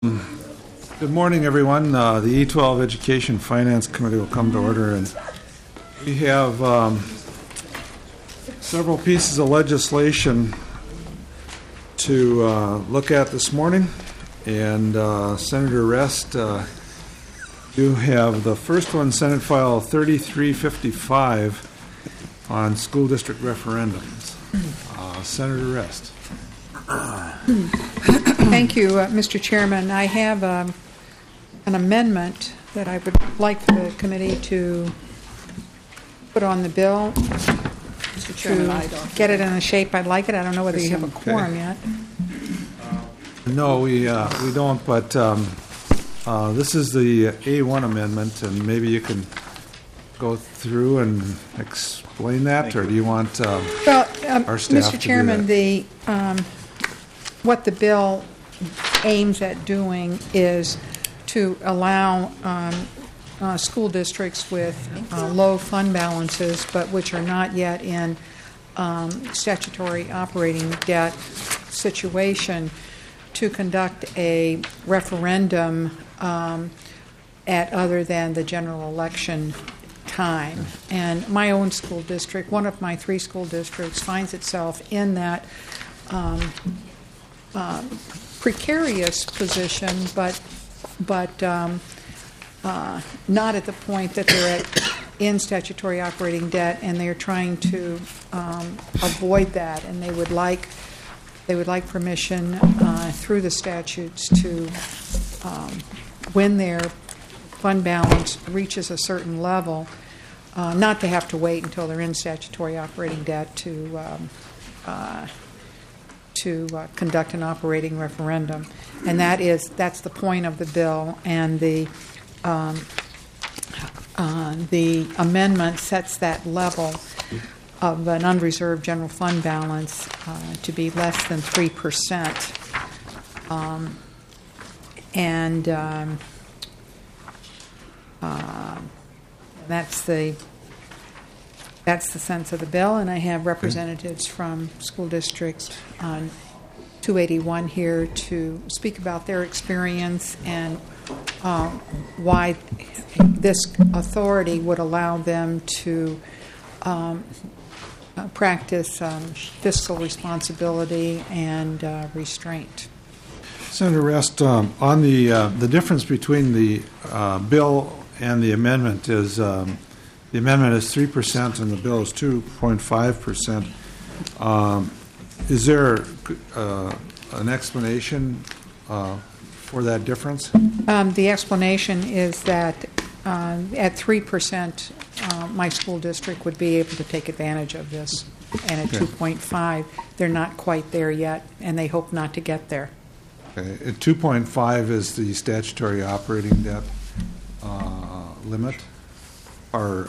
Good morning, everyone. The E12 Education Finance Committee will come to order, and we have several pieces of legislation to look at this morning. And Senator Rest, you have the first one, Senate File 3355 on school district referendums. Senator Rest. Thank you, Mr. Chairman. I have an amendment that I would like for the committee to put on the bill Mr. Chairman, to get it in the shape I'd like it. I don't know whether you have a quorum yet. No, we don't, but this is the A1 amendment, and maybe you can go through and explain that, or do you want our staff Mr. to Chairman, do that? What the bill aims at doing is to allow school districts with low fund balances, but which are not yet in statutory operating debt situation, to conduct a referendum at other than the general election time. And my own school district, one of my three school districts, finds itself in that precarious position, but not at the point that they're in statutory operating debt, and they're trying to avoid that, and they would like permission through the statutes to, when their fund balance reaches a certain level, not to have to wait until they're in statutory operating debt to conduct an operating referendum. And that's the point of the bill, and the amendment sets that level of an unreserved general fund balance to be less than 3%. That's the sense of the bill, and I have representatives from school districts on 281 here to speak about their experience and why this authority would allow them to practice fiscal responsibility and restraint. Senator Rest, on the difference between the bill and the amendment is the amendment is 3% and the bill is 2.5%. Is there an explanation for that difference? The explanation is that at 3%, my school district would be able to take advantage of this, and at 2.5, they're not quite there yet, and they hope not to get there. Okay. At 2.5 is the statutory operating debt limit, or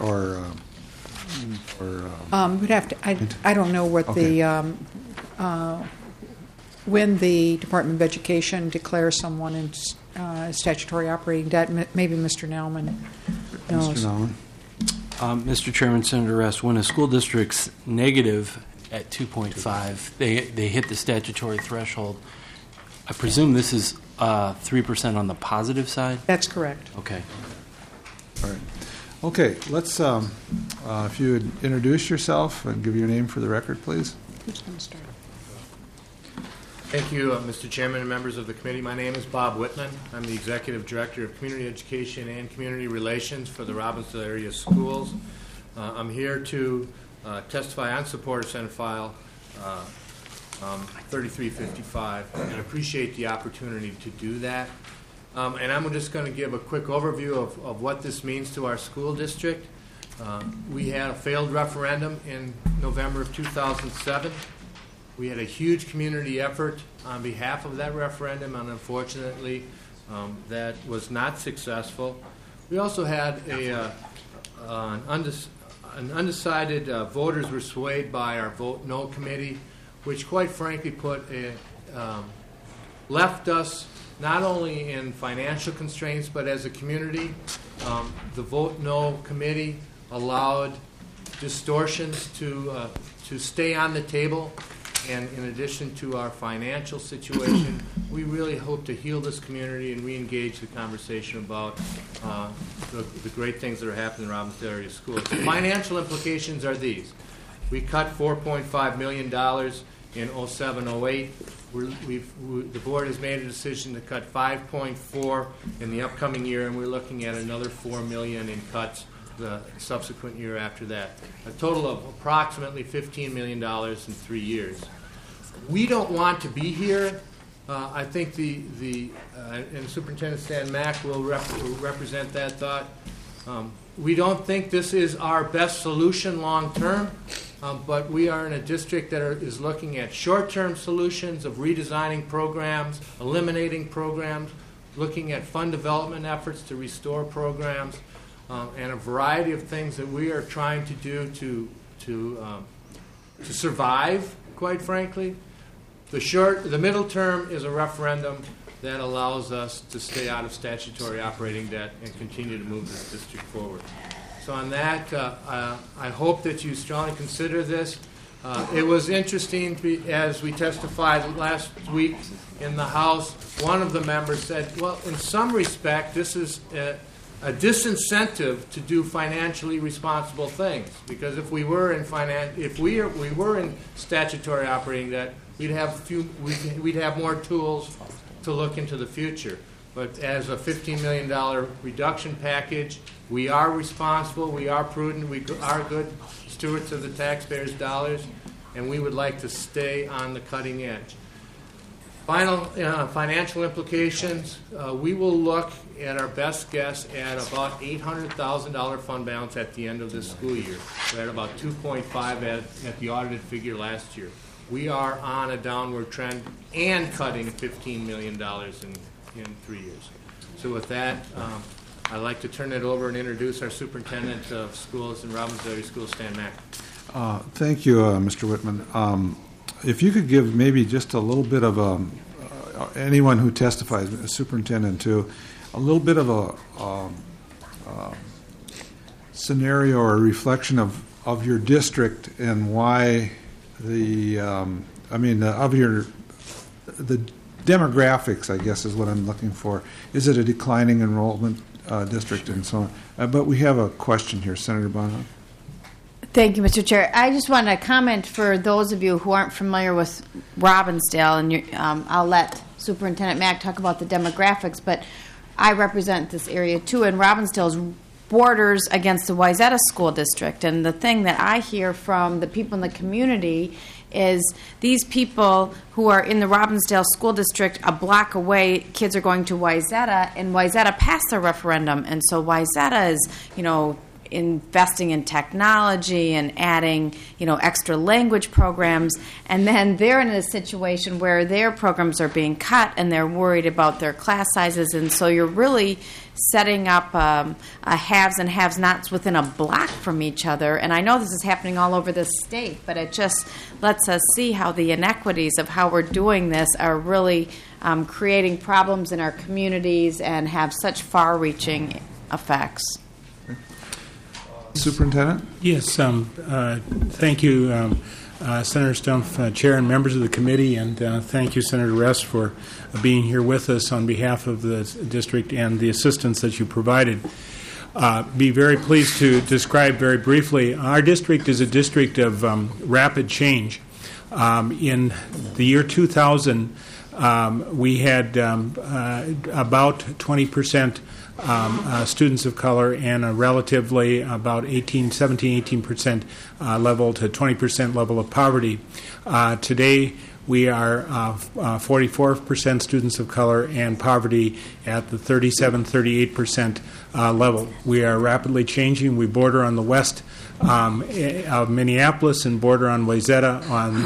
we'd have to. I don't know what the when the Department of Education declares someone in statutory operating debt. Maybe Mr. Naumann knows. Mr. Naumann. Mr. Chairman, Senator Rest, when a school district's negative at 2.5, they hit the statutory threshold. I presume this is 3% on the positive side? That's correct. Okay. All right. Okay, let's, if you would introduce yourself and give your name for the record, please. Who's going to start? Thank you, Mr. Chairman and members of the committee. My name is Bob Whitman. I'm the Executive Director of Community Education and Community Relations for the Robbinsdale Area Schools. I'm here to testify on support of Senate File 3355, and I appreciate the opportunity to do that. And I'm just going to give a quick overview of what this means to our school district. We had a failed referendum in November of 2007. We had a huge community effort on behalf of that referendum, and unfortunately, that was not successful. We also had an undecided voters were swayed by our Vote No committee, which quite frankly left us not only in financial constraints, but as a community. The Vote No committee allowed distortions to stay on the table And in addition to our financial situation, we really hope to heal this community and re-engage the conversation about the great things that are happening in Robbinsdale area schools. The financial implications are these. We cut $4.5 million in 07-08. The board has made a decision to cut 5.4 in the upcoming year, and we're looking at another $4 million in cuts the subsequent year after that. A total of approximately $15 million in 3 years. We don't want to be here. I think and Superintendent Stan Mack will represent that thought. We don't think this is our best solution long term. But we are in a district that is looking at short-term solutions of redesigning programs, eliminating programs, looking at fund development efforts to restore programs, and a variety of things that we are trying to do to survive, quite frankly. The middle term is a referendum that allows us to stay out of statutory operating debt and continue to move this district forward. So on that, I hope that you strongly consider this. It was interesting, as we testified last week in the House, one of the members said, well, in some respect, this is a disincentive to do financially responsible things, because if we were in statutory operating debt, we'd have more tools to look into the future. But as a $15 million reduction package, we are responsible, we are prudent, we are good stewards of the taxpayers' dollars, and we would like to stay on the cutting edge. Final financial implications, we will look at our best guess at about $800,000 fund balance at the end of this school year. We're at about 2.5 at the audited figure last year. We are on a downward trend and cutting $15 million in 3 years. So with that, I'd like to turn it over and introduce our superintendent of schools in Robbinsdale Area Schools, Stan Mack. Thank you, Mr. Whitman. If you could give maybe just a little bit of anyone who testifies, a superintendent too, a little bit of a scenario or a reflection of your district and why the demographics, I guess, is what I'm looking for. Is it a declining enrollment district and so on? But we have a question here, Senator Bonhoff. Thank you, Mr. Chair. I just want to comment for those of you who aren't familiar with Robbinsdale, and I'll let Superintendent Mack talk about the demographics, but I represent this area too, and Robbinsdale's borders against the Wayzata School District. And the thing that I hear from the people in the community is these people who are in the Robbinsdale School District a block away, kids are going to Wayzata, and Wayzata passed their referendum. And so Wayzata is, investing in technology and adding, extra language programs. And then they're in a situation where their programs are being cut and they're worried about their class sizes. And so you're really setting up a haves and have-nots within a block from each other. And I know this is happening all over the state, but it just lets us see how the inequities of how we're doing this are really creating problems in our communities and have such far-reaching effects. Superintendent? Yes, thank you, Senator Stumpf, Chair and members of the committee, and thank you, Senator Rest, for being here with us on behalf of the district and the assistance that you provided. Be very pleased to describe very briefly, our district is a district of rapid change. In the year 2000, we had about 20% students of color and a relatively about 18% level to 20% level of poverty. Today, we are 44% students of color and poverty at the 37-38% level. We are rapidly changing. We border on the west of Minneapolis and border on Wayzata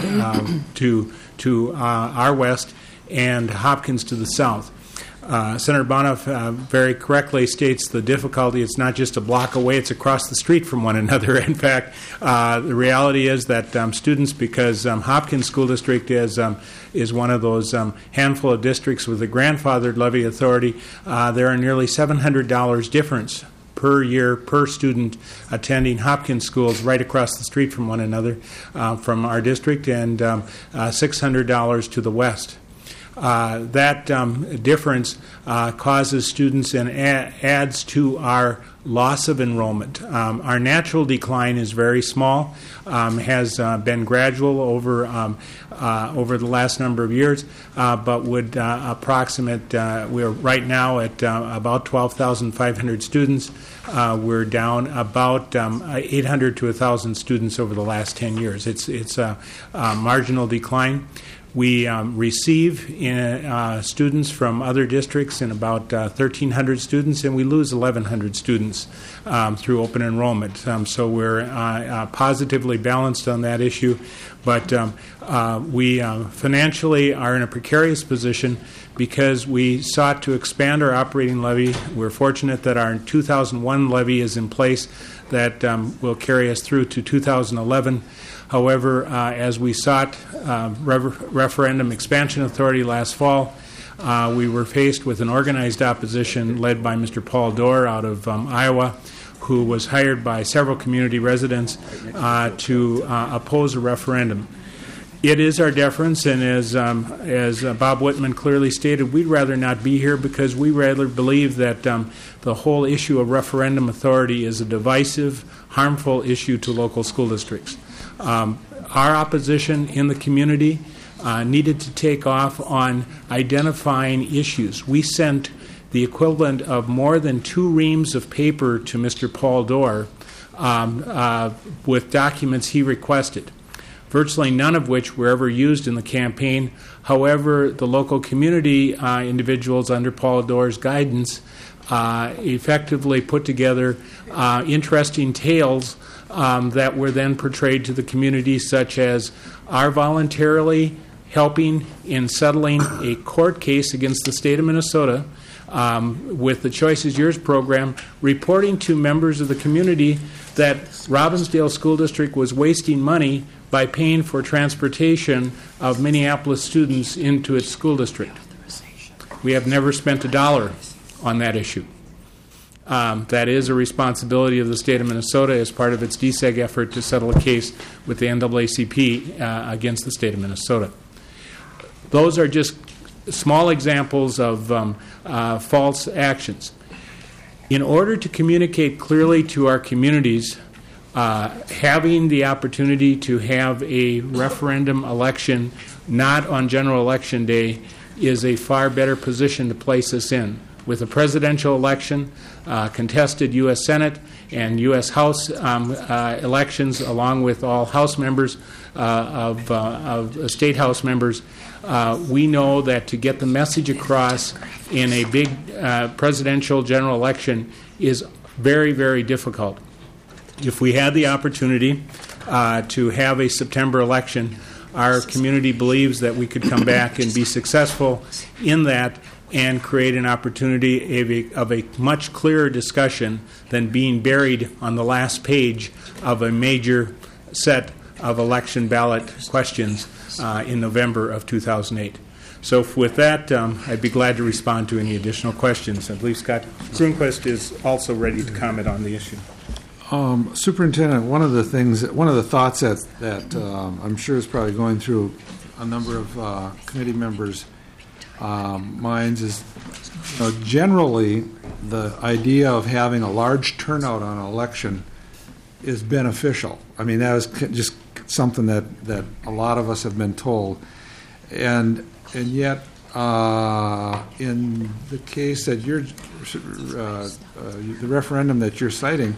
to our west, and Hopkins to the south. Senator Bonhoff very correctly states the difficulty. It's not just a block away, it's across the street from one another. In fact, the reality is that students, because Hopkins School District is one of those handful of districts with a grandfathered levy authority, there are nearly $700 difference per year per student attending Hopkins schools right across the street from one another from our district, and $600 to the west. That difference causes students and adds to our loss of enrollment. Our natural decline is very small, has been gradual over the last number of years, but would approximate, we're right now at about 12,500 students. We're down about 800 to 1,000 students over the last 10 years. It's a marginal decline. We receive students from other districts in about 1,300 students, and we lose 1,100 students through open enrollment. So we're positively balanced on that issue, but we financially are in a precarious position because we sought to expand our operating levy. We're fortunate that our 2001 levy is in place that will carry us through to 2011. However, as we sought referendum expansion authority last fall, we were faced with an organized opposition led by Mr. Paul Doerr out of Iowa, who was hired by several community residents to oppose a referendum. It is our deference, and as Bob Whitman clearly stated, we'd rather not be here because we rather believe that the whole issue of referendum authority is a divisive, harmful issue to local school districts. Our opposition in the community needed to take off on identifying issues. We sent the equivalent of more than 2 reams of paper to Mr. Paul Doerr with documents he requested, virtually none of which were ever used in the campaign. However, the local community individuals under Paul Doerr's guidance effectively put together interesting tales that were then portrayed to the community, such as our voluntarily helping in settling a court case against the state of Minnesota with the Choice is Yours program, reporting to members of the community that Robbinsdale School District was wasting money by paying for transportation of Minneapolis students into its school district. We have never spent $1 on that issue. That is a responsibility of the state of Minnesota as part of its DSEG effort to settle a case with the NAACP against the state of Minnesota. Those are just small examples of false actions. In order to communicate clearly to our communities, having the opportunity to have a referendum election not on general election day is a far better position to place us in. With a presidential election, contested U.S. Senate and U.S. House elections, along with all House members of State House members, we know that to get the message across in a big presidential general election is very, very difficult. If we had the opportunity to have a September election, our community believes that we could come back and be successful in that and create an opportunity of a much clearer discussion than being buried on the last page of a major set of election ballot questions in November of 2008. So with that, I'd be glad to respond to any additional questions. I believe Scott Grunquist is also ready to comment on the issue. Superintendent, one of the thoughts that I'm sure is probably going through a number of committee members' minds is, generally the idea of having a large turnout on an election is beneficial. I mean, that is just something that a lot of us have been told, and yet in the case that you're the referendum that you're citing,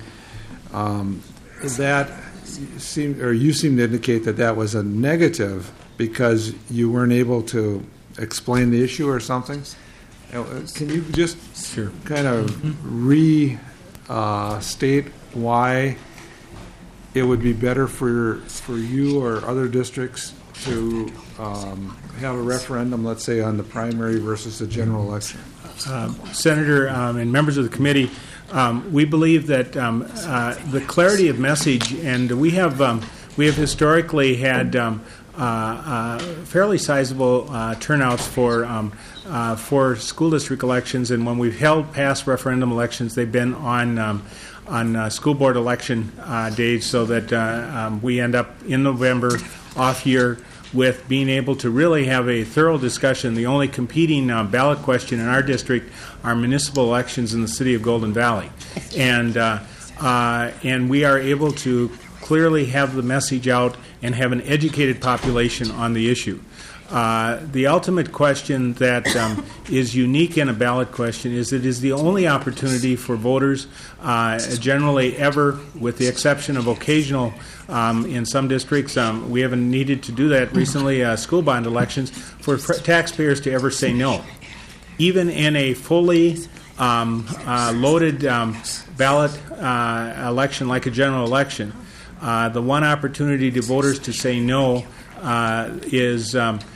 that you seem to indicate that was a negative because you weren't able to explain the issue or something. Can you just kind of restate why it would be better for you or other districts to have a referendum, let's say, on the primary versus the general election? Senator and members of the committee, we believe that the clarity of message, and we have historically had fairly sizable turnouts for school district elections, and when we've held past referendum elections, they've been on school board election days, so that we end up in November, off year, with being able to really have a thorough discussion. The only competing ballot question in our district are municipal elections in the city of Golden Valley, and we are able to clearly have the message out and have an educated population on the issue. The ultimate question that is unique in a ballot question is it is the only opportunity for voters, generally ever, with the exception of occasional in some districts. We haven't needed to do that recently, school bond elections, for taxpayers to ever say no. Even in a fully loaded ballot election like a general election, the one opportunity to voters to say no is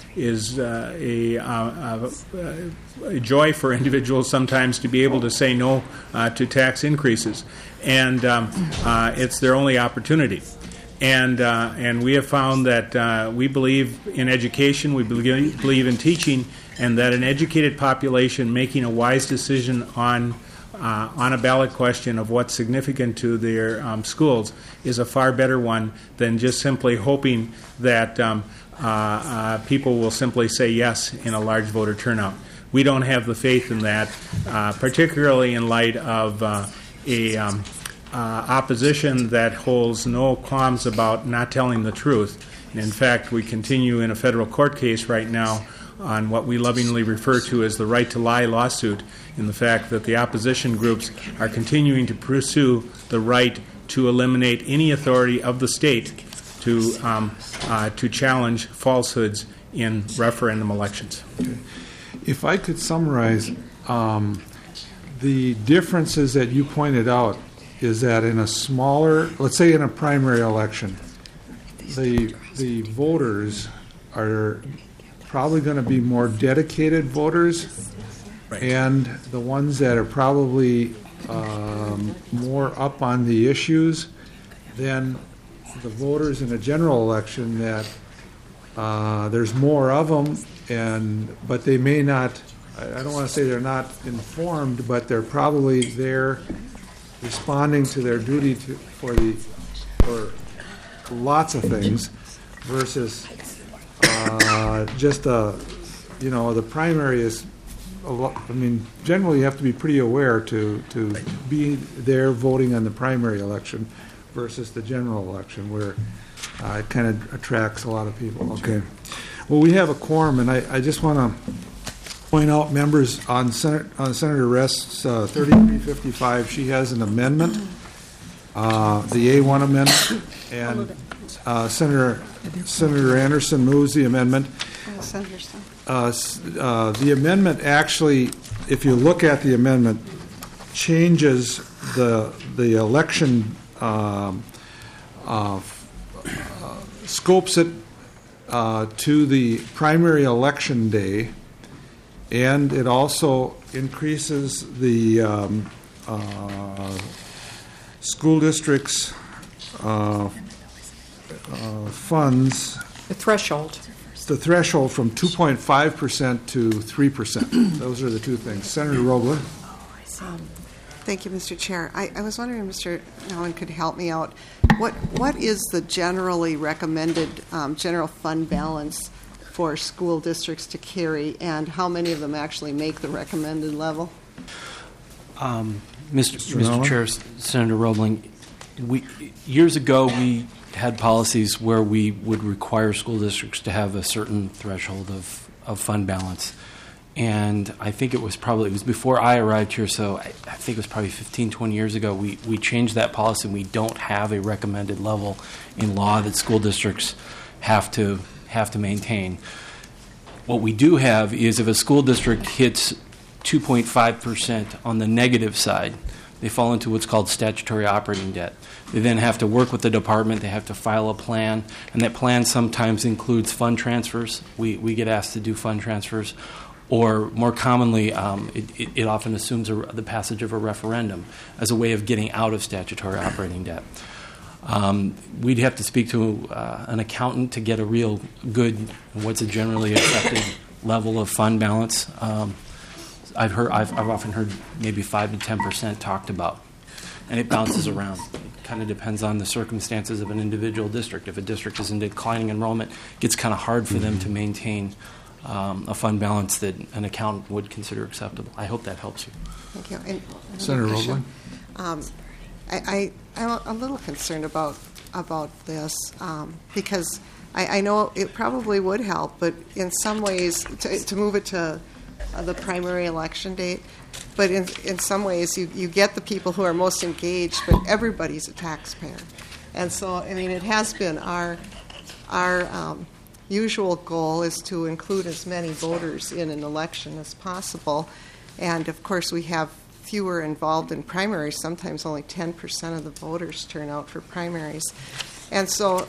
a joy for individuals sometimes to be able to say no to tax increases, and it's their only opportunity. And we have found that we believe in education, we believe in teaching, and that an educated population making a wise decision on a ballot question of what's significant to their schools is a far better one than just simply hoping that people will simply say yes in a large voter turnout. We don't have the faith in that, particularly in light of opposition that holds no qualms about not telling the truth. And in fact, we continue in a federal court case right now on what we lovingly refer to as the right to lie lawsuit, in the fact that the opposition groups are continuing to pursue the right to eliminate any authority of the state to challenge falsehoods in referendum elections. Okay. If I could summarize, the differences that you pointed out is that in a smaller, let's say in a primary election, the voters are probably going to be more dedicated voters, right, and the ones that are probably more up on the issues than the voters in a general election that there's more of them, but they may not, I don't want to say they're not informed, but they're probably there responding to their duty for lots of things versus just the primary is a lot. I mean, generally you have to be pretty aware to be there voting on the primary election versus the general election, where it kind of attracts a lot of people. Okay. Well, we have a quorum, and I just want to point out members on Senator Rest's 3355. She has an amendment, the A1 amendment, and Senator Anderson moves the amendment. The amendment actually, if you look at the amendment, changes the election, scopes it to the primary election day, and it also increases the school district's funds. The threshold. The threshold from 2.5% to 3%. Those are the two things. Senator Robler. Thank you, Mr. Chair. I was wondering if Mr. Allen could help me out. What is the generally recommended general fund balance for school districts to carry, and how many of them actually make the recommended level? Mr. Chair, Senator Roebling, years ago we had policies where we would require school districts to have a certain threshold of fund balance. And I think it was before I arrived here, so I think it was probably 15, 20 years ago, we changed that policy, and we don't have a recommended level in law that school districts have to maintain. What we do have is if a school district hits 2.5% on the negative side, they fall into what's called statutory operating debt. They then have to work with the department. They have to file a plan, and that plan sometimes includes fund transfers. We get asked to do fund transfers. Or more commonly, it often assumes the passage of a referendum as a way of getting out of statutory operating debt. We'd have to speak to an accountant to get a real good, what's a generally accepted level of fund balance. I've often heard maybe 5 to 10% talked about, and it bounces around. It kind of depends on the circumstances of an individual district. If a district is in declining enrollment, it gets kind of hard for them to maintain a fund balance that an accountant would consider acceptable. I hope that helps you. Thank you. And Senator Roebling? I'm a little concerned about this because I know it probably would help, but in some ways to move it to the primary election date. But in some ways, you get the people who are most engaged, but everybody's a taxpayer, and so I mean it has been our usual goal is to include as many voters in an election as possible, and of course we have fewer involved in primaries. Sometimes only 10% of the voters turn out for primaries, and so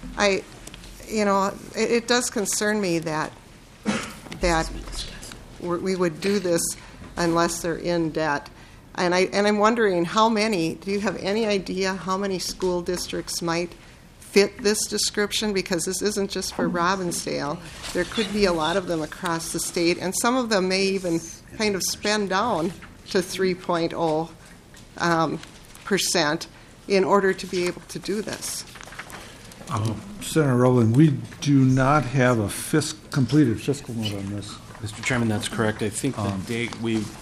it does concern me that we would do this unless they're in debt. And I'm wondering do you have any idea how many school districts might fit this description? Because this isn't just for Robbinsdale. There could be a lot of them across the state, and some of them may even kind of spend down to 3.0% in order to be able to do this. Senator Rowland, we do not have a completed fiscal note on this. Mr. Chairman, that's correct. I think the date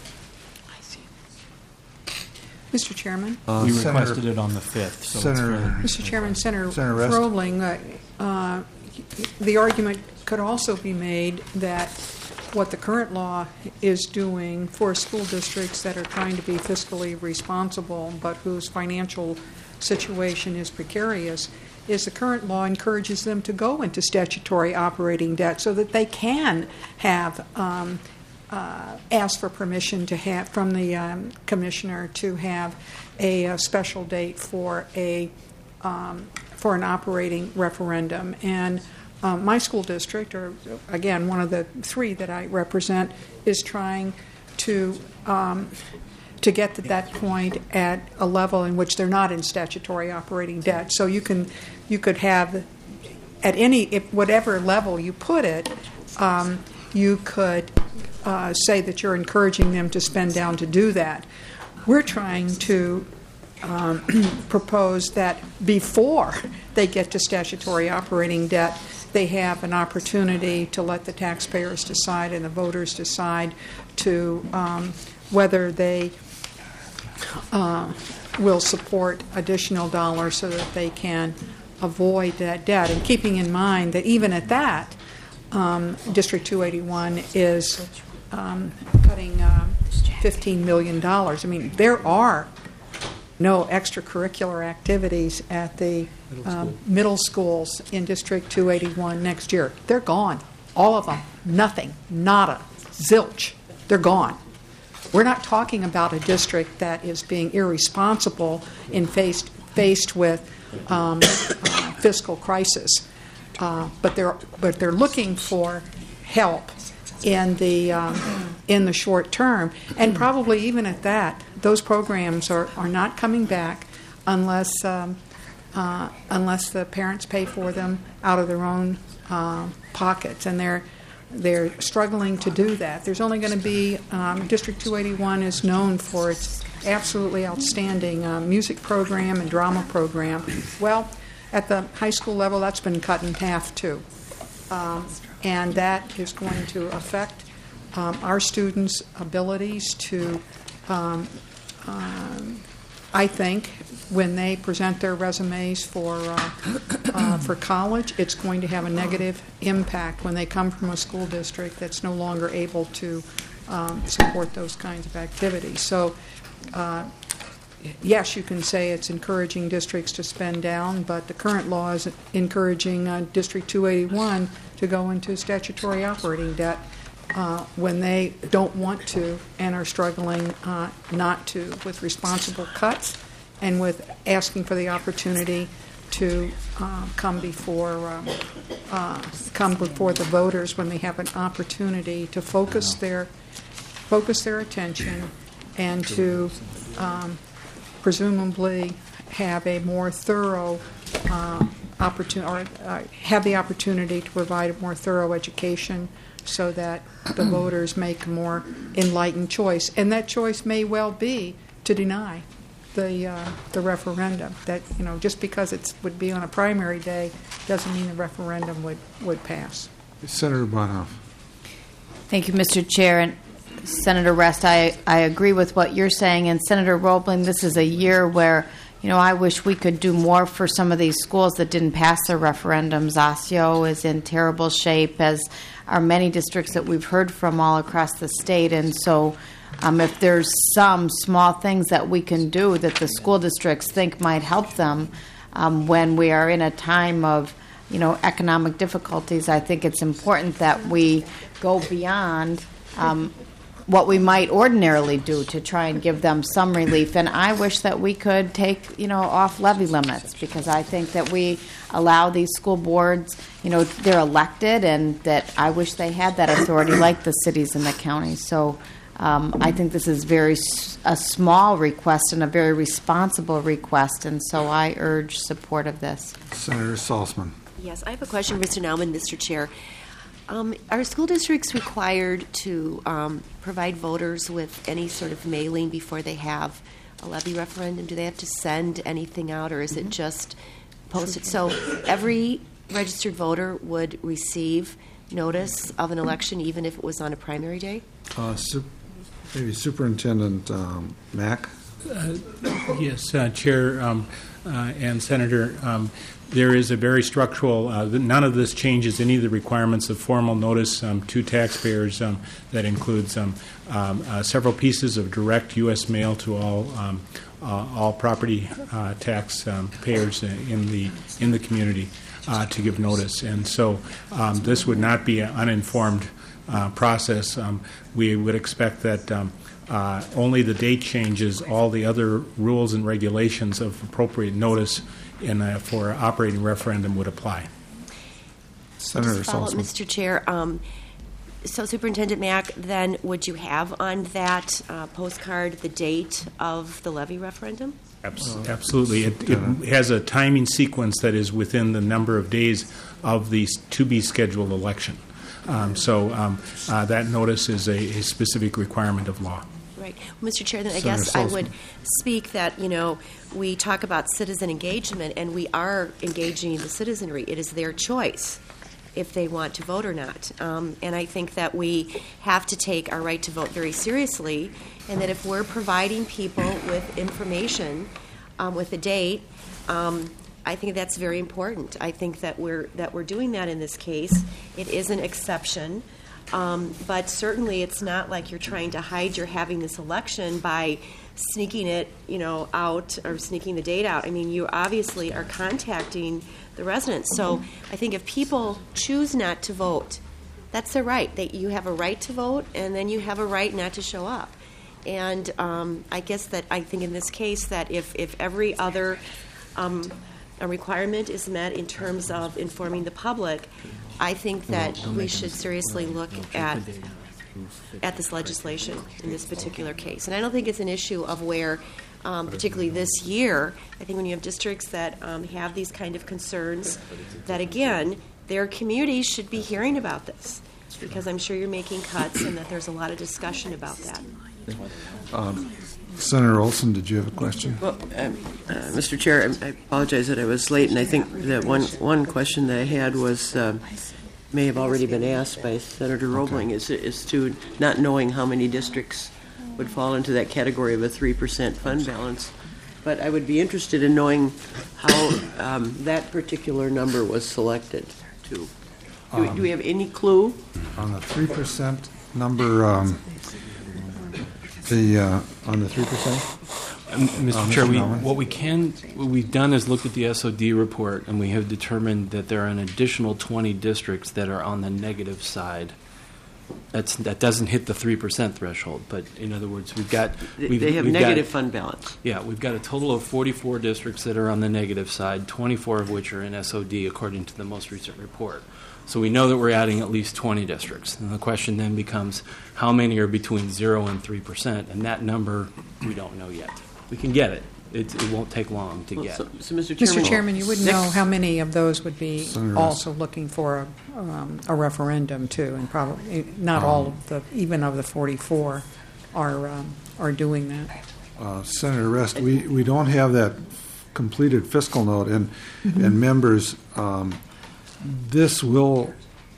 Mr. Chairman? we requested it on the 5th. So Mr. Chairman, Senator Rest. Roebling, the argument could also be made that what the current law is doing for school districts that are trying to be fiscally responsible but whose financial situation is precarious is the current law encourages them to go into statutory operating debt so that they can have ask for permission to have from the commissioner to have a special date for an operating referendum. And my school district, or again one of the 3 that I represent, is trying to get to that point at a level in which they're not in statutory operating debt. So you could have at whatever level you put it, you could say that you're encouraging them to spend down to do that. We're trying to propose that before they get to statutory operating debt, they have an opportunity to let the taxpayers decide and the voters decide to whether they will support additional dollars so that they can avoid that debt. And keeping in mind that even at that, District 281 is cutting $15 million. I mean, there are no extracurricular activities at the middle schools in District 281 next year. They're gone. All of them. Nothing. Nada. Zilch. They're gone. We're not talking about a district that is being irresponsible in faced with fiscal crisis, but they're looking for help in the short term, and probably even at that, those programs are not coming back unless the parents pay for them out of their own pockets, and they're struggling to do that. There's only going to be District 281 is known for its absolutely outstanding music program and drama program. Well, at the high school level, that's been cut in half too, and that is going to affect our students' abilities to, I think, when they present their resumes for college, it's going to have a negative impact when they come from a school district that's no longer able to support those kinds of activities. So, yes, you can say it's encouraging districts to spend down, but the current law is encouraging District 281 to go into statutory operating debt when they don't want to and are struggling not to, with responsible cuts and with asking for the opportunity to come before the voters when they have an opportunity to focus their attention and to presumably have a more thorough have the opportunity to provide a more thorough education so that the voters make a more enlightened choice. And that choice may well be to deny the referendum. That, just because it would be on a primary day doesn't mean the referendum would pass. Senator Bonhoeff. Thank you, Mr. Chair. And Senator Rest, I agree with what you're saying. And Senator Roebling, this is a year where, I wish we could do more for some of these schools that didn't pass their referendums. Osseo is in terrible shape, as are many districts that we've heard from all across the state. And so if there's some small things that we can do that the school districts think might help them when we are in a time of economic difficulties, I think it's important that we go beyond what we might ordinarily do to try and give them some relief. And I wish that we could take, off levy limits, because I think that we allow these school boards, they're elected, and that I wish they had that authority like the cities and the counties. So I think this is a small request and a very responsible request, and so I urge support of this. Senator Salzman. Yes, I have a question, Mr. Naumann, Mr. Chair. Are school districts required to provide voters with any sort of mailing before they have a levy referendum? Do they have to send anything out, or is it just posted? So every registered voter would receive notice of an election, even if it was on a primary day? Maybe Superintendent Mack. Yes, Chair and Senator. There is a very structural, none of this changes any of the requirements of formal notice to taxpayers. That includes several pieces of direct U.S. mail to all property tax payers in the community to give notice. And so this would not be an uninformed process. We would expect that only the date changes, all the other rules and regulations of appropriate notice for operating referendum would apply. Senator Salzman. Mr. Chair, so Superintendent Mack, then would you have on that postcard the date of the levy referendum? Absolutely. It has a timing sequence that is within the number of days of the to-be scheduled election. So that notice is a specific requirement of law. Right. Well, Mr. Chair, then I guess I would speak that, we talk about citizen engagement, and we are engaging the citizenry. It is their choice if they want to vote or not. And I think that we have to take our right to vote very seriously, and that if we're providing people with information with a date, I think that's very important. I think that we're doing that in this case. It is an exception. But certainly it's not like you're trying to hide you're having this election by sneaking it, out or sneaking the date out. I mean, you obviously are contacting the residents. So I think if people choose not to vote, that's their right. You have a right to vote, and then you have a right not to show up. And I guess that I think in this case that if every other requirement is met in terms of informing the public, I think that we should seriously look at this legislation in this particular case. And I don't think it's an issue of where, particularly this year, I think when you have districts that have these kind of concerns, that again, their communities should be hearing about this, because I'm sure you're making cuts and that there's a lot of discussion about that. Senator Olson, did you have a question? Well, Mr. Chair, I apologize that I was late, and I think that one question that I had was may have already been asked by Senator Roebling, is to not knowing how many districts would fall into that category of a 3% fund balance. But I would be interested in knowing how that particular number was selected, too. Do we have any clue? On the 3% number, on the 3%? Mr. Chair, what we've done is looked at the SOD report, and we have determined that there are an additional 20 districts that are on the negative side. That doesn't hit the 3% threshold, but in other words, they have negative fund balance. Yeah, we've got a total of 44 districts that are on the negative side, 24 of which are in SOD, according to the most recent report. So we know that we're adding at least 20 districts. And the question then becomes, how many are between 0 and 3%? And that number, we don't know yet. We can get it, it won't take long to get. So, Mr. Chairman, Mr. Chairman, you would know how many of those would be Senator also looking for a referendum too, and probably not all of the, even of the 44 are doing that. Senator Rest, we don't have that completed fiscal note, and members, this will,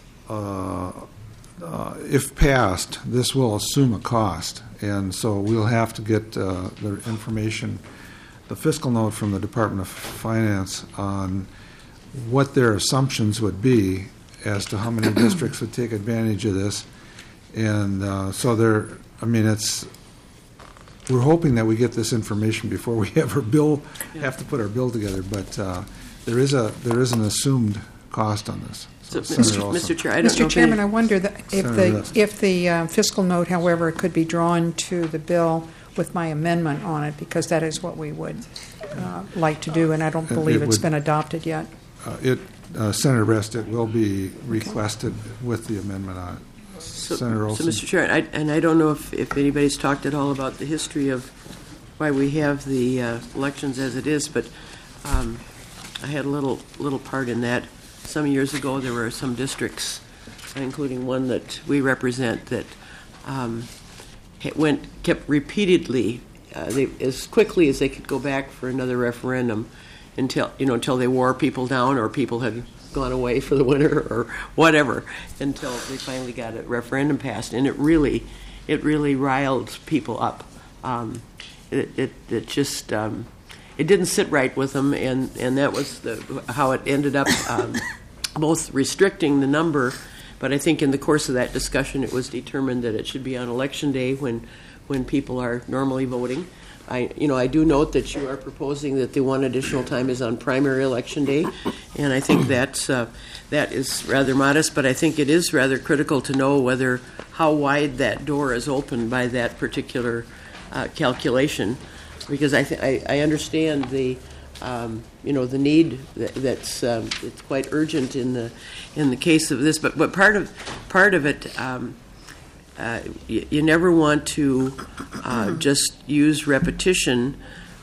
if passed, this will assume a cost, and so we'll have to get the information, the fiscal note from the Department of Finance on what their assumptions would be as to how many districts would take advantage of this, and so there, I mean, we're hoping that we get this information before we have our bill, have to put our bill together, but there is an assumed cost on this. So, Senator Olson. Mr. Chair, I don't know Mr. if Chairman, any- I wonder that if the fiscal note, however, could be drawn to the bill with my amendment on it, because that is what we would like to do, and I don't believe it's been adopted yet. Senator Rest, it will be requested with the amendment on it. Senator Olson. So, Mr. Chair, I don't know if anybody's talked at all about the history of why we have the elections as it is, but I had a little part in that. Some years ago, there were some districts, including one that we represent, that kept repeatedly, as quickly as they could go back for another referendum, until they wore people down or people had gone away for the winter or whatever, until they finally got a referendum passed, and it really riled people up. It just it didn't sit right with them, and that was how it ended up, both restricting the number, but I think in the course of that discussion it was determined that it should be on Election Day when people are normally voting. I do note that you are proposing that the one additional time is on primary election day, and I think that is rather modest, but I think it is rather critical to know how wide that door is opened by that particular calculation, because I understand the need that's it's quite urgent in the case of this, but part of it. You never want to just use repetition,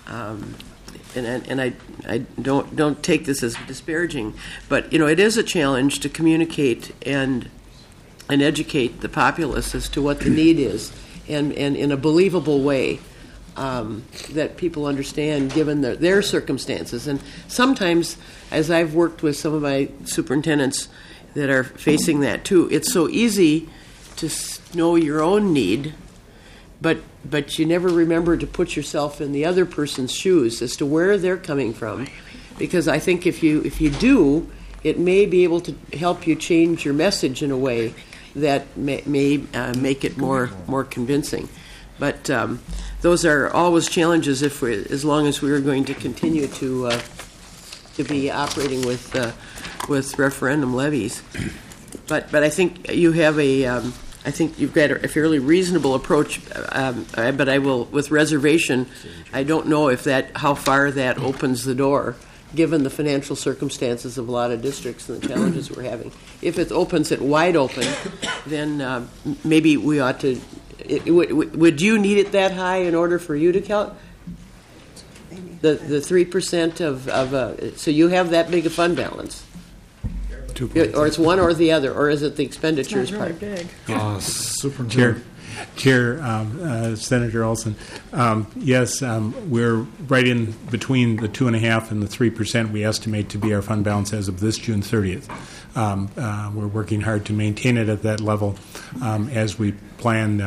and I don't take this as disparaging, but it is a challenge to communicate and educate the populace as to what the need is, and in a believable way that people understand given their circumstances. And sometimes, as I've worked with some of my superintendents that are facing that too, it's so easy to know your own need, but you never remember to put yourself in the other person's shoes as to where they're coming from, because I think if you do, it may be able to help you change your message in a way that may make it more convincing. But those are always challenges as long as we are going to continue to be operating with referendum levies. But I think you have I think you've got a fairly reasonable approach, but I will, with reservation, I don't know how far that opens the door, given the financial circumstances of a lot of districts and the challenges we're having. If it opens it wide open, then maybe we ought to. Would you need it that high in order for you to count the 3% of? So you have that big a fund balance. Or it's one or the other, or is it the expenditures part? Superintendent. Chair, Senator Olson, yes, we're right in between the 2.5% and the 3% we estimate to be our fund balance as of this June 30th. We're working hard to maintain it at that level as we plan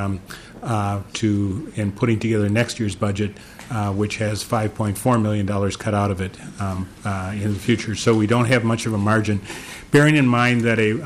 in putting together next year's budget, which has $5.4 million cut out of it in the future. So we don't have much of a margin. Bearing in mind that a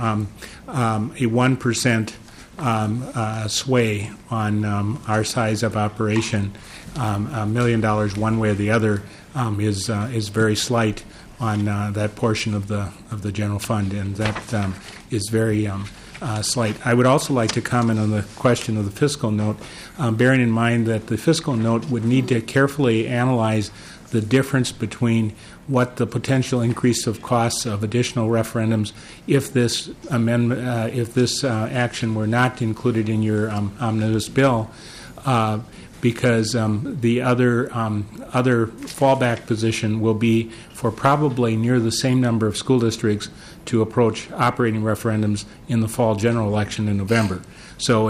1% sway on our size of operation, $1 million one way or the other, is very slight on that portion of the general fund, and that is very slight. I would also like to comment on the question of the fiscal note, bearing in mind that the fiscal note would need to carefully analyze the difference between what the potential increase of costs of additional referendums if this amendment, if this action were not included in your omnibus bill, because the other fallback position will be for probably near the same number of school districts to approach operating referendums in the fall general election in November. So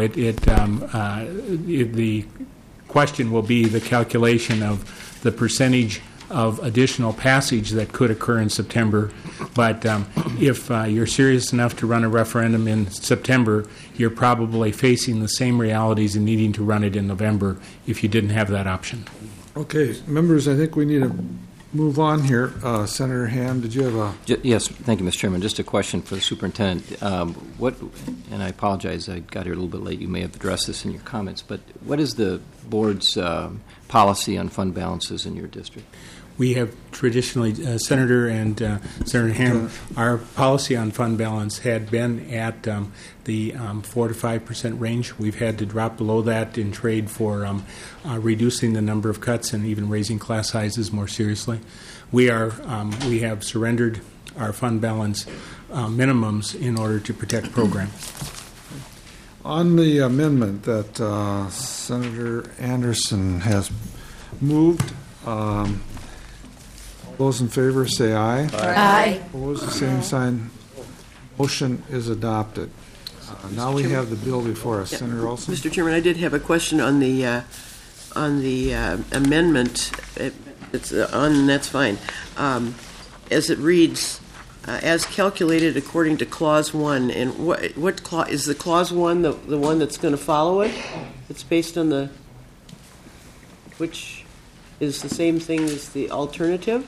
the question will be the calculation of the percentage of additional passage that could occur in September. But if you're serious enough to run a referendum in September, you're probably facing the same realities and needing to run it in November if you didn't have that option. Okay, members, I think we need to move on here. Senator Hand, did you have a... Yes, thank you, Mr. Chairman. Just a question for the superintendent. And I apologize, I got here a little bit late. You may have addressed this in your comments, but what is the board's policy on fund balances in your district? We have traditionally, Senator and Senator Ham, our policy on fund balance had been at the 4 to 5% range. We've had to drop below that in trade for reducing the number of cuts and even raising class sizes more seriously. We have surrendered our fund balance minimums in order to protect programs. On the amendment that Senator Anderson has moved, those in favor say aye. Aye. Opposed, the same sign. Motion is adopted. Now we have the bill before us. Senator Olson? Mr. Chairman, I did have a question on the amendment. That's fine. As it reads, as calculated according to Clause 1, and what clause is the Clause 1 the one that's going to follow it? It's based on which is the same thing as the alternative?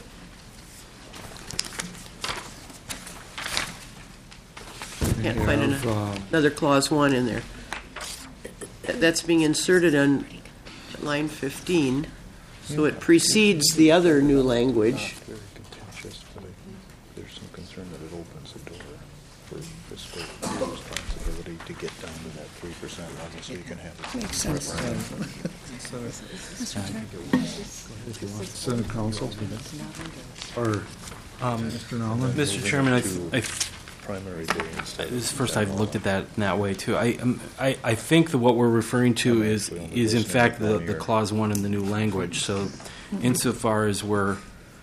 Can't find another Clause 1 in there. That's being inserted on line 15, so it precedes the other new language. Very contentious, but there's some concern that it opens the door for fiscal responsibility to get down to that 3% level, so you can have it. Makes sense. Senate Counsel? Or Mr. Nallman? Mr. Chairman, Primary day instead. This is the first I've looked at that in that way too. I think that what we're referring to is in fact the Clause 1 in the new language. So, insofar as we're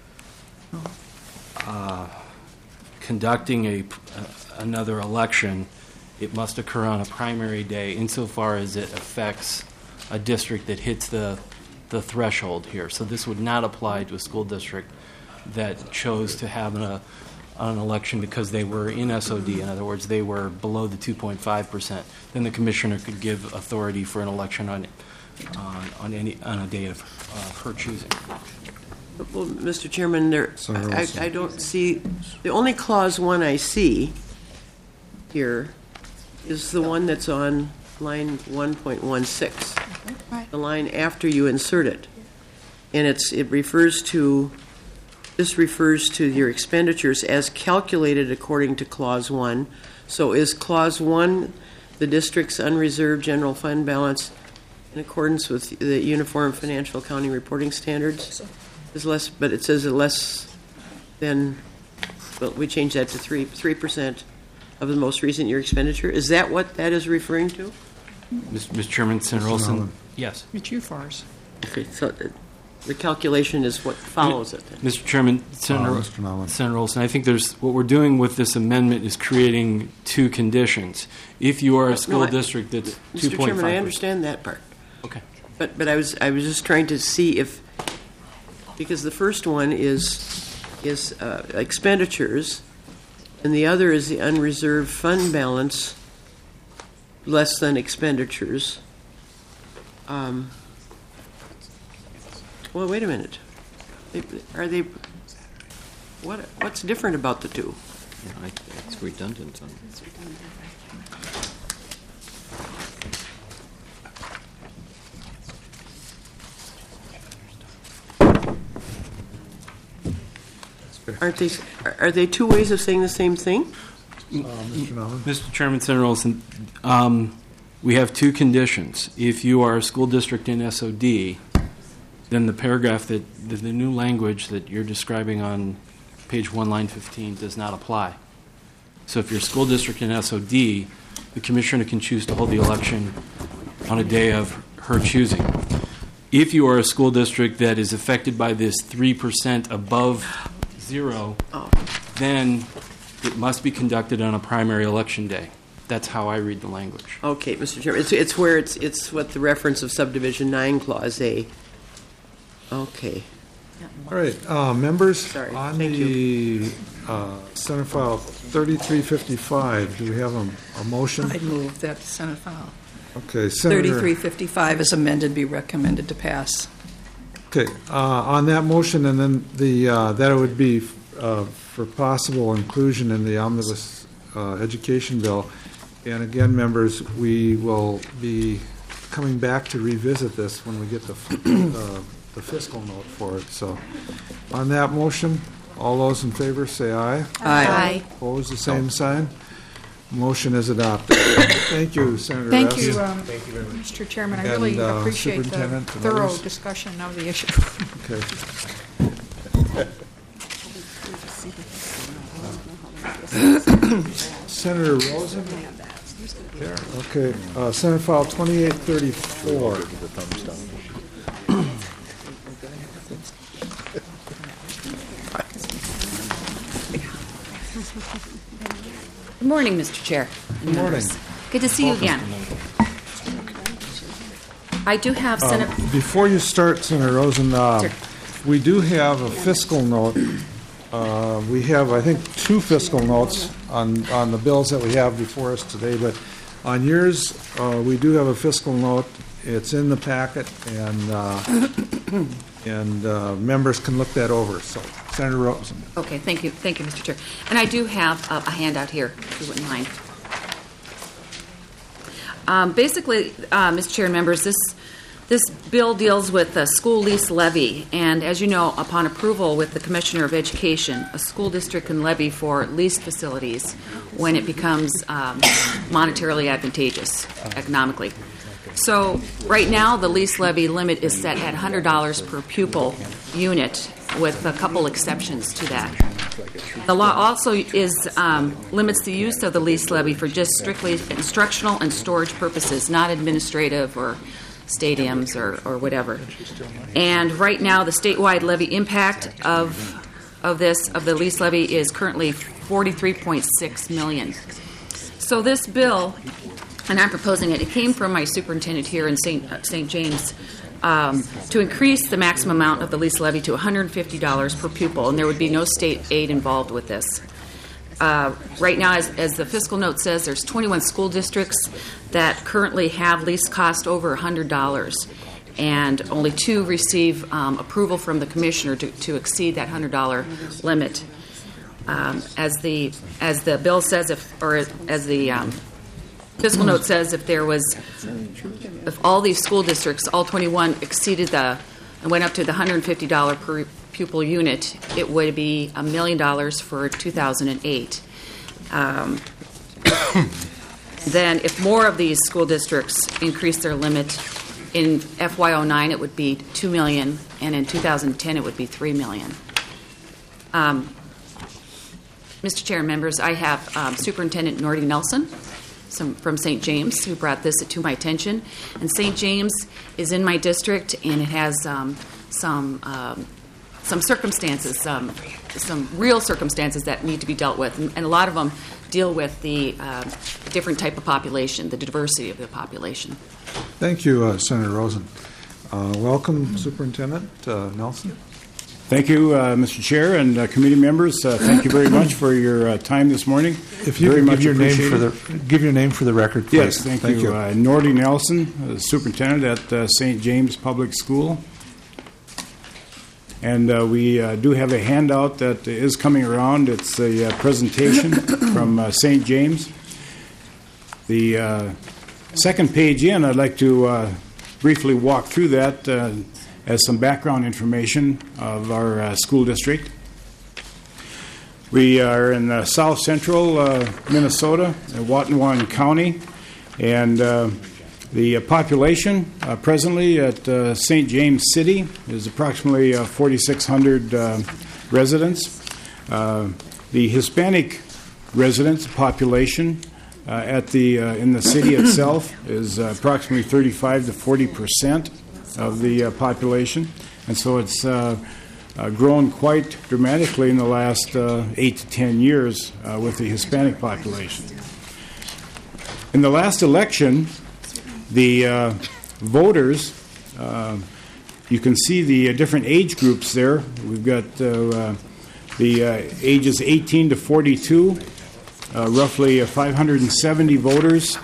conducting another election, it must occur on a primary day. Insofar as it affects a district that hits the threshold here. So this would not apply to a school district that chose to have an election because they were in SOD. In other words, they were below the 2.5%. Then the commissioner could give authority for an election on a day of her choosing. Well, Mr. Chairman, I don't see the only Clause 1 I see here is the one that's on line 1.16, the line after you insert it, and it refers to. This refers to your expenditures as calculated according to Clause 1. So is Clause 1 the district's unreserved general fund balance in accordance with the Uniform Financial Accounting Reporting Standards? Is less, but it says less than, well, we changed that to 3% of the most recent year expenditure. Is that what that is referring to? Mr. Chairman, Senator Olson. Yes. It's you first. Okay, so the calculation is what follows it then. Mr. Chairman, Senator Olson, I think what we're doing with this amendment is creating two conditions. If you are a school district that's 2.5%. Mr. Chairman, I understand that part. Okay. But I was just trying to see if, because the first one is expenditures, and the other is the unreserved fund balance less than expenditures. Well, wait a minute. Are they? What's different about the two? Yeah, it's redundant. Are they two ways of saying the same thing? Mr. Chairman, Senator Olson, we have two conditions. If you are a school district in SOD, then the paragraph the new language that you're describing on page 1, line 15 does not apply. So if you're a school district in SOD, the commissioner can choose to hold the election on a day of her choosing. if you are a school district that is affected by this 3% above zero, then it must be conducted on a primary election day. That's how I read the language. Okay, Mr. Chairman, it's where it's what the reference of subdivision 9, clause A. Okay. All right, members, Sorry, on thank the Senate File 3355, do we have a motion? I'd move that Senate File Okay, Senator. 3355 as amended be recommended to pass. Okay, on that motion, and then that it would be for possible inclusion in the omnibus education bill. And again, members, we will be coming back to revisit this when we get the fiscal note for it. So, on that motion, all those in favor say aye. Aye. Opposed, the same sign. Motion is adopted. Thank you, Senator Thank Ress. you, Thank you very much. Mr. Chairman. I And, really appreciate the Superintendent and thorough others. discussion of the issue. Okay. Senator Rosen? There, okay. Senate File 2834. Give the thumbs down. Good morning, Mr. Chair. Good morning. Good to see you again. I do have Senate. Before you start, Senator Rosen, Sure. we do have a fiscal note. We have, I think, 2 fiscal notes on the bills that we have before us today, but on yours, we do have a fiscal note. It's in the packet, and members can look that over. So, Senator Rosen. Okay, thank you, Mr. Chair. And I do have a handout here, if you wouldn't mind. Basically, Mr. Chair and members, this bill deals with the school lease levy, and as you know, upon approval with the Commissioner of Education, a school district can levy for leased facilities when it becomes monetarily advantageous economically. So right now, the lease levy limit is set at $100 per pupil unit, with a couple exceptions to that. The law also limits the use of the lease levy for just strictly instructional and storage purposes, not administrative or stadiums or whatever. And right now, the statewide levy impact of the lease levy is currently $43.6 million. So this bill, and I'm proposing it came from my superintendent here in St. James, to increase the maximum amount of the lease levy to $150 per pupil, and there would be no state aid involved with this. Right now, as the fiscal note says, there's 21 school districts that currently have lease cost over $100, and only 2 receive approval from the commissioner to exceed that $100 limit. As the bill says, as the fiscal note says, if all these school districts, all 21, exceeded and went up to the $150 per pupil unit, it would be $1 million for 2008. Then, if more of these school districts increase their limit, in FY09 it would be $2 million, and in 2010 it would be $3 million. Mr. Chair and members, I have Superintendent Nordy Nelson from St. James, who brought this to my attention. And St. James is in my district, and it has some circumstances, some real circumstances that need to be dealt with, and a lot of them deal with the different type of population, the diversity of the population. Thank you, Senator Rosen. Welcome, Superintendent Nelson. Thank you, Mr. Chair and committee members. Thank you very much for your time this morning. If you could give your name for the record, please. Yes, thank you. Nordy Nelson, Superintendent at St. James Public School. And we do have a handout that is coming around. It's a presentation from St. James. The second page in, I'd like to briefly walk through that as some background information of our school district. We are in south central Minnesota, Watonwan County, and the population presently at St. James City is approximately 4,600 residents. The Hispanic residents population in the city itself is approximately 35 to 40%. of the population, and so it's grown quite dramatically in the last 8 to 10 years with the Hispanic population. In the last election, the voters, you can see the different age groups there. We've got the ages 18 to 42, roughly 570 voters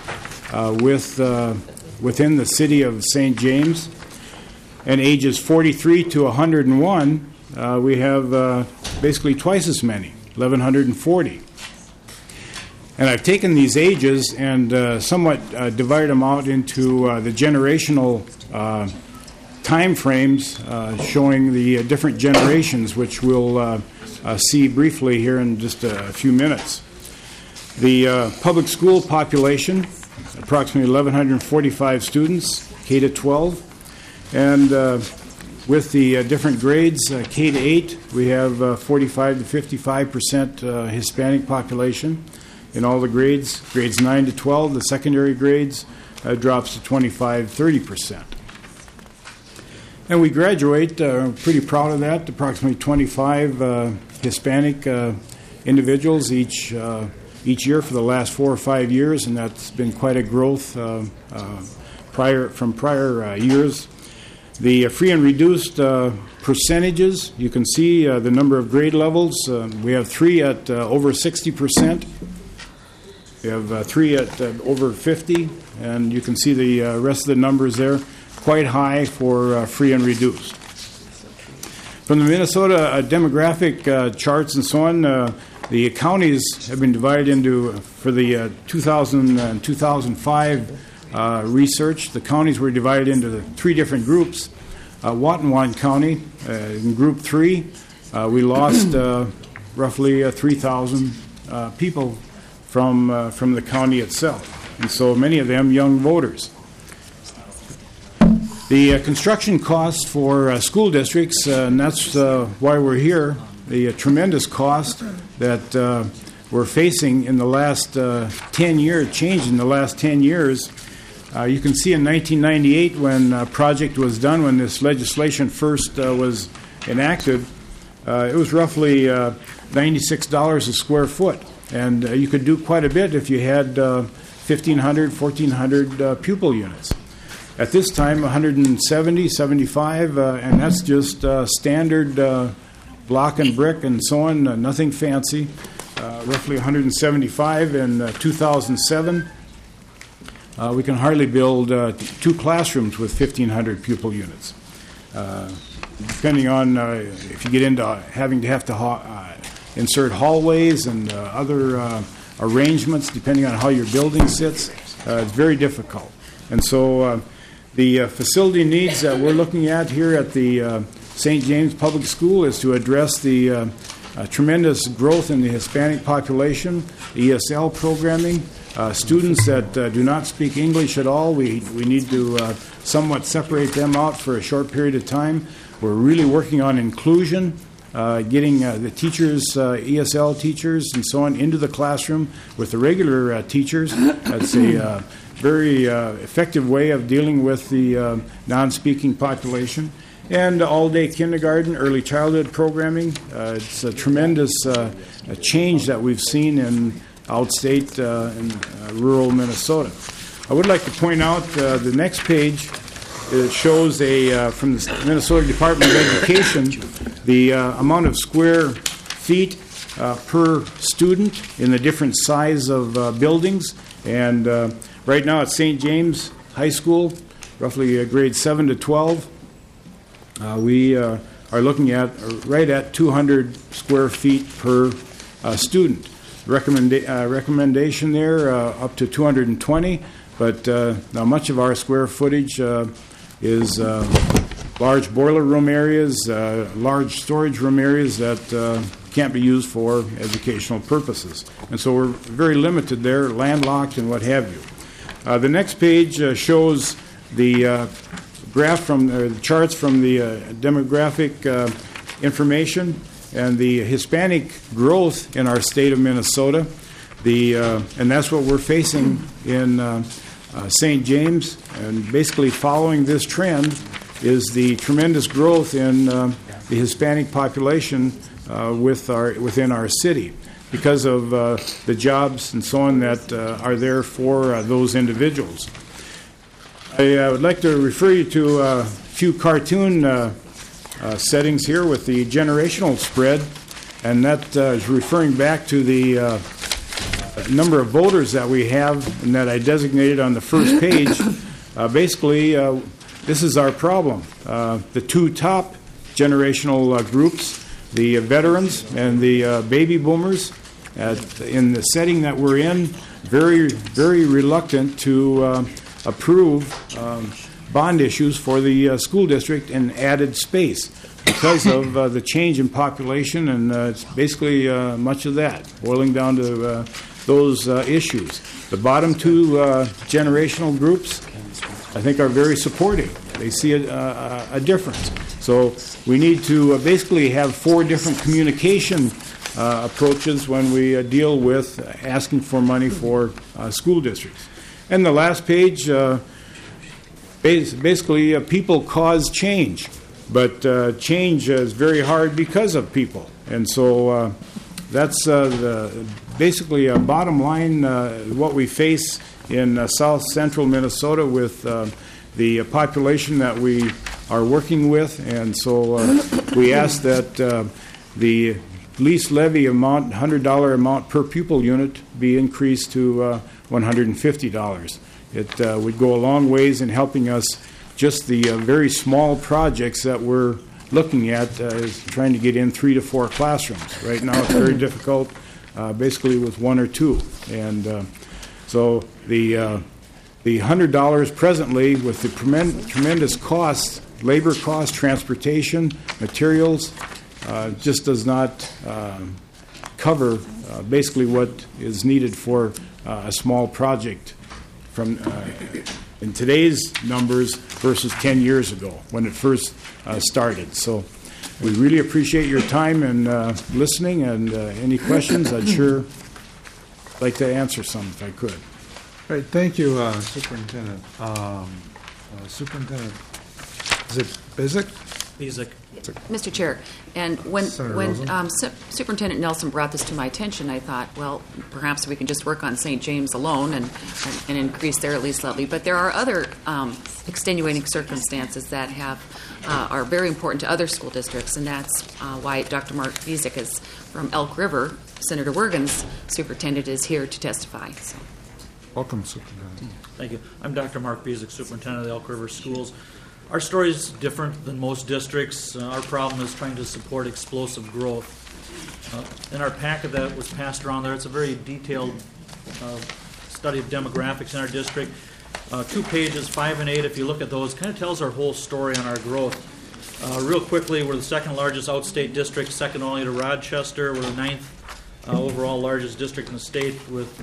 within the city of St. James. And ages 43 to 101, we have basically twice as many, 1,140. And I've taken these ages and somewhat divided them out into the generational time frames, showing the different generations, which we'll see briefly here in just a few minutes. The public school population, approximately 1,145 students, K to 12. And with the different grades, K to 8, we have 45 to 55% Hispanic population in all the grades. Grades 9 to 12, the secondary grades, drops to 25-30%. And we graduate, pretty proud of that, approximately 25 Hispanic individuals each year for the last 4 or 5 years, and that's been quite a growth from prior years. The free and reduced percentages, you can see the number of grade levels. We have 3 at over 60%. We have 3 at over 50, and you can see the rest of the numbers there, quite high for free and reduced. From the Minnesota demographic charts and so on, the counties have been divided into, for the 2000 and 2005 research, the counties were divided into 3 different groups. Watonwan County, in Group 3, we lost roughly 3,000 people from the county itself, and so many of them young voters. The construction costs for school districts, and that's why we're here, the tremendous cost that we're facing in the last 10 years, change in the last 10 years. You can see in 1998 when a project was done, when this legislation first was enacted, it was roughly $96 a square foot. And you could do quite a bit if you had 1,500, 1,400 pupil units. At this time, 170, 75, and that's just standard block and brick and so on, nothing fancy. Roughly 175 in 2007. We can hardly build 2 classrooms with 1,500 pupil units. Depending on if you get into having to insert hallways and other arrangements, depending on how your building sits, it's very difficult. And so the facility needs that we're looking at here at the St. James Public School is to address the tremendous growth in the Hispanic population, ESL programming, students that do not speak English at all. We need to somewhat separate them out for a short period of time. We're really working on inclusion, getting the teachers, ESL teachers and so on, into the classroom with the regular teachers. That's a very effective way of dealing with the non-speaking population. And all-day kindergarten, early childhood programming. It's a tremendous change that we've seen in outstate in rural Minnesota. I would like to point out the next page. It shows from the Minnesota Department of Education the amount of square feet per student in the different size of buildings. And right now at St. James High School, roughly grades 7 to 12, we are looking at right at 200 square feet per student. Recommendation there up to 220, but now much of our square footage is large boiler room areas, large storage room areas that can't be used for educational purposes. And so we're very limited there, landlocked and what have you. The next page shows the graph from the charts from the demographic information and the Hispanic growth in our state of Minnesota. And that's what we're facing in St. James. And basically following this trend, is the tremendous growth in the Hispanic population within our city because of the jobs and so on that are there for those individuals. I would like to refer you to a few cartoon settings here with the generational spread, and that is referring back to the number of voters that we have and that I designated on the first page. Basically, this is our problem. The two top generational groups, the veterans and the baby boomers, in the setting that we're in, very, very reluctant to approve bond issues for the school district and added space because of the change in population, and it's basically much of that, boiling down to those issues. The bottom two generational groups, I think, are very supportive. They see a difference. So we need to basically have four different communication approaches when we deal with asking for money for school districts. And the last page, basically, people cause change, but change is very hard because of people. And so that's basically a bottom line, what we face in south central Minnesota with the population that we are working with. And so we ask that the lease levy amount, $100 amount per pupil unit, be increased to $150. It would go a long ways in helping us. Just the very small projects that we're looking at is trying to get in 3 to 4 classrooms. Right now it's very difficult, basically with 1 or 2. And so the $100 presently, with the tremendous costs, labor costs, transportation, materials, just does not cover basically what is needed for a small project from in today's numbers versus 10 years ago when it first started. So we really appreciate your time and listening, and any questions, I'd sure like to answer some if I could. All right, thank you, Superintendent. Superintendent, is it Bizik? Bizik. Mr. Chair, and when Senator Superintendent Nelson brought this to my attention, I thought, well, perhaps we can just work on St. James alone and increase their lease levy. But there are other extenuating circumstances that are very important to other school districts, and that's why Dr. Mark Bizik is from Elk River. Senator Wergen's superintendent is here to testify. So. Welcome, Superintendent. Thank you. I'm Dr. Mark Bizik, superintendent of the Elk River Schools. Our story is different than most districts. Our problem is trying to support explosive growth. In our packet that was passed around there, it's a very detailed study of demographics in our district. 2 pages, 5 and 8, if you look at those, kind of tells our whole story on our growth. Real quickly, we're the second largest outstate district, second only to Rochester. We're the 9th overall largest district in the state with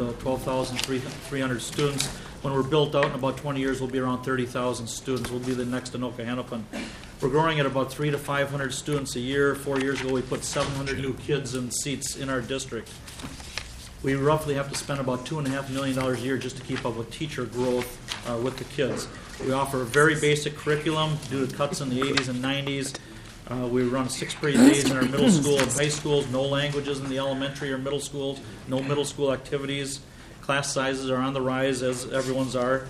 12,300 students. When we're built out in about 20 years, we'll be around 30,000 students. We'll be the next Anoka Hennepin. We're growing at about 300 to 500 students a year. 4 years ago, we put 700 new kids in seats in our district. We roughly have to spend about $2.5 million a year just to keep up with teacher growth with the kids. We offer a very basic curriculum due to cuts in the 80s and 90s. We run 6 period days in our middle school and high schools, no languages in the elementary or middle schools, no middle school activities. Class sizes are on the rise, as everyone's are.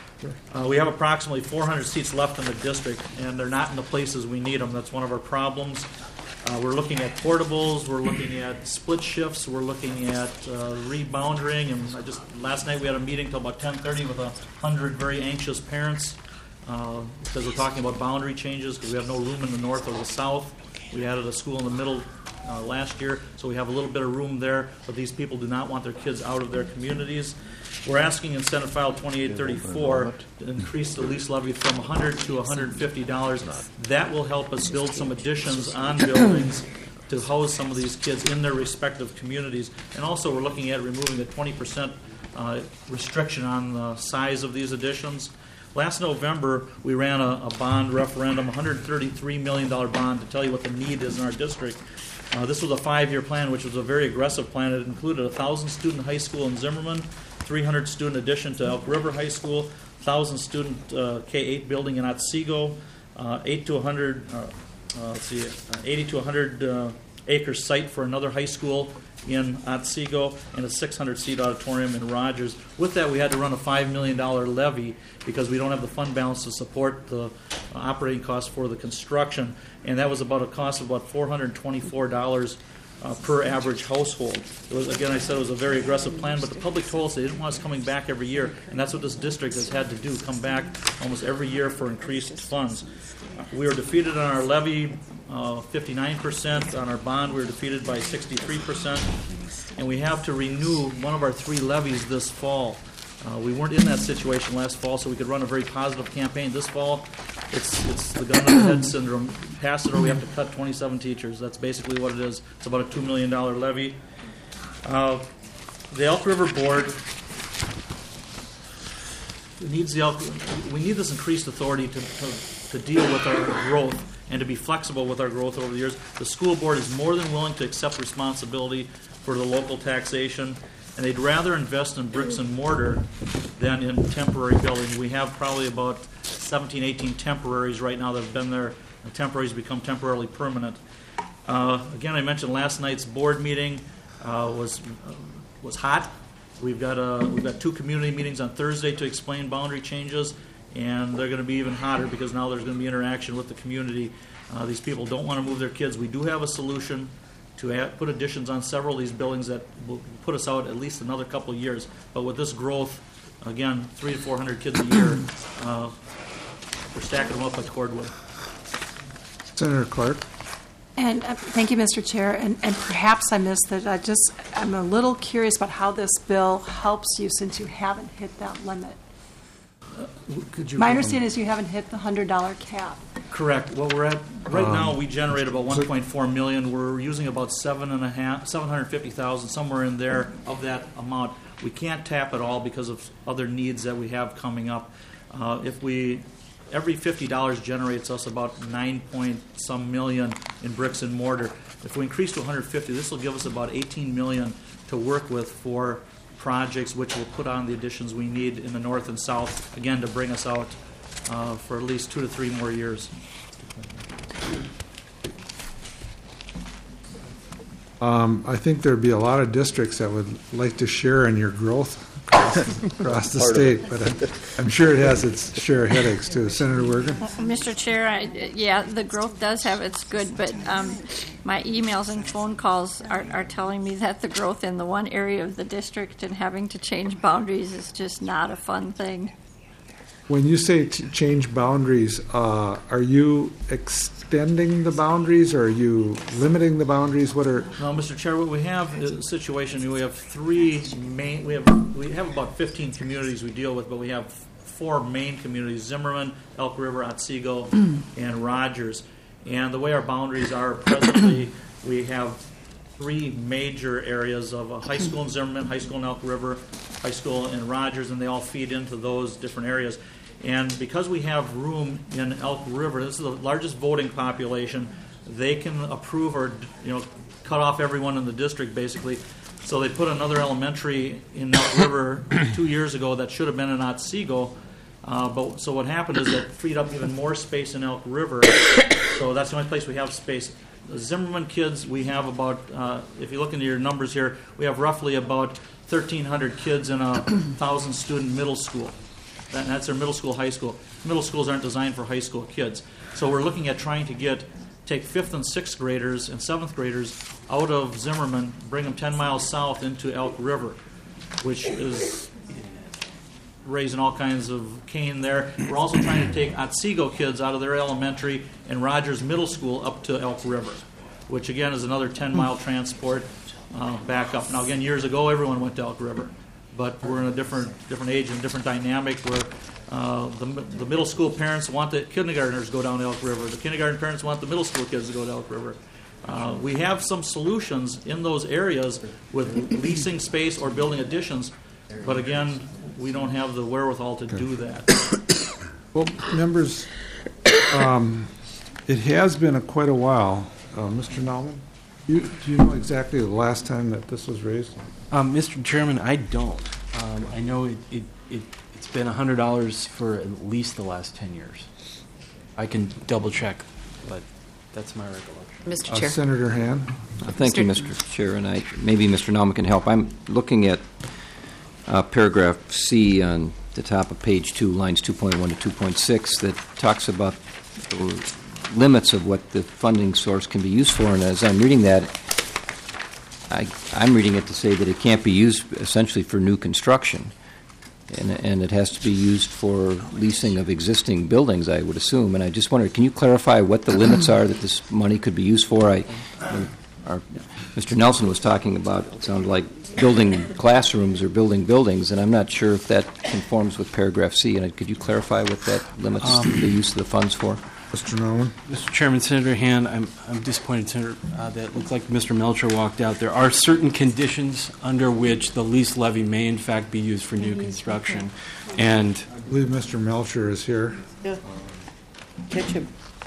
We have approximately 400 seats left in the district, and they're not in the places we need them. That's one of our problems. We're looking at portables. We're looking at split shifts. We're looking at rebounding. And last night we had a meeting till about 10:30 with 100 very anxious parents because we're talking about boundary changes because we have no room in the north or the south. We added a school in the middle last year, so we have a little bit of room there, but these people do not want their kids out of their communities. We're asking in Senate File 2834 to increase the lease levy from $100 to $150. That will help us build some additions on buildings to house some of these kids in their respective communities. And also we're looking at removing the 20% restriction on the size of these additions. Last November, we ran a bond referendum, $133 million bond, to tell you what the need is in our district. This was a 5-year plan, which was a very aggressive plan. It included a 1,000-student high school in Zimmerman, 300-student addition to Elk River High School, 1,000-student K-8 building in Otsego, 80 to 100 acre site for another high school in Otsego, and a 600-seat auditorium in Rogers. With that, we had to run a $5 million levy because we don't have the fund balance to support the operating costs for the construction, and that was about a cost of about $424 per average household. It was, again, I said it was a very aggressive plan, but the public told us they didn't want us coming back every year, and that's what this district has had to do, come back almost every year for increased funds. We were defeated on our levy 59%. On our bond, we were defeated by 63%. And we have to renew one of our 3 levies this fall. We weren't in that situation last fall, so we could run a very positive campaign. This fall, it's the gun to the head syndrome. Pass it or we have to cut 27 teachers. That's basically what it is. It's about a $2 million levy. The Elk River Board needs we need this increased authority to deal with our growth and to be flexible with our growth over the years. The school board is more than willing to accept responsibility for the local taxation, and they'd rather invest in bricks and mortar than in temporary buildings. We have probably about 17, 18 temporaries right now that have been there. The temporaries become temporarily permanent. Again, I mentioned last night's board meeting was hot. We've got 2 community meetings on Thursday to explain boundary changes, and they're going to be even hotter because now there's going to be interaction with the community. These people don't want to move their kids. We do have a solution to put additions on several of these buildings that will put us out at least another couple of years. But with this growth, again, 300 to 400 kids a year, we're stacking them up like cordwood. Senator Clark. And thank you, Mr. Chair. And perhaps I missed it. I'm a little curious about how this bill helps you since you haven't hit that limit. My understanding is you haven't hit the $100 cap. Correct. Well, we're at right now. We generate about 1.4 million. We're using about 750,000, somewhere in there of that amount. We can't tap it all because of other needs that we have coming up. Every $50 generates us about 9-point-some million in bricks and mortar. If we increase to 150, this will give us about 18 million to work with for projects which will put on the additions we need in the north and south, again, to bring us out for at least 2 to 3 more years. I think there'd be a lot of districts that would like to share in your growth across the state, but I'm sure it has its share of headaches too. Senator Wergen? Mr. Chair, the growth does have its good, but my emails and phone calls are telling me that the growth in the one area of the district and having to change boundaries is just not a fun thing. When you say change boundaries, are you extending the boundaries, or are you limiting the boundaries? What are? No, Mr. Chair, what we have is a situation. We have 3 main. We have about 15 communities we deal with, but we have 4 main communities: Zimmerman, Elk River, Otsego, and Rogers. And the way our boundaries are presently, we have 3 major areas of a high school in Zimmerman, high school in Elk River, high school in Rogers, and they all feed into those different areas. And because we have room in Elk River, this is the largest voting population, they can approve or cut off everyone in the district, basically. So they put another elementary in Elk River 2 years ago that should have been in Otsego. So what happened is that freed up even more space in Elk River. So that's the only place we have space. The Zimmerman kids, we have about, if you look into your numbers here, we have roughly about 1,300 kids in a 1,000-student middle school. That's their middle school, high school. Middle schools aren't designed for high school kids. So we're looking at trying to take 5th and 6th graders and 7th graders out of Zimmerman, bring them 10 miles south into Elk River, which is raising all kinds of cane there. We're also trying to take Otsego kids out of their elementary and Rogers Middle School up to Elk River, which again is another 10-mile transport back up. Now again, years ago everyone went to Elk River, but we're in a different age and different dynamic where the middle school parents want the kindergartners to go down to Elk River. The kindergarten parents want the middle school kids to go to Elk River. We have some solutions in those areas with leasing space or building additions, but again, we don't have the wherewithal to do that. Well, members, it has been quite a while. Mr. Nauman, do you know exactly the last time that this was raised? Mr. Chairman, I don't. I know it's been $100 for at least the last 10 years. I can double check, but that's my recollection. Mr. Chair. Senator Hand. Thank you, Mr. Chair, and maybe Mr. Nauman can help. I'm looking at paragraph C on the top of page 2, lines 2.1 to 2.6, that talks about the limits of what the funding source can be used for. And as I'm reading that, I'm reading it to say that it can't be used essentially for new construction, and it has to be used for leasing of existing buildings, I would assume. And I just wondered, can you clarify what the limits are that this money could be used for? Mr. Nelson was talking about, it sounded like building classrooms or building buildings, and I'm not sure if that conforms with paragraph C. And could you clarify what that limits the use of the funds for? Mr. Nolan. Mr. Chairman, Senator Hand, I'm disappointed, Senator, that it looked like Mr. Melcher walked out. There are certain conditions under which the lease levy may, in fact, be used for new construction. And I believe Mr. Melcher is here. Yeah. Catch him.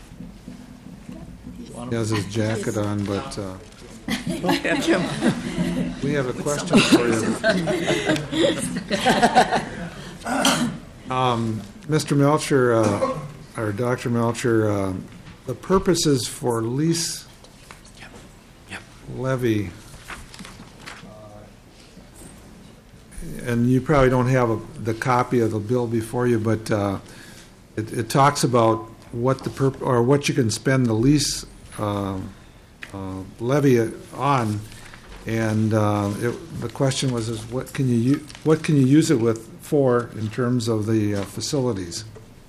He has his jacket on, but Catch him. we have a question for you. Mr. Melcher, or Dr. Melcher, the purposes for lease levy, and you probably don't have the copy of the bill before you, but it talks about what what you can spend the lease levy on, and the question was: what can you use it for in terms of the facilities?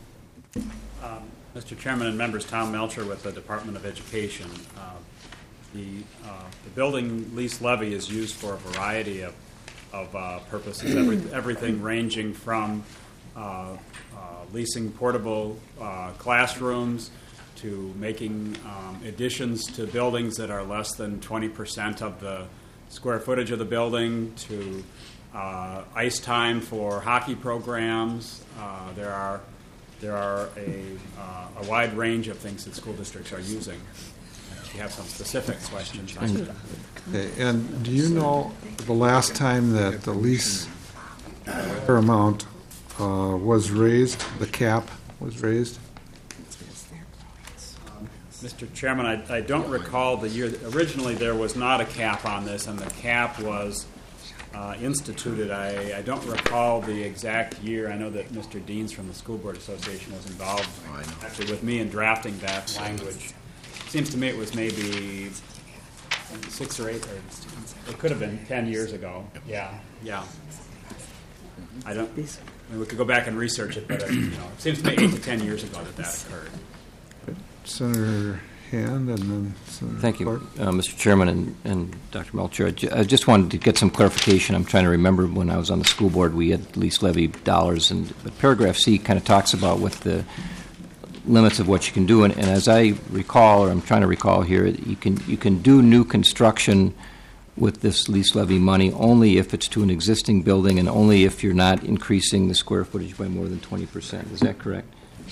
Mr. Chairman and members, Tom Melcher with the Department of Education. The building lease levy is used for a variety of purposes, everything ranging from leasing portable classrooms to making additions to buildings that are less than 20% of the square footage of the building, to ice time for hockey programs. There are a wide range of things that school districts are using. If you have some specific questions. Okay. And do you know the last time that the lease amount was raised, the cap was raised? Mr. Chairman, I don't recall the year. Originally, there was not a cap on this, and the cap was instituted. I don't recall the exact year. I know that Mr. Deans from the School Board Association was involved actually with me in drafting that language. It seems to me it was maybe 6 or 8, or it could have been 10 years ago. Yeah. I don't. I mean, we could go back and research it, but it seems to me 8 to 10 years ago that occurred. Senator Hand, and then Senator Thank you, Clark. Mr. Chairman and Dr. Melcher. I just wanted to get some clarification. I'm trying to remember when I was on the school board, we had lease levy dollars, but paragraph C kind of talks about what the limits of what you can do. And as I recall, or I'm trying to recall here, you can do new construction with this lease levy money only if it's to an existing building and only if you're not increasing the square footage by more than 20%. Is that correct?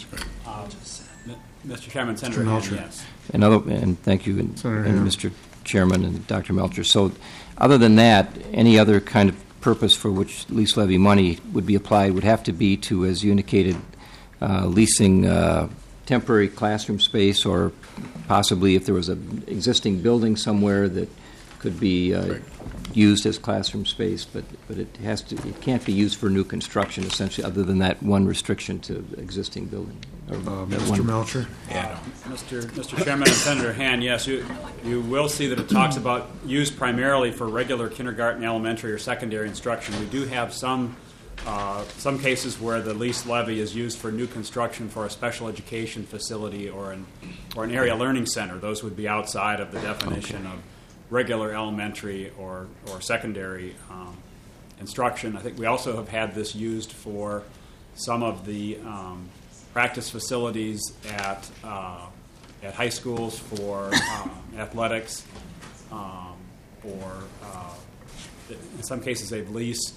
Mr. Chairman, Senator Melcher. Yes. And thank you, and Mr. Chairman and Dr. Melcher. So other than that, any other kind of purpose for which lease levy money would be applied would have to be to, as you indicated, leasing temporary classroom space, or possibly if there was an existing building somewhere that could be used as classroom space, but it can't be used for new construction, essentially, other than that one restriction to existing building. Mr. Melcher? Mr. Chairman and Senator Hand, yes, you will see that it talks about used primarily for regular kindergarten, elementary, or secondary instruction. We do have some cases where the lease levy is used for new construction for a special education facility or an area learning center. Those would be outside of the definition of regular elementary or secondary instruction. I think we also have had this used for some of the practice facilities at high schools for athletics, or in some cases they've leased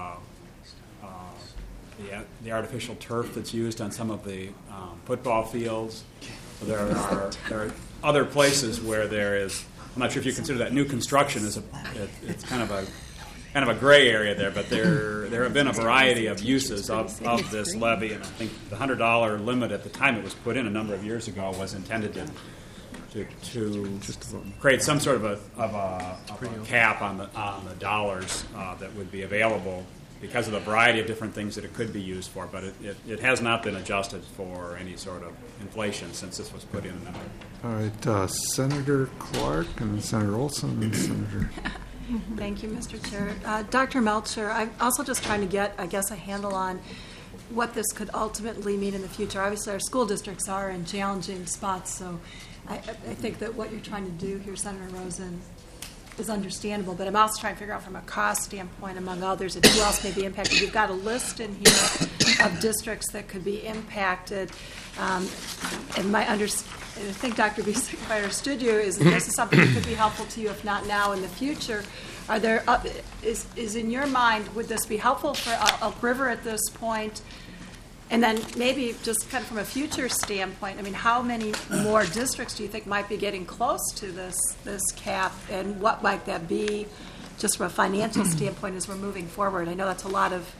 the artificial turf that's used on some of the football fields. There are other places where there is. I'm not sure if you consider that new construction it's kind of kind of a gray area there, but there have been a variety of uses of this levy, and I think the $100 limit at the time it was put in a number of years ago was intended to create some sort of a cap on the dollars that would be available because of the variety of different things that it could be used for, but it has not been adjusted for any sort of inflation since this was put in. All right, Senator Clark, and then Senator Olson, and Senator... Thank you, Mr. Chair. Dr. Melcher, I'm also just trying to get, I guess, a handle on what this could ultimately mean in the future. Obviously, our school districts are in challenging spots, so I think that what you're trying to do here, Senator Rosen, is understandable, but I'm also trying to figure out from a cost standpoint, among others, and who else may be impacted. You've got a list in here of districts that could be impacted, and I think, Dr. Bisick, if I understood you, is that this is something that could be helpful to you, if not now, in the future. Are there is in your mind, would this be helpful for Elk River at this point? And then maybe just kind of from a future standpoint, I mean, how many more districts do you think might be getting close to this cap, and what might that be just from a financial standpoint as we're moving forward? I know that's a lot of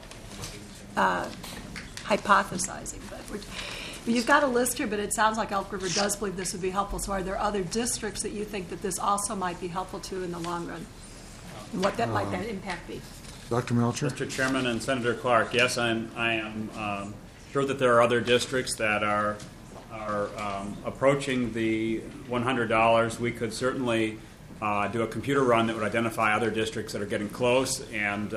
hypothesizing, but you've got a list here, but it sounds like Elk River does believe this would be helpful. So are there other districts that you think that this also might be helpful to in the long run? And what that might that impact be? Dr. Melcher? Mr. Chairman and Senator Clark, yes, I am sure that there are other districts that are approaching the $100. We could certainly do a computer run that would identify other districts that are getting close, and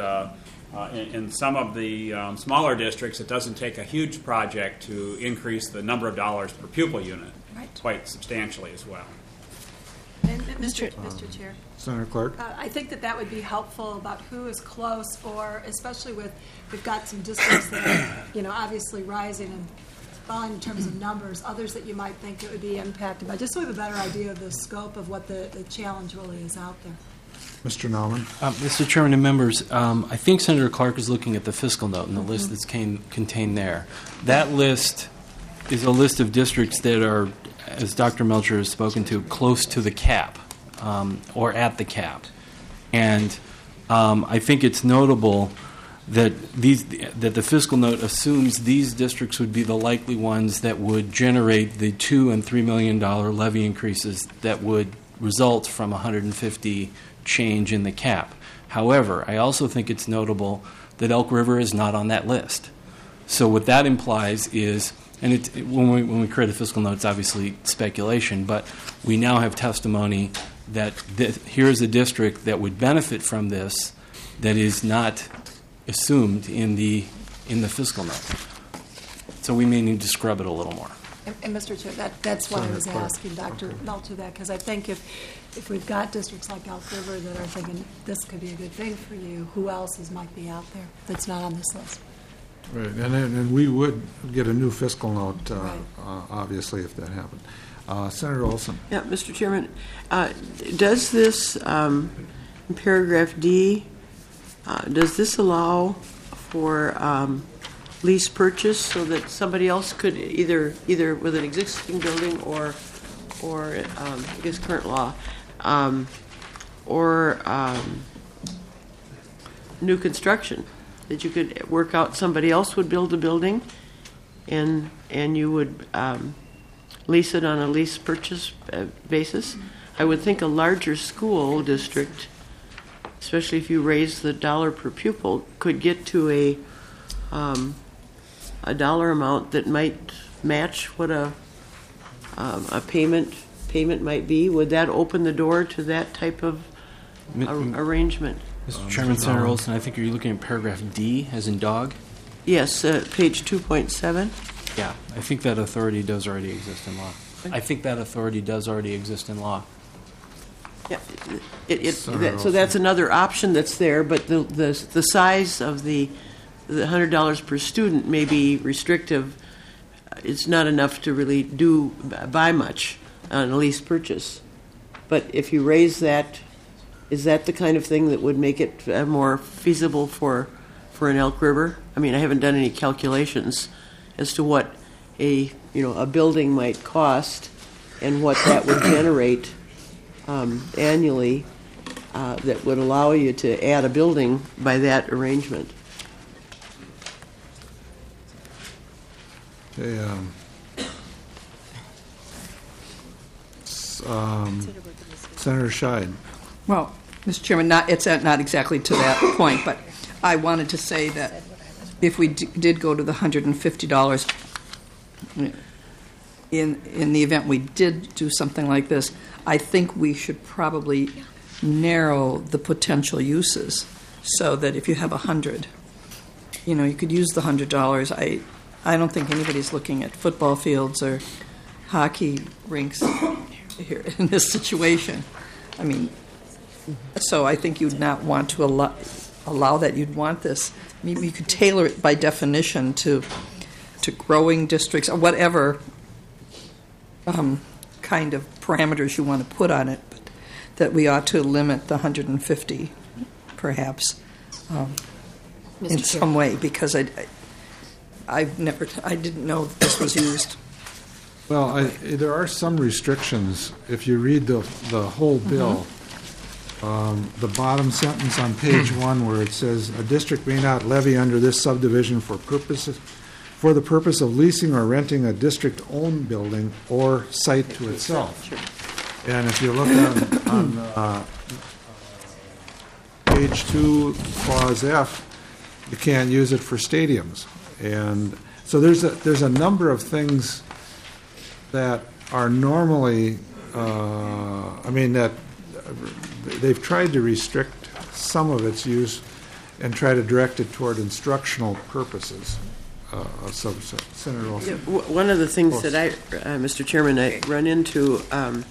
in some of the smaller districts, it doesn't take a huge project to increase the number of dollars per pupil unit quite substantially as well. And Mr. Chair. Senator Clark? I think that would be helpful about who is close, or especially we've got some districts that are, obviously rising and falling in terms of numbers, others that you might think it would be impacted by, just so we have a better idea of the scope of what the challenge really is out there. Mr. Nauman? Mr. Chairman and members, I think Senator Clark is looking at the fiscal note and the list that's contained there. That list is a list of districts that are, as Dr. Melcher has spoken to, close to the cap or at the cap. And I think it's notable that the fiscal note assumes these districts would be the likely ones that would generate the $2 and $3 million levy increases that would result from 150 change in the cap. However, I also think it's notable that Elk River is not on that list. So what that implies is, and when we create a fiscal note, it's obviously speculation, but we now have testimony that here's a district that would benefit from this that is not assumed in the fiscal note. So we may need to scrub it a little more. And Mr. Chair, that's why I was asking Dr. Melcher that, because I think if we've got districts like Elk River that are thinking this could be a good thing for you, who else might be out there that's not on this list? Right, and we would get a new fiscal note, obviously, if that happened. Senator Olson. Yeah, Mr. Chairman, does this, in paragraph D, does this allow for lease purchase so that somebody else could either with an existing building or I guess current law, or new construction, that you could work out somebody else would build a building and you would lease it on a lease purchase basis? I would think a larger school district, especially if you raise the dollar per pupil, could get to a dollar amount that might match what a payment might be. Would that open the door to that type of arrangement? Mr. Chairman, Senator Olson, I think you're looking at paragraph D, as in dog? Yes, page 2.7. Yeah, I think that authority does already exist in law. Yeah, so that's another option that's there, but the size of the $100 per student may be restrictive. It's not enough to really buy much on a lease purchase. But if you raise that, is that the kind of thing that would make it more feasible for an Elk River? I mean, I haven't done any calculations as to what a building might cost and what that would generate annually that would allow you to add a building by that arrangement. Okay, Senator Scheid. Well, Mr. Chairman, it's not exactly to that point, but I wanted to say that if we did go to the $150 in the event we did do something like this, I think we should probably narrow the potential uses so that if you have 100, you could use the $100. I don't think anybody's looking at football fields or hockey rinks here in this situation. I mean, so I think you'd not want to allow that. You'd want this. Maybe you could tailor it by definition to growing districts or whatever kind of parameters you want to put on it, but that we ought to limit the 150, perhaps, in some way, because I didn't know this was used. Well, there are some restrictions. If you read the whole bill, the bottom sentence on page 1 where it says, a district may not levy under this subdivision for the purpose of leasing or renting a district-owned building or site to itself. And if you look on page 2, clause F, you can't use it for stadiums. And so there's a number of things that are normally, that they've tried to restrict some of its use and try to direct it toward instructional purposes. So, Senator Olson. One of the things that Mr. Chairman, I run into,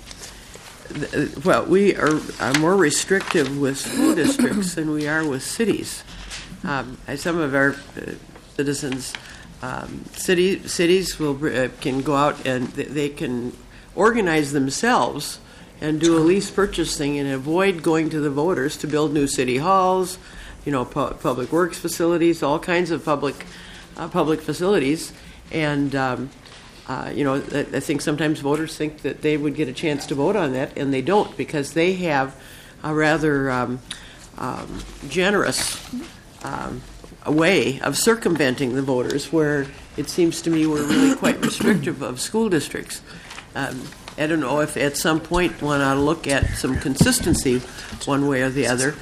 we are more restrictive with school districts than we are with cities. Some of our citizens, cities can go out and they can organize themselves and do a lease purchasing and avoid going to the voters to build new city halls, public works facilities, all kinds of public facilities. And I think sometimes voters think that they would get a chance to vote on that, and they don't, because they have a rather generous way of circumventing the voters, where it seems to me we're really quite restrictive of school districts. I don't know if at some point one ought to look at some consistency one way or the other.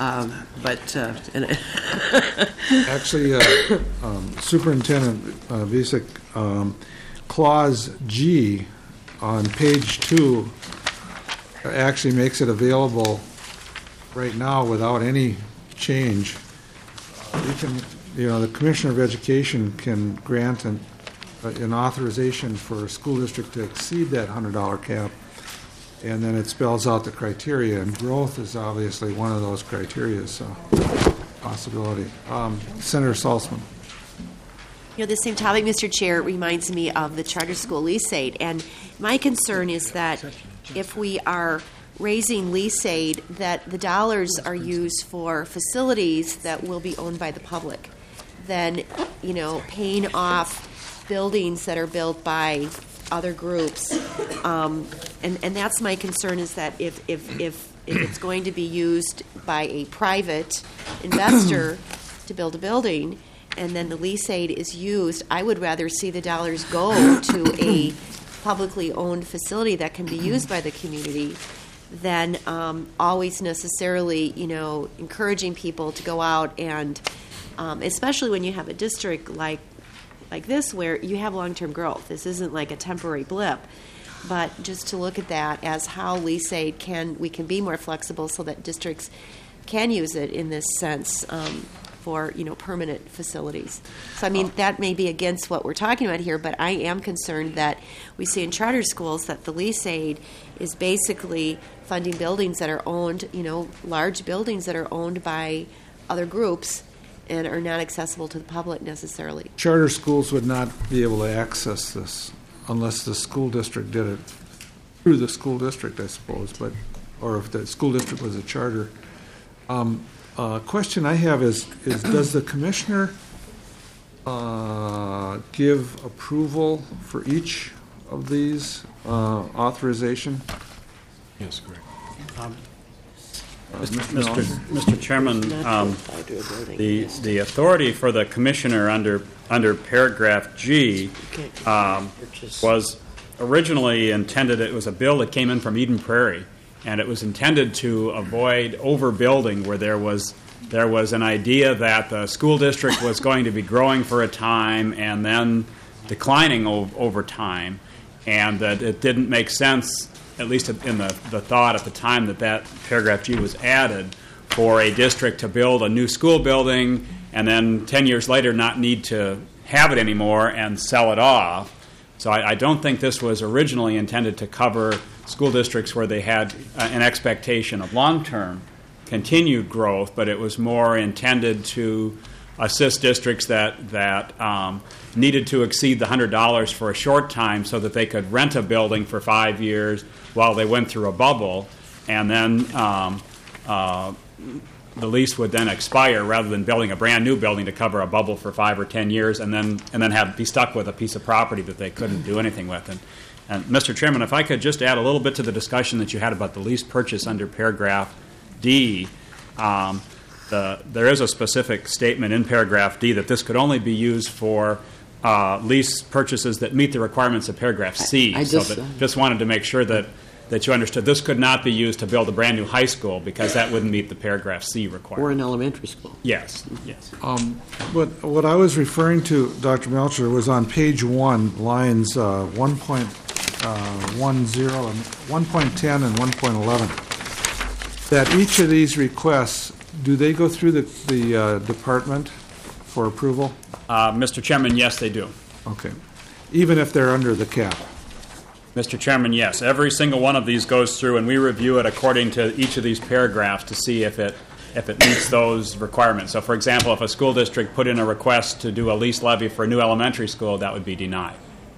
Actually, Superintendent Visick, Clause G on page 2 actually makes it available right now without any change. The Commissioner of Education can grant an authorization for a school district to exceed that $100 cap, and then it spells out the criteria, and growth is obviously one of those criteria, so possibility. Senator Salzman. The same topic, Mr. Chair, reminds me of the charter school lease aid, and my concern is that if we are raising lease aid, that the dollars are used for facilities that will be owned by the public, then paying off buildings that are built by other groups, and that's my concern, is that if it's going to be used by a private investor to build a building, and then the lease aid is used, I would rather see the dollars go to a publicly owned facility that can be used by the community than always necessarily, encouraging people to go out and, especially when you have a district like this where you have long-term growth. This isn't like a temporary blip, but just to look at that as how lease aid we can be more flexible so that districts can use it in this sense for permanent facilities. So that may be against what we're talking about here, but I am concerned that we see in charter schools that the lease aid is basically funding buildings that are owned, large buildings that are owned by other groups and are not accessible to the public necessarily. Charter schools would not be able to access this unless the school district did it through the school district, I suppose, or if the school district was a charter. Question I have is does the commissioner give approval for each of these authorization? Yes, correct. Mr. Chairman, the authority for the commissioner under paragraph G was originally intended, it was a bill that came in from Eden Prairie, and it was intended to avoid overbuilding where there was an idea that the school district was going to be growing for a time and then declining over time, and that it didn't make sense, at least in the thought at the time that paragraph G was added, for a district to build a new school building and then 10 years later not need to have it anymore and sell it off. So I don't think this was originally intended to cover school districts where they had an expectation of long-term continued growth, but it was more intended to assist districts that needed to exceed the $100 for a short time so that they could rent a building for 5 years while they went through a bubble, and then the lease would then expire rather than building a brand new building to cover a bubble for 5 or 10 years and then be stuck with a piece of property that they couldn't do anything with. And Mr. Chairman, if I could just add a little bit to the discussion that you had about the lease purchase under paragraph D. There is a specific statement in paragraph D that this could only be used for lease purchases that meet the requirements of paragraph C. Just wanted to make sure that you understood this could not be used to build a brand new high school because that wouldn't meet the paragraph C requirement. Or an elementary school. Yes. What I was referring to, Dr. Melcher, was on page 1, lines 1.10 and 1.10 and 1.11. That each of these requests, do they go through the department for approval? Mr. Chairman, yes, they do. Okay. Even if they're under the cap? Mr. Chairman, yes. Every single one of these goes through, and we review it according to each of these paragraphs to see if it meets those requirements. So, for example, if a school district put in a request to do a lease levy for a new elementary school, that would be denied.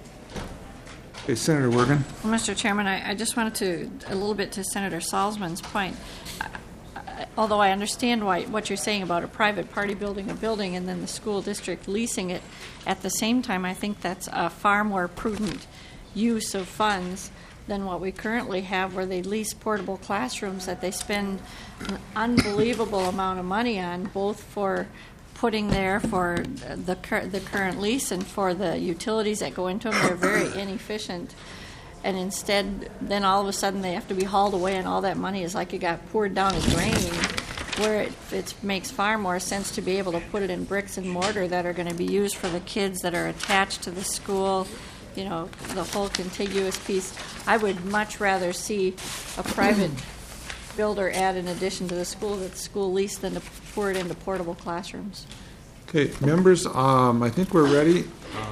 Okay, Senator Wergen. Well, Mr. Chairman, I just wanted a little bit to Senator Salzman's point. Although I understand what you're saying about a private party building a building and then the school district leasing it, at the same time, I think that's a far more prudent use of funds than what we currently have, where they lease portable classrooms that they spend an unbelievable amount of money on, both for putting there for the current lease and for the utilities that go into them. They're very inefficient. And instead, then all of a sudden they have to be hauled away, and all that money is like it got poured down a drain, where it makes far more sense to be able to put it in bricks and mortar that are going to be used for the kids that are attached to the school, the whole contiguous piece. I would much rather see a private builder add in addition to the school lease than to pour it into portable classrooms. Okay, members, I think we're ready.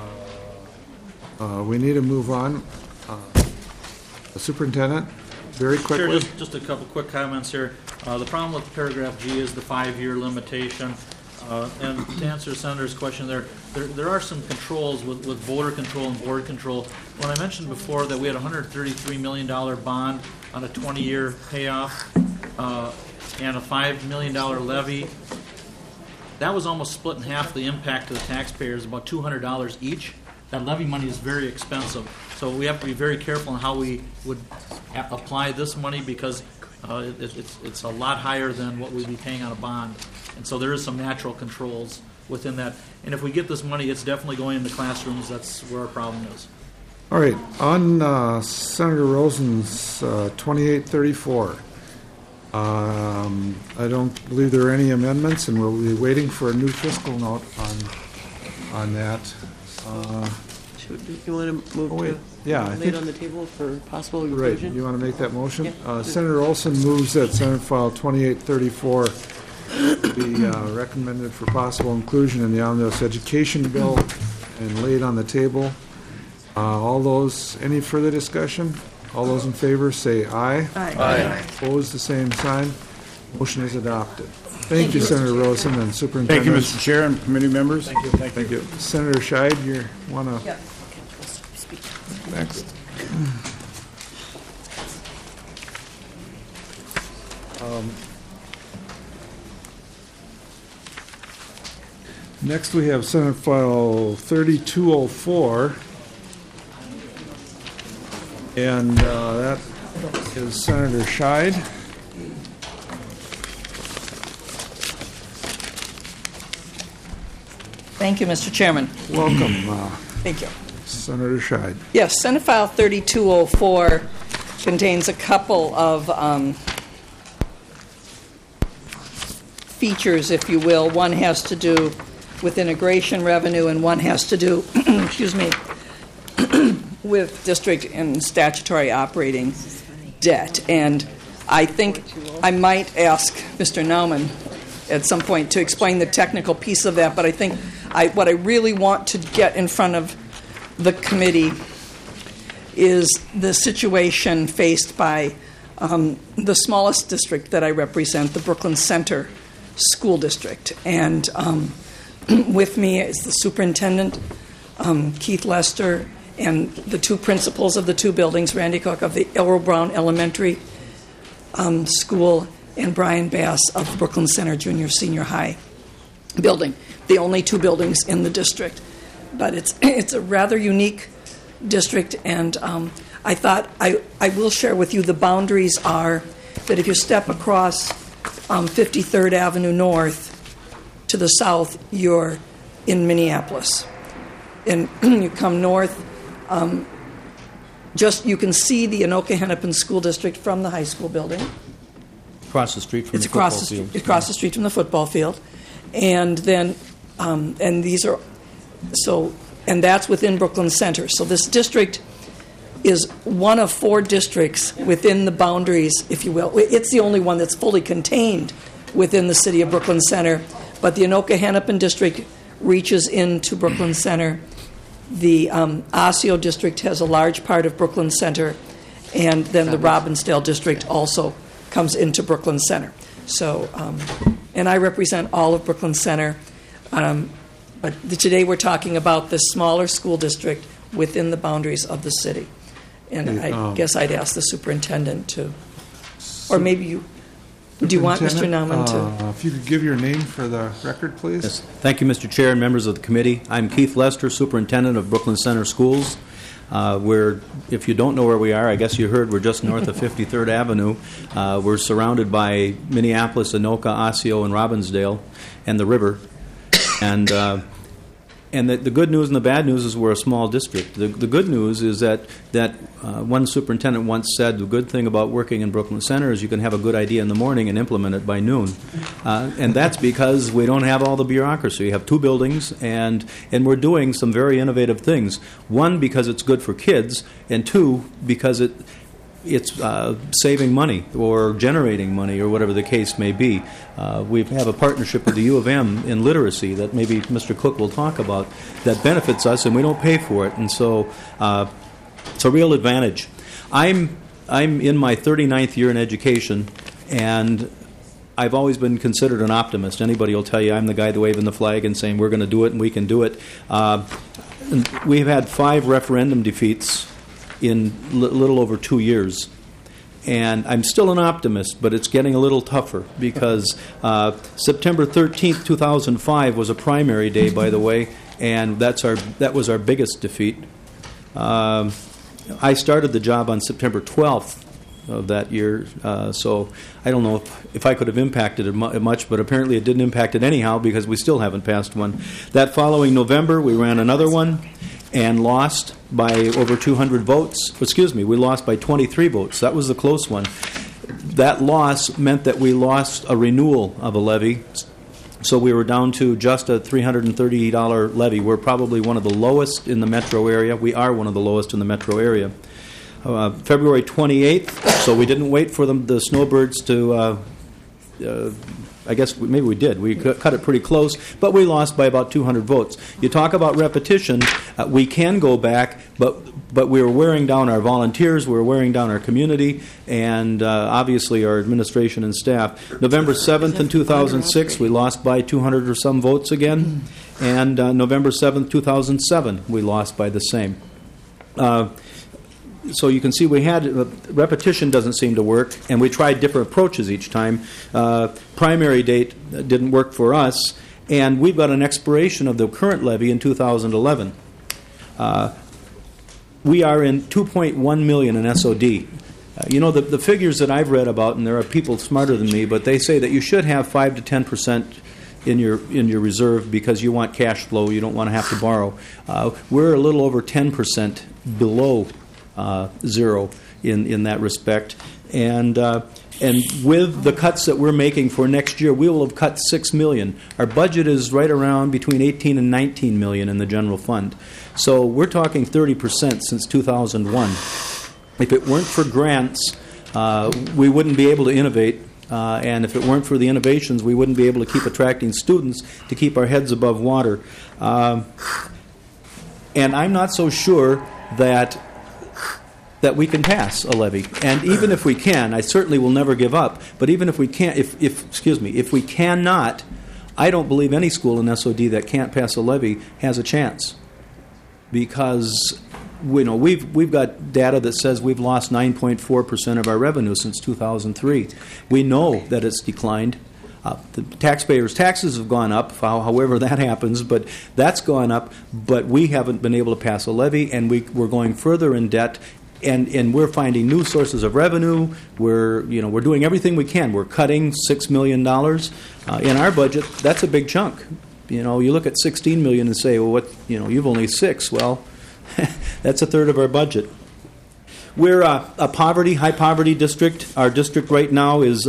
We need to move on. The superintendent, very quickly. Sure, just a couple quick comments here. The problem with paragraph G is the 5-year limitation. And to answer the Senator's question there are some controls with voter control and board control. When I mentioned before that we had a $133 million bond on a 20-year payoff and a $5 million levy, that was almost split in half the impact to the taxpayers, about $200 each. That levy money is very expensive. So we have to be very careful on how we would apply this money because it's a lot higher than what we'd be paying on a bond. And so there is some natural controls within that. And if we get this money, it's definitely going into classrooms. That's where our problem is. All right. On Senator Rosen's 2834, I don't believe there are any amendments, and we'll be waiting for a new fiscal note on that. You want to move to lay it on the table for possible inclusion? Right. You want to make that motion? Yeah. Senator Olson moves that Senate File 2834 be recommended for possible inclusion in the Omnibus Education Bill and laid on the table. Any further discussion? All those in favor say aye. Aye. Opposed, the same sign. Motion is adopted. Thank you, Senator Rosen and Superintendent. Thank you, Mr. Chair and committee members. Thank you. Senator Scheid, you want to? Yeah. Next. Next, we have Senate File 3204, and that is Senator Scheid. Thank you, Mr. Chairman. Welcome. Thank you. Senator Scheid. Yes, Senate File 3204 contains a couple of features, if you will. One has to do with integration revenue, and one has to do, excuse me, with district and statutory operating debt. And I think I might ask Mr. Nauman at some point to explain the technical piece of that, but I think what I really want to get in front of the committee is the situation faced by the smallest district that I represent, the Brooklyn Center School District. And with me is the superintendent, Keith Lester, and the two principals of the two buildings, Randy Cook of the Elroy Brown Elementary School and Brian Bass of the Brooklyn Center Junior Senior High building, the only two buildings in the district. But it's a rather unique district, and I thought I will share with you the boundaries are that if you step across 53rd Avenue North to the south, you're in Minneapolis. And you come north, you can see the Anoka Hennepin School District from the high school building. Across the street from It's the football field. field. Across the street from the football field. And then, and these are, so, and that's within Brooklyn Center. So this district is one of four districts within the boundaries, if you will. It's the only one that's fully contained within the city of Brooklyn Center. But the Anoka Hennepin district reaches into Brooklyn Center. The Osseo district has a large part of Brooklyn Center. And then the Robbinsdale district also comes into Brooklyn Center. So, and I represent all of Brooklyn Center. But today we're talking about the smaller school district within the boundaries of the city. And I guess I'd ask the superintendent to, or maybe you, do you want Mr. Nauman to? If you could give your name for the record, please. Yes. Thank you, Mr. Chair and members of the committee. I'm Keith Lester, Superintendent of Brooklyn Center Schools. If you don't know where we are, I guess you heard we're just north of 53rd Avenue. We're surrounded by Minneapolis, Anoka, Osseo, and Robbinsdale, and the river. And the good news and the bad news is we're a small district. The good news is that one superintendent once said the good thing about working in Brooklyn Center is you can have a good idea in the morning and implement it by noon. And that's because we don't have all the bureaucracy. We have two buildings, and we're doing some very innovative things. One, because it's good for kids, and two, because it's saving money or generating money or whatever the case may be. We have a partnership with the U of M in literacy that maybe Mr. Cook will talk about that benefits us, and we don't pay for it. And so it's a real advantage. I'm in my 39th year in education, and I've always been considered an optimist. Anybody will tell you I'm the guy waving the flag and saying we're going to do it and we can do it. We've had 5 referendum defeats in little over 2 years. And I'm still an optimist, but it's getting a little tougher because September 13th, 2005 was a primary day, by the way, and that was our biggest defeat. I started the job on September 12th of that year, so I don't know if I could have impacted it much, but apparently it didn't impact it anyhow because we still haven't passed one. That following November, we ran another one and lost by over 200 votes. We lost by 23 votes. That was the close one. That loss meant that we lost a renewal of a levy, so we were down to just a $330 levy. We're probably one of the lowest in the metro area. We are one of the lowest in the metro area. February 28th, so we didn't wait for the snowbirds to, I guess maybe we did. We cut it pretty close, but we lost by about 200 votes. You talk about repetition, we can go back, but we were wearing down our volunteers, we were wearing down our community, and obviously our administration and staff. November 7th in 2006, we lost by 200 or some votes again, and November 7th, 2007, we lost by the same. So you can see we had repetition doesn't seem to work, and we tried different approaches each time. Primary date didn't work for us, and we've got an expiration of the current levy in 2011. We are in $2.1 million in SOD. The figures that I've read about, and there are people smarter than me, but they say that you should have 5 to 10% in your reserve because you want cash flow. You don't want to have to borrow. We're a little over 10% below zero in that respect, and with the cuts that we're making for next year, we will have cut $6 million. Our budget is right around between $18 and $19 million in the general fund. So we're talking 30% since 2001. If it weren't for grants, we wouldn't be able to innovate. And if it weren't for the innovations, we wouldn't be able to keep attracting students to keep our heads above water. And I'm not so sure that we can pass a levy. And even if we can, I certainly will never give up. But even if we can't, if we cannot, I don't believe any school in SOD that can't pass a levy has a chance. Because we've got data that says we've lost 9.4% of our revenue since 2003. We know that it's declined. The taxpayers' taxes have gone up, however that happens, but that's gone up. But we haven't been able to pass a levy, and we're going further in debt. And we're finding new sources of revenue. We're doing everything we can. We're cutting $6 million in our budget. That's a big chunk. You look at $16 million and say, well, you've only $6. Well, that's a third of our budget. We're a high poverty district. Our district right now is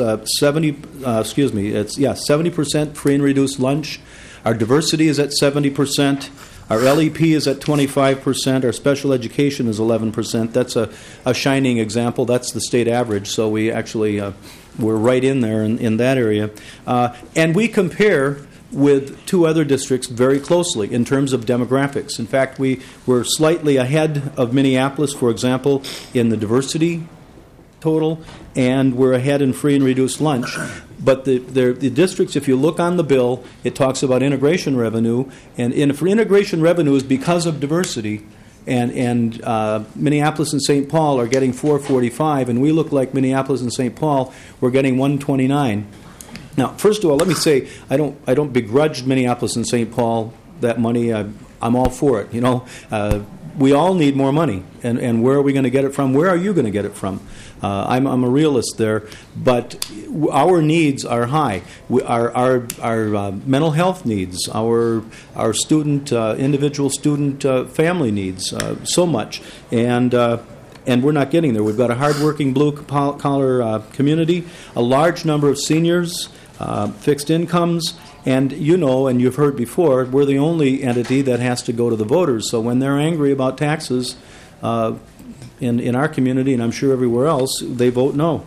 70% free and reduced lunch. Our diversity is at 70%. Our LEP is at 25%. Our special education is 11%. That's a shining example. That's the state average. So we actually we're right in there in that area. And we compare with two other districts very closely in terms of demographics. In fact, we're slightly ahead of Minneapolis, for example, in the diversity total, and we're ahead in free and reduced lunch. But the districts, if you look on the bill, it talks about integration revenue, and for integration revenue is because of diversity, and Minneapolis and St. Paul are getting $445, and we look like Minneapolis and St. Paul, we're getting $129. Now, first of all, let me say I don't begrudge Minneapolis and St. Paul that money. I'm all for it. We all need more money, and where are we going to get it from? Where are you going to get it from? I'm a realist there, but our needs are high. Our mental health needs, our student, individual student family needs, so much, and we're not getting there. We've got a hardworking blue-collar community, a large number of seniors, fixed incomes, and and you've heard before, we're the only entity that has to go to the voters. So when they're angry about taxes in our community, and I'm sure everywhere else, they vote no.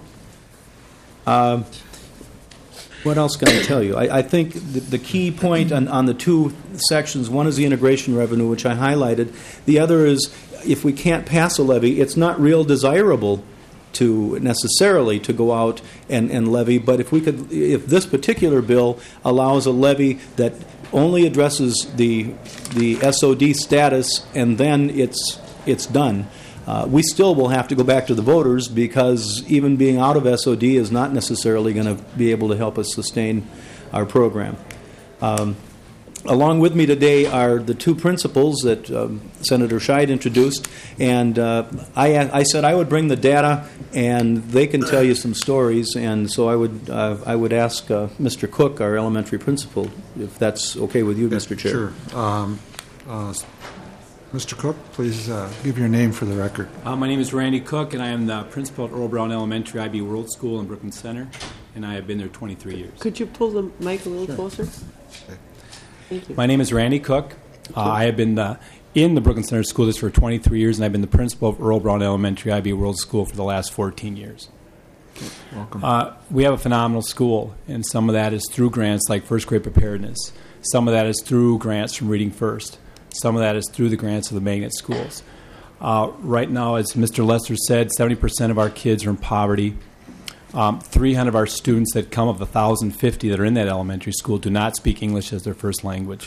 What else can I tell you? I think the key point on the two sections, one is the integration revenue, which I highlighted. The other is, if we can't pass a levy, it's not real desirable to necessarily to go out and levy, but if this particular bill allows a levy that only addresses the SOD status and then it's done, we still will have to go back to the voters, because even being out of SOD is not necessarily going to be able to help us sustain our program. Along with me today are the two principals that Senator Scheid introduced, and I said I would bring the data, and they can tell you some stories. And so I would ask Mr. Cook, our elementary principal, if that's okay with you, Mr. Chair. Sure. Mr. Cook, please give your name for the record. My name is Randy Cook, and I am the principal at Earl Brown Elementary IB World School in Brooklyn Center, and I have been there 23 years. Could you pull the mic a little closer? Okay. Thank you. My name is Randy Cook. I have been in the Brooklyn Center School District for 23 years, and I've been the principal of Earl Brown Elementary IB World School for the last 14 years. Welcome. We have a phenomenal school, and some of that is through grants like first grade preparedness. Some of that is through grants from Reading First. Some of that is through the grants of the magnet schools. Right now, as Mr. Lester said, 70% of our kids are in poverty. 300 of our students that come of the 1,050 that are in that elementary school do not speak English as their first language.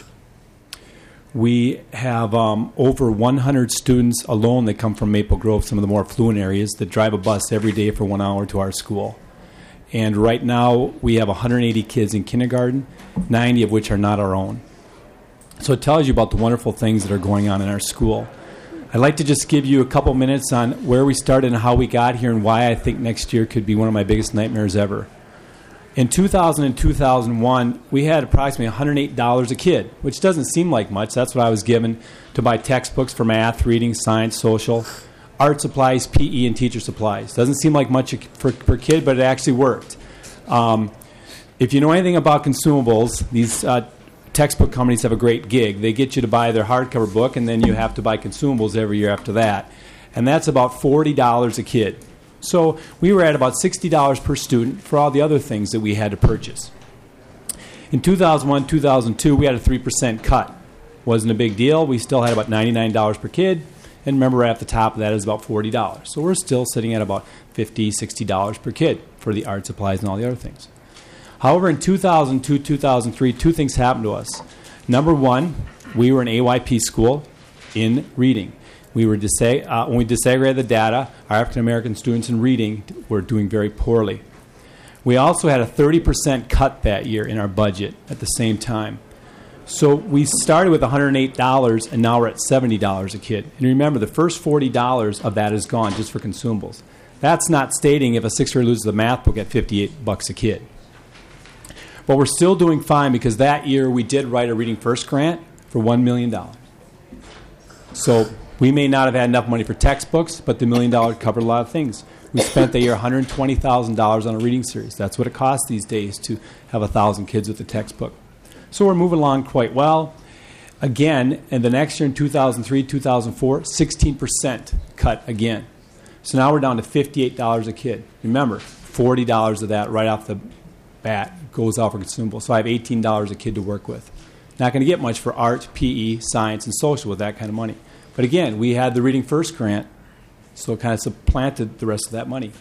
We have over 100 students alone that come from Maple Grove, some of the more affluent areas, that drive a bus every day for 1 hour to our school. And right now, we have 180 kids in kindergarten, 90 of which are not our own. So it tells you about the wonderful things that are going on in our school. I'd like to just give you a couple minutes on where we started and how we got here and why I think next year could be one of my biggest nightmares ever. In 2000 and 2001, we had approximately $108 a kid, which doesn't seem like much. That's what I was given to buy textbooks for math, reading, science, social, art supplies, PE, and teacher supplies. Doesn't seem like much per kid, but it actually worked. If you know anything about consumables, these textbook companies have a great gig. They get you to buy their hardcover book, and then you have to buy consumables every year after that. And that's about $40 a kid. So we were at about $60 per student for all the other things that we had to purchase. In 2001, 2002, we had a 3% cut. Wasn't a big deal. We still had about $99 per kid. And remember, right at the top of that is about $40. So we're still sitting at about $50, $60 per kid for the art supplies and all the other things. However, in 2002, 2003, two things happened to us. Number one, we were an AYP school in reading. We were when we disaggregated the data, our African American students in reading were doing very poorly. We also had a 30% cut that year in our budget at the same time. So we started with $108, and now we're at $70 a kid. And remember, the first $40 of that is gone just for consumables. That's not stating if a sixth grader loses a math book at $58 a kid. But we're still doing fine because that year we did write a Reading First grant for $1 million. So we may not have had enough money for textbooks, but the $1 million covered a lot of things. We spent that year $120,000 on a reading series. That's what it costs these days to have 1,000 kids with a textbook. So we're moving along quite well. Again, and the next year in 2003, 2004, 16% cut again. So now we're down to $58 a kid. Remember, $40 of that right off the bat goes out for consumables. So I have $18 a kid to work with. Not going to get much for art, PE, science, and social with that kind of money. But again, we had the Reading First grant, so it kind of supplanted the rest of that money.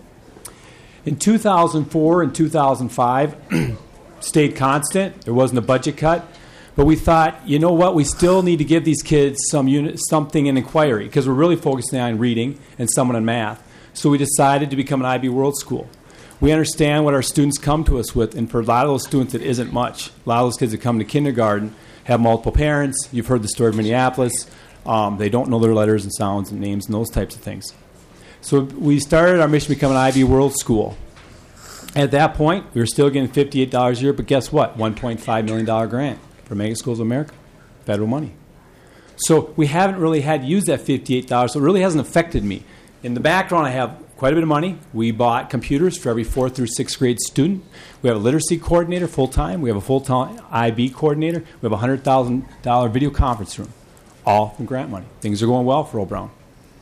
In 2004 and 2005, stayed constant. There wasn't a budget cut. But we thought, you know what, we still need to give these kids something in inquiry because we're really focusing on reading and someone on math. So we decided to become an IB World School. We understand what our students come to us with, and for a lot of those students, it isn't much. A lot of those kids that come to kindergarten have multiple parents. You've heard the story of Minneapolis. They don't know their letters and sounds and names and those types of things. So we started our mission to become an IB World School. At that point, we were still getting $58 a year, but guess what? $1.5 million grant for Magnet Schools of America, federal money. So we haven't really had to use that $58, so it really hasn't affected me. In the background, I have quite a bit of money. We bought computers for every 4th through 6th grade student. We have a literacy coordinator full-time. We have a full-time IB coordinator. We have a $100,000 video conference room, all from grant money. Things are going well for Old Brown.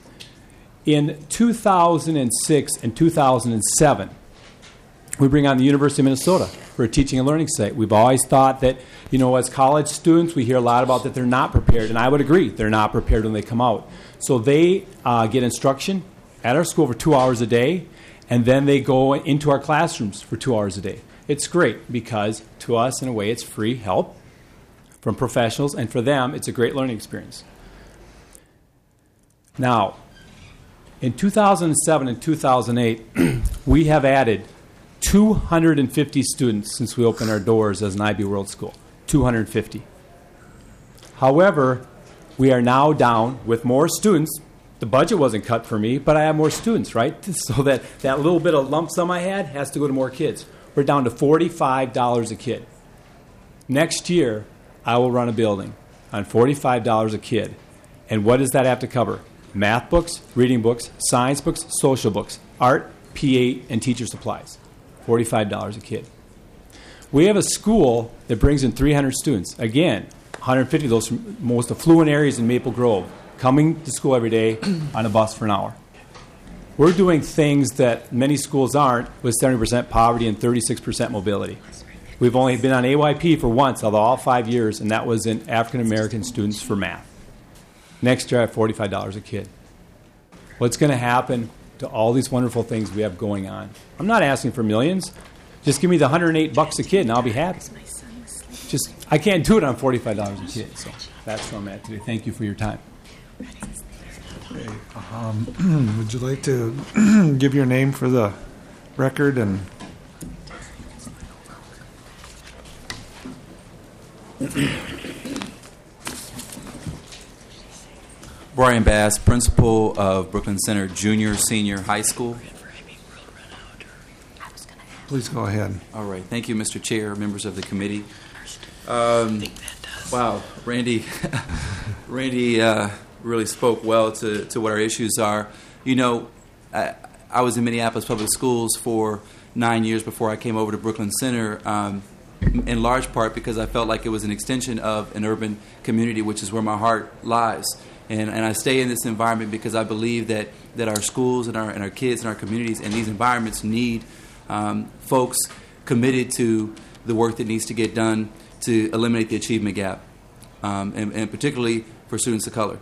In 2006 and 2007, we bring on the University of Minnesota for a teaching and learning site. We've always thought that, as college students, we hear a lot about that they're not prepared, and I would agree, they're not prepared when they come out. So they get instruction at our school for 2 hours a day, and then they go into our classrooms for 2 hours a day. It's great because, to us, in a way, it's free help from professionals, and for them, it's a great learning experience. Now, in 2007 and 2008, we have added 250 students since we opened our doors as an IB World School. 250. However, we are now down with more students. The budget wasn't cut for me, but I have more students, right? So that little bit of lump sum I had has to go to more kids. We're down to $45 a kid. Next year, I will run a building on $45 a kid. And what does that have to cover? Math books, reading books, science books, social books, art, PA, and teacher supplies. $45 a kid. We have a school that brings in 300 students. Again, 150 of those from most affluent areas in Maple Grove, coming to school every day on a bus for an hour. We're doing things that many schools aren't with 70% poverty and 36% mobility. We've only been on AYP for once, although all 5 years, and that was in African American students for math. Next year, I have $45 a kid. What's going to happen to all these wonderful things we have going on? I'm not asking for millions. Just give me the $108 a kid, and I'll be happy. I can't do it on $45 a kid. So that's where I'm at today. Thank you for your time. Okay. Would you like to give your name for the record and? Brian Bass, principal of Brooklyn Center Junior Senior High School. Please go ahead. All right. Thank you, Mr. Chair, members of the committee. Wow, Randy really spoke well to what our issues are. You know, I was in Minneapolis Public Schools for 9 years before I came over to Brooklyn Center, in large part because I felt like it was an extension of an urban community, which is where my heart lies. And I stay in this environment because I believe that our schools and our kids and our communities and these environments need folks committed to the work that needs to get done to eliminate the achievement gap, and particularly for students of color.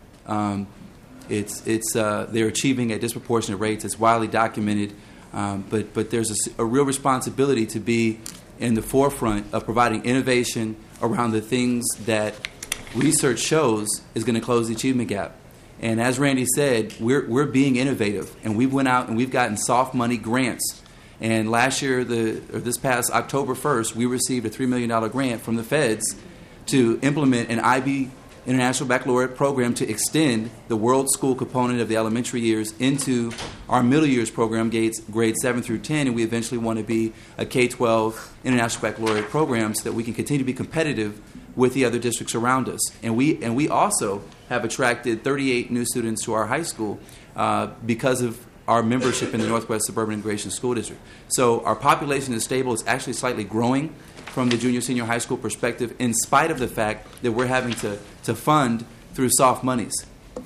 They're achieving at disproportionate rates. It's widely documented, but there's a real responsibility to be in the forefront of providing innovation around the things that research shows is going to close the achievement gap. And as Randy said, we're being innovative, and we went out and we've gotten soft money grants. And last year, this past October 1st, we received a $3 million grant from the feds to implement an IB International Baccalaureate program to extend the world school component of the elementary years into our middle years program, grades 7 through 10, and we eventually want to be a K-12 International Baccalaureate program so that we can continue to be competitive with the other districts around us. And we also have attracted 38 new students to our high school because of our membership in the Northwest Suburban Integration School District. So our population is stable. It's actually slightly growing from the junior-senior high school perspective, in spite of the fact that we're having to fund through soft monies.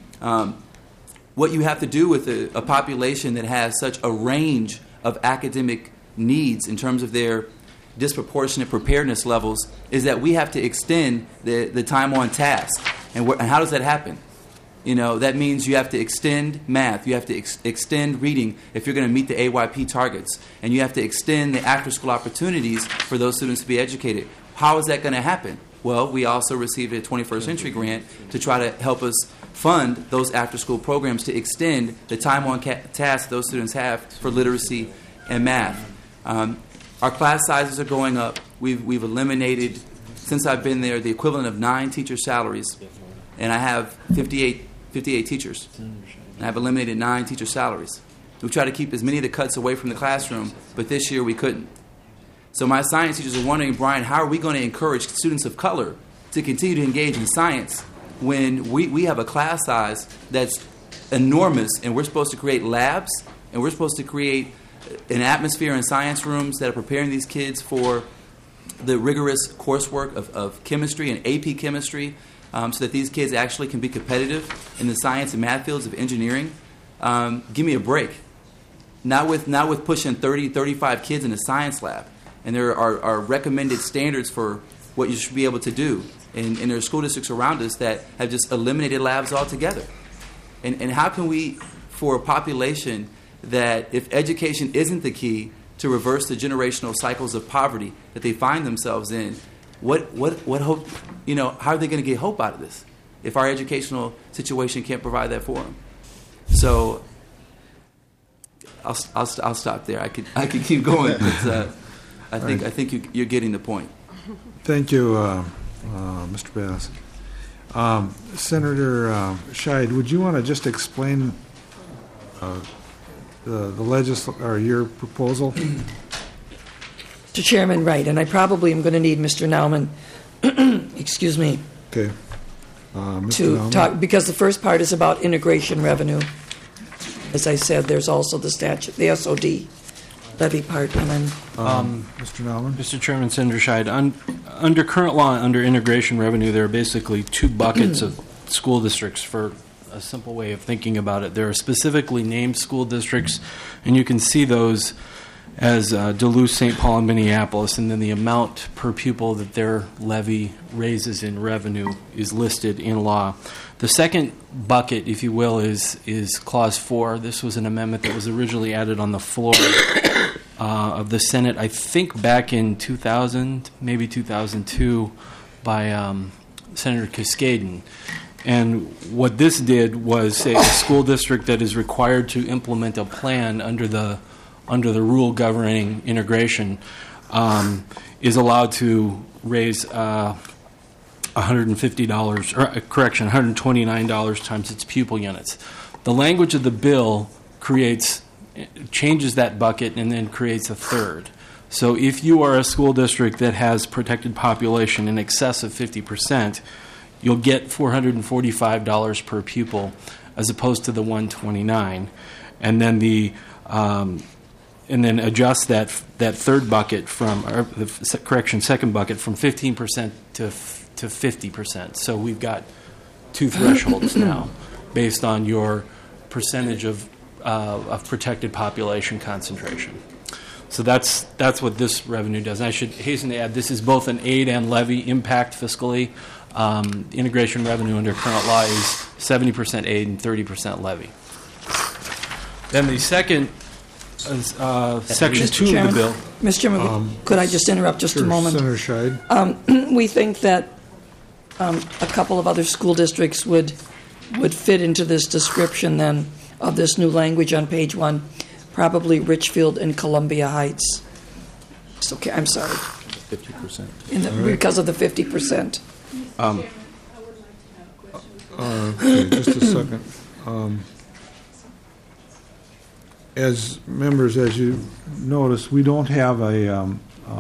What you have to do with a population that has such a range of academic needs in terms of their disproportionate preparedness levels is that we have to extend the time on task. And how does that happen? You know, that means you have to extend math, you have to extend reading if you're going to meet the AYP targets, and you have to extend the after-school opportunities for those students to be educated. How is that going to happen? Well, we also received a 21st Century grant to try to help us fund those after-school programs to extend the time on task those students have for literacy and math. Our class sizes are going up. We've eliminated, since I've been there, the equivalent of 9 teacher salaries, and I have 58 teachers. And I've eliminated 9 teacher salaries. We try to keep as many of the cuts away from the classroom, but this year we couldn't. So my science teachers are wondering, Brian, how are we going to encourage students of color to continue to engage in science when we have a class size that's enormous, and we're supposed to create labs, and we're supposed to create an atmosphere in science rooms that are preparing these kids for the rigorous coursework of chemistry and AP chemistry, so that these kids actually can be competitive in the science and math fields of engineering. Give me a break. Not with pushing 30, 35 kids in a science lab. And there are recommended standards for what you should be able to do. And there are school districts around us that have just eliminated labs altogether. And how can we, for a population that if education isn't the key to reverse the generational cycles of poverty that they find themselves in, what hope, how are they going to get hope out of this if our educational situation can't provide that for them? So I'll stop there. I could keep going, but I think you're getting the point. Thank you, Mr. Bass. Senator Scheid, would you want to just explain your proposal? Mr. Chairman, right, and I probably am going to need Mr. Nauman, excuse me, okay, to Nauman. talk, because the first part is about integration revenue. As I said, there's also the statute, the SOD levy part, and then Mr. Nauman. Mr. Chairman, Senator Scheid, under current law, under integration revenue, there are basically 2 buckets of school districts. For a simple way of thinking about it, there are specifically named school districts, and you can see those as Duluth, St. Paul, and Minneapolis, and then the amount per pupil that their levy raises in revenue is listed in law. The second bucket, if you will, is Clause 4. This was an amendment that was originally added on the floor of the Senate, I think back in 2000, maybe 2002, by Senator Cascaden. And what this did was say a school district that is required to implement a plan under the rule governing integration is allowed to raise $129 times its pupil units. The language of the bill creates changes that bucket and then creates a third. So if you are a school district that has protected population in excess of 50%, you'll get $445 per pupil as opposed to the $129, and then and then adjust that third bucket second bucket from 15% to 50%. So we've got two thresholds now based on your percentage of protected population concentration. So that's what this revenue does. And I should hasten to add, this is both an aid and levy impact fiscally. Integration revenue under current law is 70% aid and 30% levy. Then the second, Section 2 of the bill. Mr. Chairman, could I just interrupt just a moment? Senator Scheid. We think that a couple of other school districts would fit into this description then of this new language on page 1, probably Richfield and Columbia Heights. It's okay, I'm sorry. 50%. Because of the 50%. Okay, just a second. As members, as you notice, we don't have a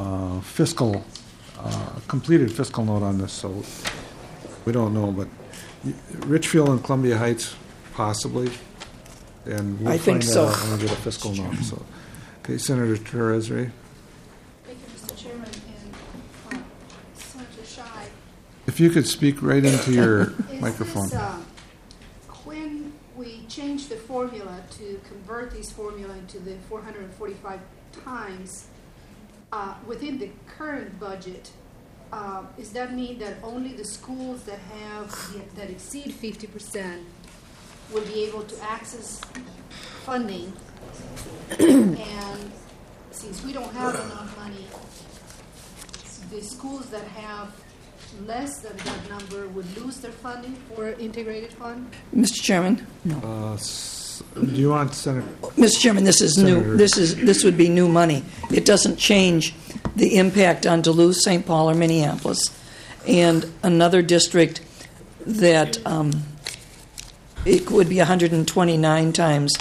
completed fiscal note on this, so we don't know. But Richfield and Columbia Heights, possibly, and we'll I think find so. out when we get a fiscal note. So, okay, Senator Teresri. Thank you, Mr. Chairman, and Senator Scheid. If you could speak right into your microphone. When we changed the formula to convert this formula into the 445 times, within the current budget, does that mean that only the schools that exceed 50% will be able to access funding? And since we don't have enough money, the schools that have less than that number would lose their funding for integrated fund? Mr. Chairman? Do you want Senator? Mr. Chairman, this is new. This would be new money. It doesn't change the impact on Duluth, St. Paul, or Minneapolis. And another district that it would be 129 times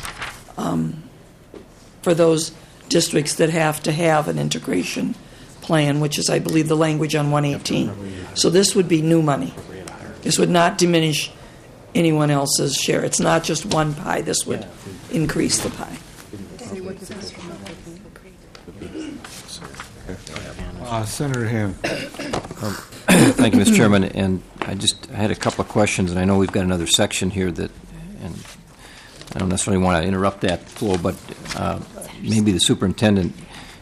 for those districts that have to have an integration plan, which is, I believe, the language on 118. So this would be new money. This would not diminish anyone else's share. It's not just one pie. This would increase the pie. Senator Hand. Thank you, Mr. Chairman. And I had a couple of questions, and I know we've got another section here and I don't necessarily want to interrupt that flow, but maybe the superintendent.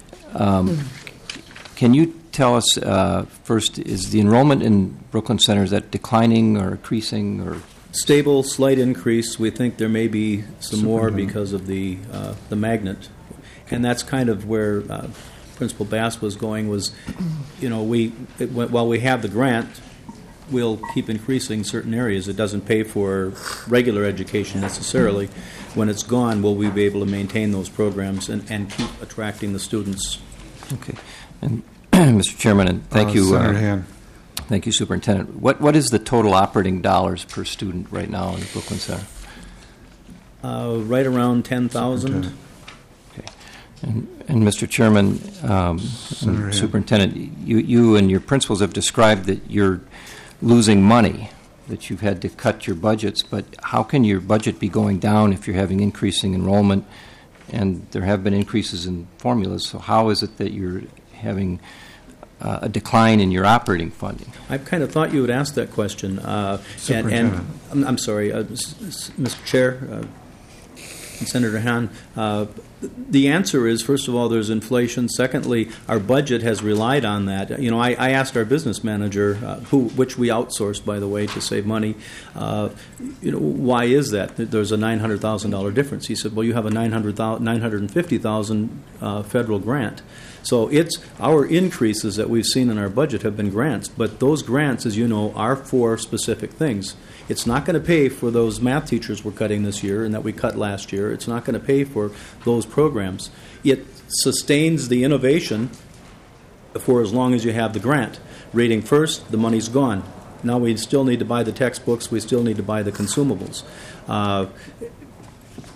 Can you tell us first, is the enrollment in Brooklyn Center, is that declining or increasing or? Stable, slight increase. We think there may be some more because of the magnet, and that's kind of where Principal Bass was going. Was, while we have the grant, we'll keep increasing certain areas. It doesn't pay for regular education necessarily. When it's gone, will we be able to maintain those programs and keep attracting the students? Okay, and Mr. Chairman, and thank you, Senator Hand. Thank you, Superintendent. What is the total operating dollars per student right now in the Brooklyn Center? Right around 10,000. Okay. And Mr. Chairman, and Superintendent, you and your principals have described that you're losing money, that you've had to cut your budgets, but how can your budget be going down if you're having increasing enrollment and there have been increases in formulas? So how is it that you're having a decline in your operating funding? I kind of thought you would ask that question. And I'm sorry, Mr. Chair and Senator Hahn. The answer is, first of all, there's inflation. Secondly, our budget has relied on that. I asked our business manager, which we outsourced, by the way, to save money, why is that? There's a $900,000 difference. He said, well, you have a $950,000 federal grant. So it's our increases that we've seen in our budget have been grants, but those grants, as you know, are for specific things. It's not going to pay for those math teachers we're cutting this year and that we cut last year. It's not going to pay for those programs. It sustains the innovation for as long as you have the grant. Reading first, the money's gone. Now we still need to buy the textbooks. We still need to buy the consumables.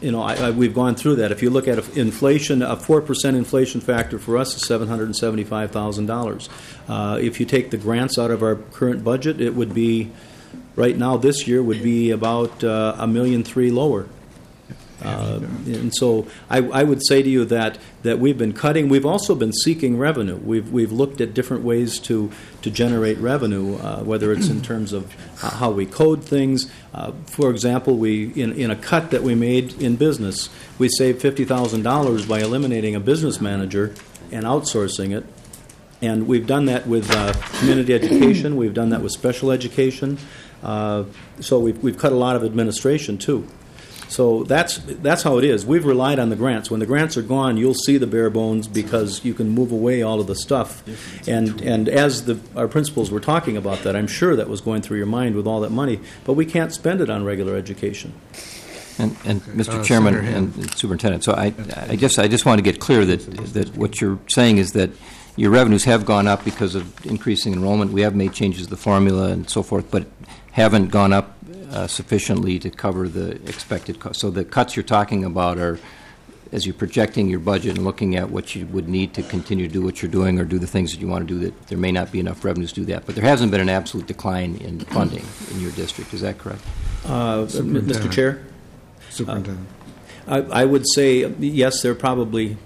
we've gone through that. If you look at inflation, a 4% inflation factor for us is $775,000. If you take the grants out of our current budget, it would be, right now this year, would be about $1.3 million lower. And so I would say to you that we've been cutting. We've also been seeking revenue. We've looked at different ways to generate revenue, whether it's in terms of how we code things. For example, in a cut that we made in business, we saved $50,000 by eliminating a business manager and outsourcing it. And we've done that with community education. We've done that with special education. So we've cut a lot of administration too. So that's how it is. We've relied on the grants. When the grants are gone, you'll see the bare bones because you can move away all of the stuff. And as our principals were talking about that, I'm sure that was going through your mind with all that money. But we can't spend it on regular education. And Mr. Chairman and Superintendent, so I guess I just want to get clear that what you're saying is that your revenues have gone up because of increasing enrollment. We have made changes to the formula and so forth, but haven't gone up sufficiently to cover the expected cost. So the cuts you're talking about are, as you're projecting your budget and looking at what you would need to continue to do what you're doing or do the things that you want to do, that there may not be enough revenues to do that. But there hasn't been an absolute decline in funding in your district. Is that correct? Mr. Chair? Superintendent. I would say, yes, there probably,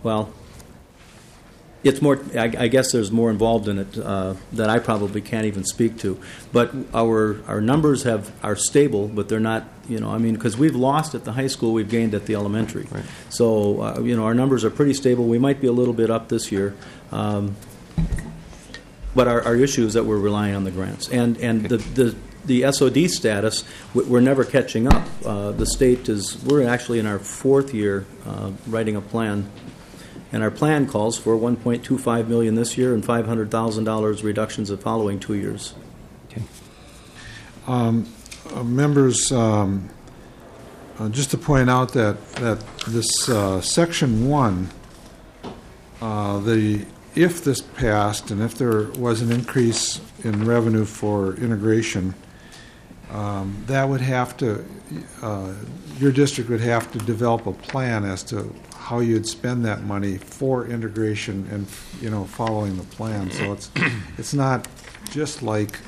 it's more. I guess there's more involved in it that I probably can't even speak to. But our numbers are stable, but they're not. Because we've lost at the high school, we've gained at the elementary. Right. So our numbers are pretty stable. We might be a little bit up this year, but our issue is that we're relying on the grants and the SOD status. We're never catching up. The state we're actually in our fourth year writing a plan. And our plan calls for $1.25 million this year and $500,000 reductions the following 2 years. Okay. Members, just to point out that this Section 1, if this passed and if there was an increase in revenue for integration, that would have to, your district would have to develop a plan as to how you'd spend that money for integration and following the plan. So it's not just like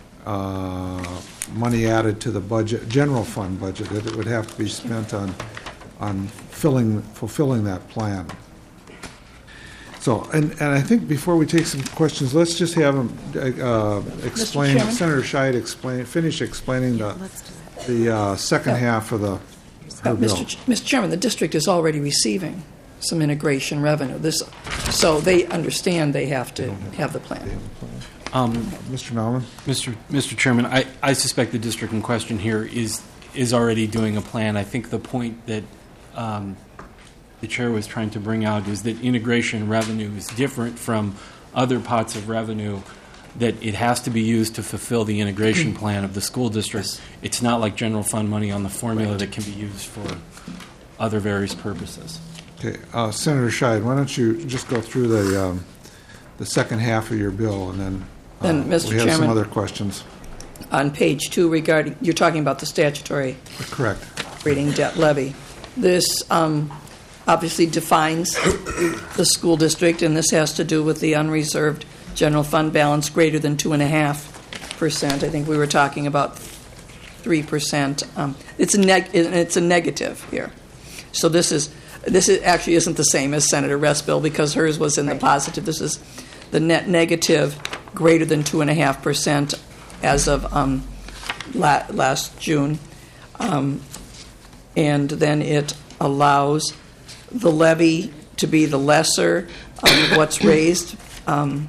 money added to the budget, general fund budget. It would have to be spent on fulfilling that plan. So, and I think before we take some questions, let's just have him explain. Senator Scheid finish explaining the second half of her bill. Mr. Chairman, the district is already receiving some integration revenue. So they understand they have to have the plan. Mr. Nauman? Mr. Chairman, I suspect the district in question here is already doing a plan. I think the point that the chair was trying to bring out is that integration revenue is different from other pots of revenue, that it has to be used to fulfill the integration plan of the school district. Yes. It's not like general fund money on the formula that can be used for other various purposes. Okay, Senator Scheid, why don't you just go through the second half of your bill, and then Mr. we have Chairman, some other questions. On page 2, regarding, you're talking about the statutory correct operating debt levy. This obviously defines the school district, and this has to do with the unreserved general fund balance greater than 2.5%. I think we were talking about 3%. It's a negative here. So this actually isn't the same as Senator Rest's bill because hers was in the positive. This is the net negative greater than 2.5% as of last June, and then it allows the levy to be the lesser of what's raised. I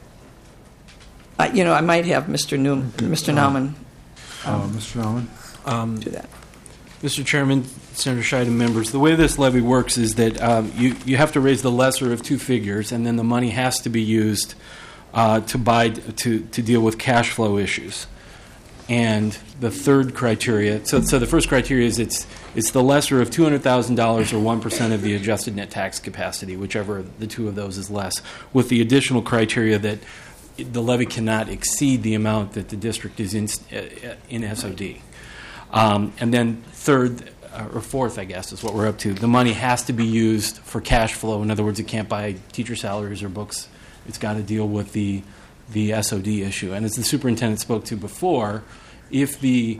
might have Mr. Nauman. Mr. Nauman, do that. Mr. Chairman, Senator Scheid, and members, the way this levy works is that you have to raise the lesser of two figures, and then the money has to be used to deal with cash flow issues. And the third criteria, so the first criteria is it's the lesser of $200,000 or 1% of the adjusted net tax capacity, whichever the two of those is less, with the additional criteria that the levy cannot exceed the amount that the district is in SOD. And then third, or fourth, I guess, is what we're up to. The money has to be used for cash flow. In other words, it can't buy teacher salaries or books. It's got to deal with the SOD issue. And as the superintendent spoke to before, if the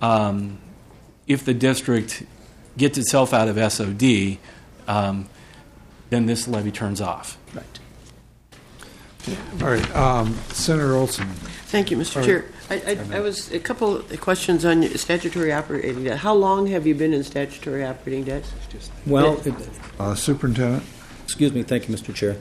district gets itself out of SOD, then this levy turns off. Right. All right, Senator Olson. Thank you, Mr. Chair. I was a couple of questions on statutory operating debt. How long have you been in statutory operating debt? Well, Superintendent. Excuse me. Thank you, Mr. Chair.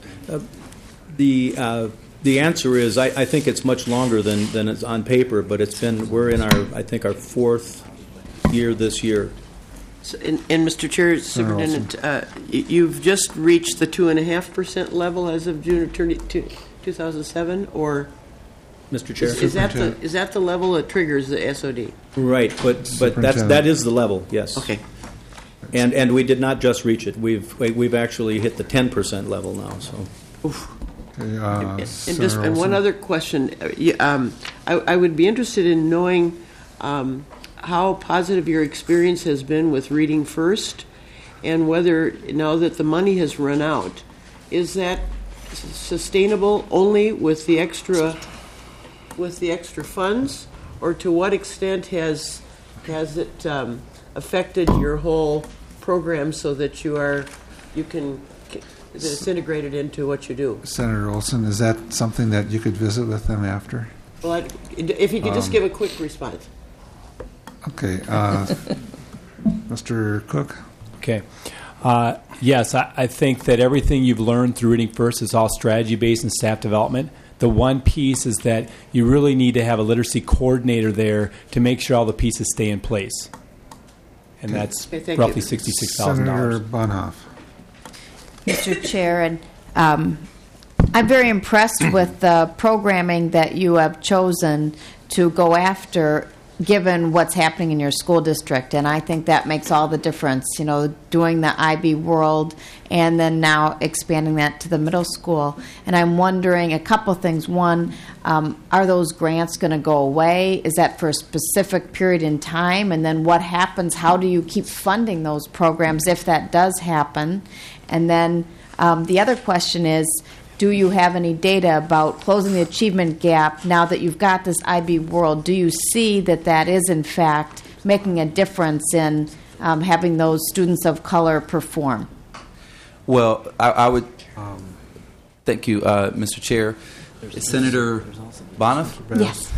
The answer is I think it's much longer than it's on paper, but we're in our fourth year this year. And Mr. Chair, Superintendent, you've just reached the 2.5% level as of June of 2007, or Mr. Chair, is that the level that triggers the SOD? Right, but that is the level. Yes. Okay. And we did not just reach it. We've actually hit the 10% level now. So. Oof. And one other question, I would be interested in knowing how positive your experience has been with Reading First, and whether, now that the money has run out, is that sustainable only with the extra funds, or to what extent has it affected your whole program so that it's integrated into what you do? Senator Olson, is that something that you could visit with them after? Well, if you could just give a quick response. Okay. Mr. Cook? Okay. Yes, I think that everything you've learned through Reading First is all strategy-based and staff development. The one piece is that you really need to have a literacy coordinator there to make sure all the pieces stay in place. And that's roughly $66,000. Senator Bonhoeff. Mr. Chair, and I'm very impressed with the programming that you have chosen to go after, given what's happening in your school district. And I think that makes all the difference, doing the IB World and then now expanding that to the middle school. And I'm wondering a couple things. One, are those grants going to go away? Is that for a specific period in time? And then what happens? How do you keep funding those programs if that does happen? And then the other question is, do you have any data about closing the achievement gap now that you've got this IB World? Do you see that is, in fact, making a difference in having those students of color perform? Well, I would thank you, Mr. Chair. Senator Bonhoeff? Yes.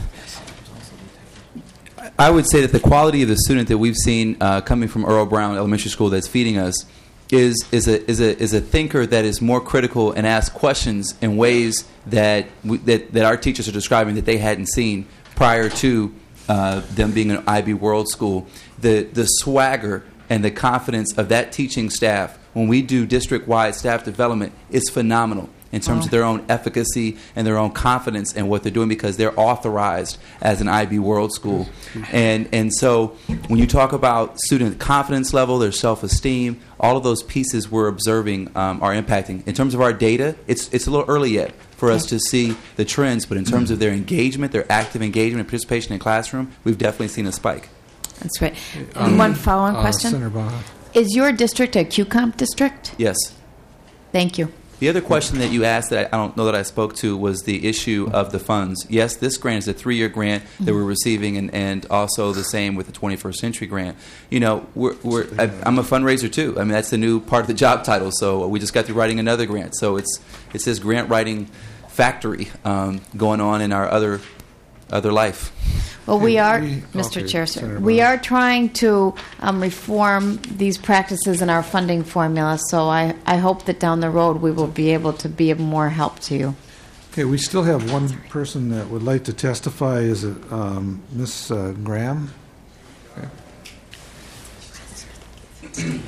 I would say that the quality of the student that we've seen coming from Earl Brown Elementary School that's feeding us is a thinker that is more critical and asks questions in ways that our teachers are describing that they hadn't seen prior to them being an IB World School. The swagger and the confidence of that teaching staff when we do district-wide staff development is phenomenal in terms of their own efficacy and their own confidence in what they're doing, because they're authorized as an IB World School. And so when you talk about student confidence level, their self-esteem, all of those pieces we're observing are impacting. In terms of our data, it's a little early yet for us to see the trends, but in terms of their engagement, their active engagement and participation in classroom, we've definitely seen a spike. That's great. And one follow-on question. Senator Bonhoeff. Is your district a QComp district? Yes. Thank you. The other question that you asked that I don't know that I spoke to was the issue of the funds. Yes, this grant is a 3-year grant that we're receiving, and also the same with the 21st Century Grant. I'm a fundraiser too. I mean, that's the new part of the job title. So we just got through writing another grant. So it says grant writing factory going on in our other life. Well, Mr. Chair, sir, we are trying to reform these practices in our funding formula, so I hope that down the road we will be able to be of more help to you. Okay, we still have one person that would like to testify. Is it Ms. Graham? Okay.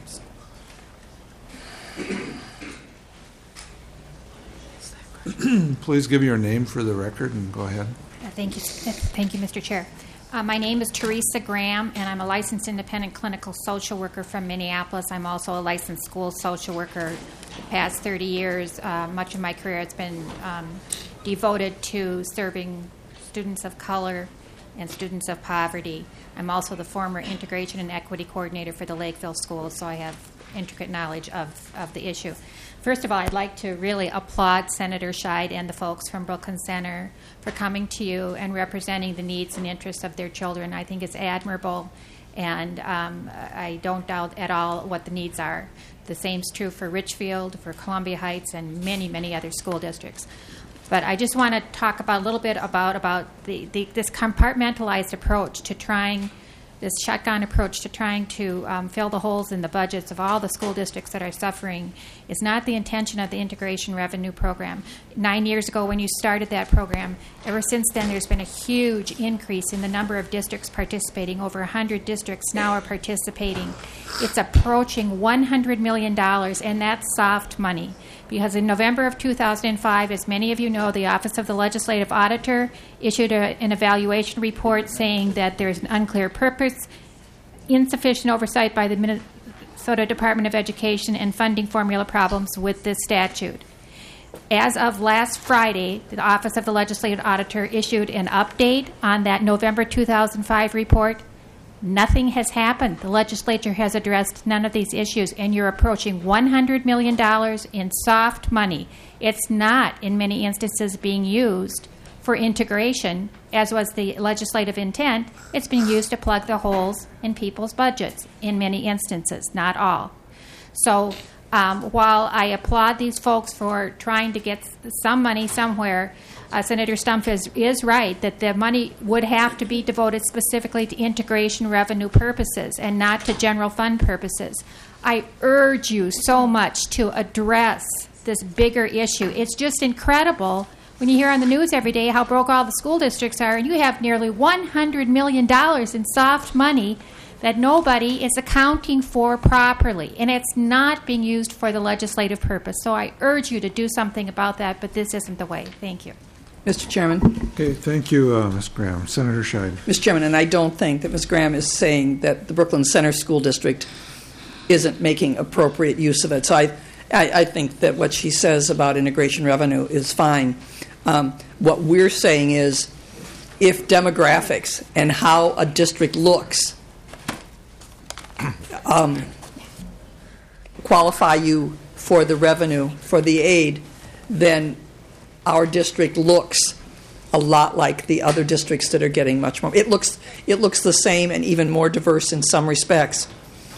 Please give your name for the record and go ahead. Thank you, Mr. Chair. My name is Teresa Graham, and I'm a licensed independent clinical social worker from Minneapolis. I'm also a licensed school social worker. The past 30 years, much of my career has been devoted to serving students of color and students of poverty. I'm also the former Integration and Equity Coordinator for the Lakeville Schools, so I have intricate knowledge of the issue. First of all, I'd like to really applaud Senator Scheid and the folks from Brooklyn Center for coming to you and representing the needs and interests of their children. I think it's admirable, and I don't doubt at all what the needs are. The same is true for Richfield, for Columbia Heights, and many, many other school districts. But I just want to talk about a little bit about this compartmentalized approach to trying, this shotgun approach to trying to fill the holes in the budgets of all the school districts that are suffering is not the intention of the Integration Revenue Program. 9 years ago when you started that program, ever since then there's been a huge increase in the number of districts participating. Over 100 districts now are participating. It's approaching $100 million, and that's soft money. Because in November of 2005, as many of you know, the Office of the Legislative Auditor issued an evaluation report saying that there's an unclear purpose, insufficient oversight by the Minnesota Department of Education, and funding formula problems with this statute. As of last Friday, the Office of the Legislative Auditor issued an update on that November 2005 report. Nothing has happened. The legislature has addressed none of these issues, and you're approaching $100 million in soft money. It's not, in many instances, being used for integration, as was the legislative intent. It's being used to plug the holes in people's budgets in many instances, not all. So while I applaud these folks for trying to get some money somewhere, Senator Stumpf is right that the money would have to be devoted specifically to integration revenue purposes and not to general fund purposes. I urge you so much to address this bigger issue. It's just incredible when you hear on the news every day how broke all the school districts are, and you have nearly $100 million in soft money that nobody is accounting for properly, and it's not being used for the legislative purpose. So I urge you to do something about that, but this isn't the way. Thank you. Mr. Chairman. Okay, thank you, Ms. Graham. Senator Scheid. Mr. Chairman, and I don't think that Ms. Graham is saying that the Brooklyn Center School District isn't making appropriate use of it. So I think that what she says about integration revenue is fine. What we're saying is if demographics and how a district looks qualify you for the revenue, for the aid, then our district looks a lot like the other districts that are getting much more. It looks the same and even more diverse in some respects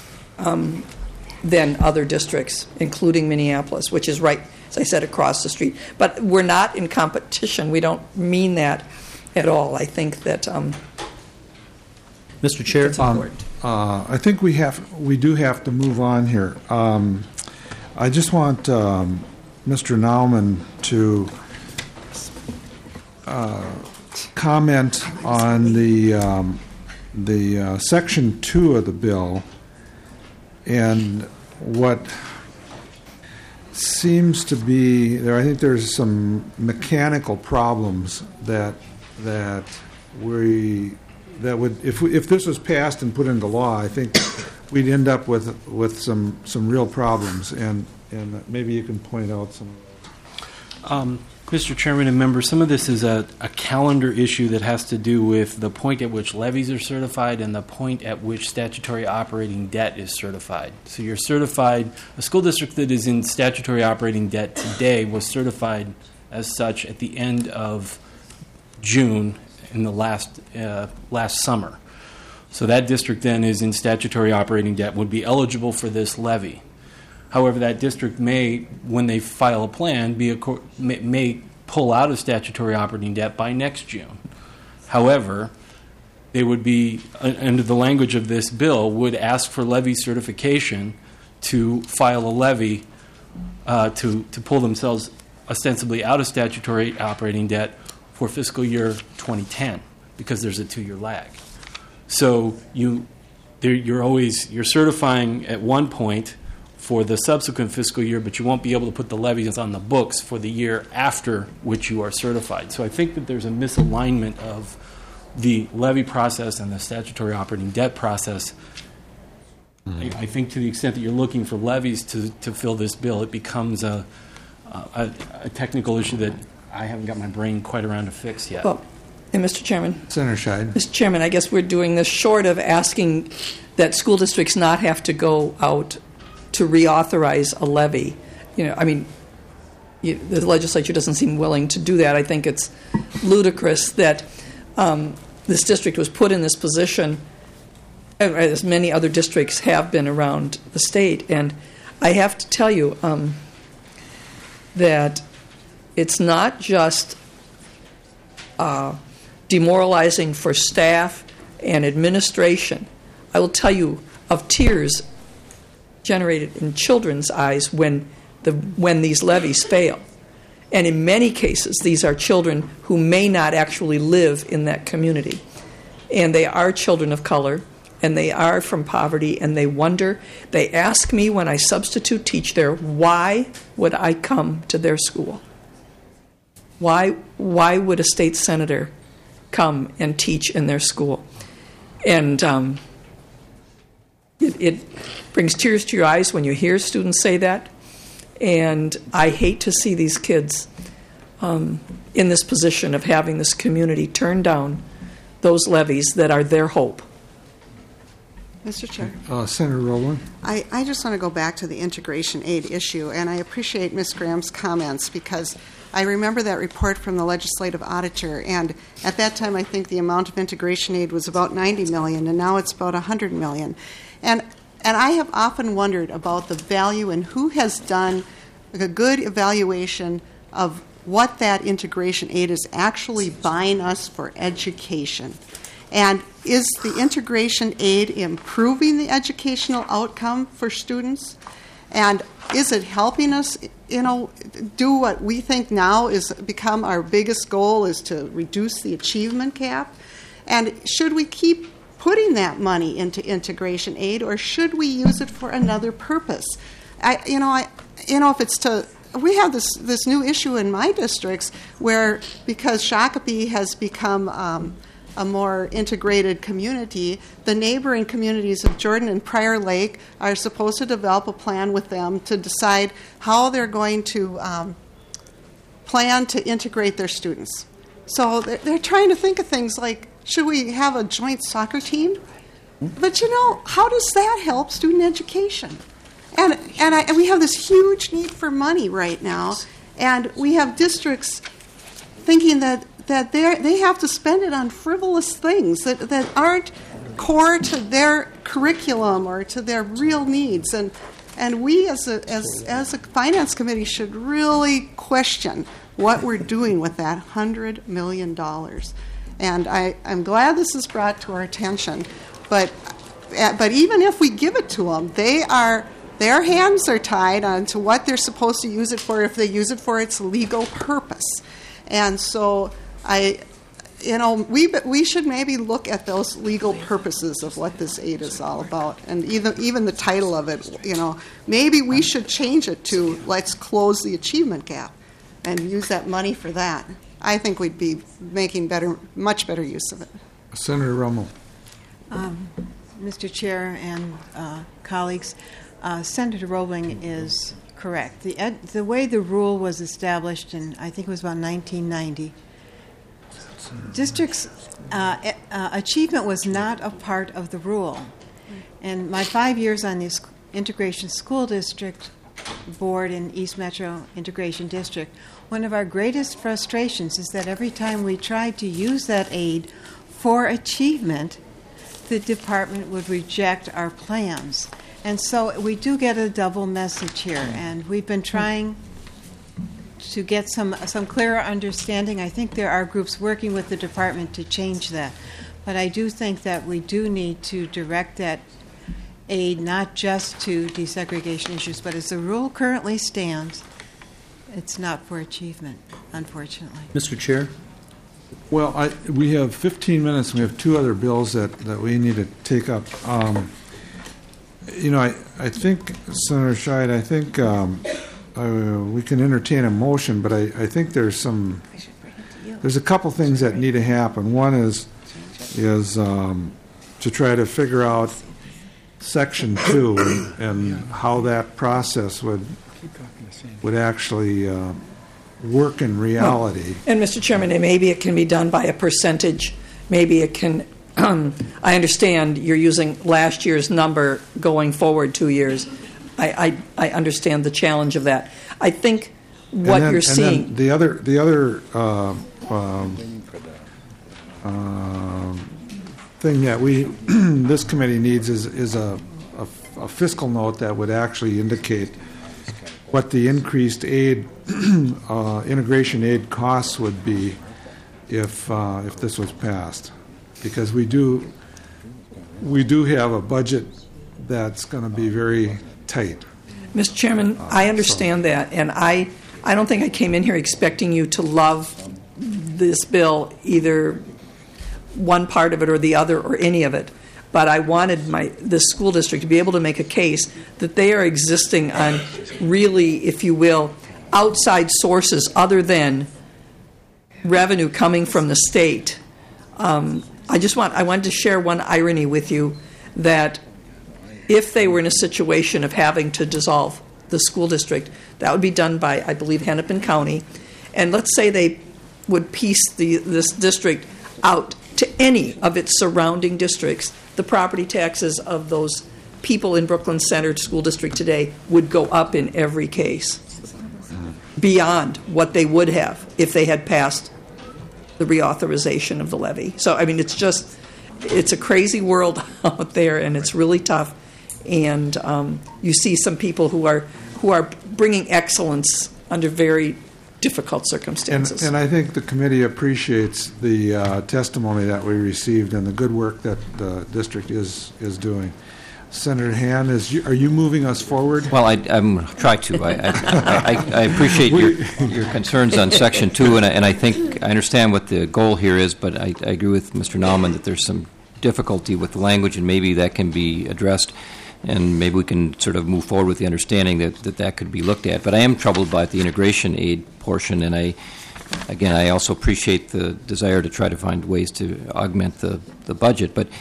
than other districts, including Minneapolis, which is right, as I said, across the street. But we're not in competition. We don't mean that at all. I think that Mr. Chair, I think we do have to move on here. I just want Mr. Nauman to comment on the Section 2 of the bill and what seems to be there. I think there's some mechanical problems that would, if this was passed and put into law, I think we'd end up with some real problems, and maybe you can point out some. Mr. Chairman and members, some of this is a calendar issue that has to do with the point at which levies are certified and the point at which statutory operating debt is certified. So you're certified, a school district that is in statutory operating debt today was certified as such at the end of June in the last summer. So that district then is in statutory operating debt, would be eligible for this levy. However, that district may, when they file a plan, may pull out of statutory operating debt by next June. However, they would be, under the language of this bill, would ask for levy certification to file a levy to pull themselves ostensibly out of statutory operating debt for fiscal year 2010, because there's a 2-year lag. So you're certifying at one point for the subsequent fiscal year, but you won't be able to put the levies on the books for the year after which you are certified. So I think that there's a misalignment of the levy process and the statutory operating debt process. I think to the extent that you're looking for levies to fill this bill, it becomes a technical issue that I haven't got my brain quite around to fix yet. Well, And Mr. Chairman? Senator Scheid. Mr. Chairman, I guess we're doing this short of asking that school districts not have to go out to reauthorize a levy. The legislature doesn't seem willing to do that. I think it's ludicrous that this district was put in this position, as many other districts have been around the state. And I have to tell you that it's not just demoralizing for staff and administration. I will tell you of tears generated in children's eyes when these levies fail. And in many cases, these are children who may not actually live in that community. And they are children of color, and they are from poverty, and they ask me when I substitute teach there, why would I come to their school? Why would a state senator come and teach in their school? And it brings tears to your eyes when you hear students say that. And I hate to see these kids in this position of having this community turn down those levies that are their hope. Mr. Chair. Senator Roland. I just want to go back to the integration aid issue, and I appreciate Ms. Graham's comments because I remember that report from the legislative auditor, and at that time I think the amount of integration aid was about $90 million, and now it's about $100 million. And I have often wondered about the value and who has done a good evaluation of what that integration aid is actually buying us for education. And is the integration aid improving the educational outcome for students? And is it helping us, do what we think now is become our biggest goal, is to reduce the achievement gap? And should we keep putting that money into integration aid, or should we use it for another purpose? If it's to, we have this new issue in my districts where, because Shakopee has become a more integrated community, the neighboring communities of Jordan and Prior Lake are supposed to develop a plan with them to decide how they're going to plan to integrate their students. So they're trying to think of things like, should we have a joint soccer team? But how does that help student education? And we have this huge need for money right now, and we have districts thinking that they have to spend it on frivolous things that aren't core to their curriculum or to their real needs. And we as a finance committee should really question what we're doing with that $100 million. And I'm glad this is brought to our attention. But even if we give it to them, their hands are tied on to what they're supposed to use it for if they use it for its legal purpose. And so we should maybe look at those legal purposes of what this aid is all about, and even the title of it. Maybe we should change it to "Let's close the achievement gap," and use that money for that. I think we'd be making much better use of it. Senator Rummel. Mr. Chair and colleagues, Senator Roebling is correct. The way the rule was established in, I think it was about 1990, districts' achievement was not a part of the rule. In my 5 years on the Integration School District Board in East Metro Integration District, one of our greatest frustrations is that every time we tried to use that aid for achievement, the department would reject our plans. And so we do get a double message here, and we've been trying to get some clearer understanding. I think there are groups working with the department to change that. But I do think that we do need to direct that aid not just to desegregation issues, but as the rule currently stands, it's not for achievement, unfortunately. Mr. Chair? Well, we have 15 minutes, and we have two other bills that we need to take up. I think, Senator Scheid, we can entertain a motion, but I think there's a couple things that need to happen. One is to try to figure out Section 2 and how that process would actually work in reality. And Mr. Chairman, and maybe it can be done by a percentage. Maybe it can, I understand you're using last year's number going forward 2 years. I understand the challenge of that. I think what you're seeing. And then the other thing that this committee needs is a fiscal note that would actually indicate what the increased aid, integration aid costs would be if this was passed, because we do have a budget that's going to be very tight. Mr. Chairman, I understand that, and I don't think I came in here expecting you to love this bill, either one part of it or the other or any of it. But I wanted this school district to be able to make a case that they are existing on really, if you will, outside sources other than revenue coming from the state. I wanted to share one irony with you, that if they were in a situation of having to dissolve the school district, that would be done by, I believe, Hennepin County. And let's say they would piece this district out to any of its surrounding districts, the property taxes of those people in Brooklyn Center School District today would go up in every case, beyond what they would have if they had passed the reauthorization of the levy. So, I mean, it's a crazy world out there, and it's really tough. And you see some people who are bringing excellence under very difficult circumstances. And I think the committee appreciates the testimony that we received and the good work that the district is doing. Senator Han, are you moving us forward? Well, I'm try to. I appreciate your concerns on Section 2, and I think I understand what the goal here is, but I agree with Mr. Naumann that there's some difficulty with the language, and maybe that can be addressed, and maybe we can sort of move forward with the understanding that could be looked at. But I am troubled by the integration aid portion, and I also appreciate the desire to try to find ways to augment the budget. But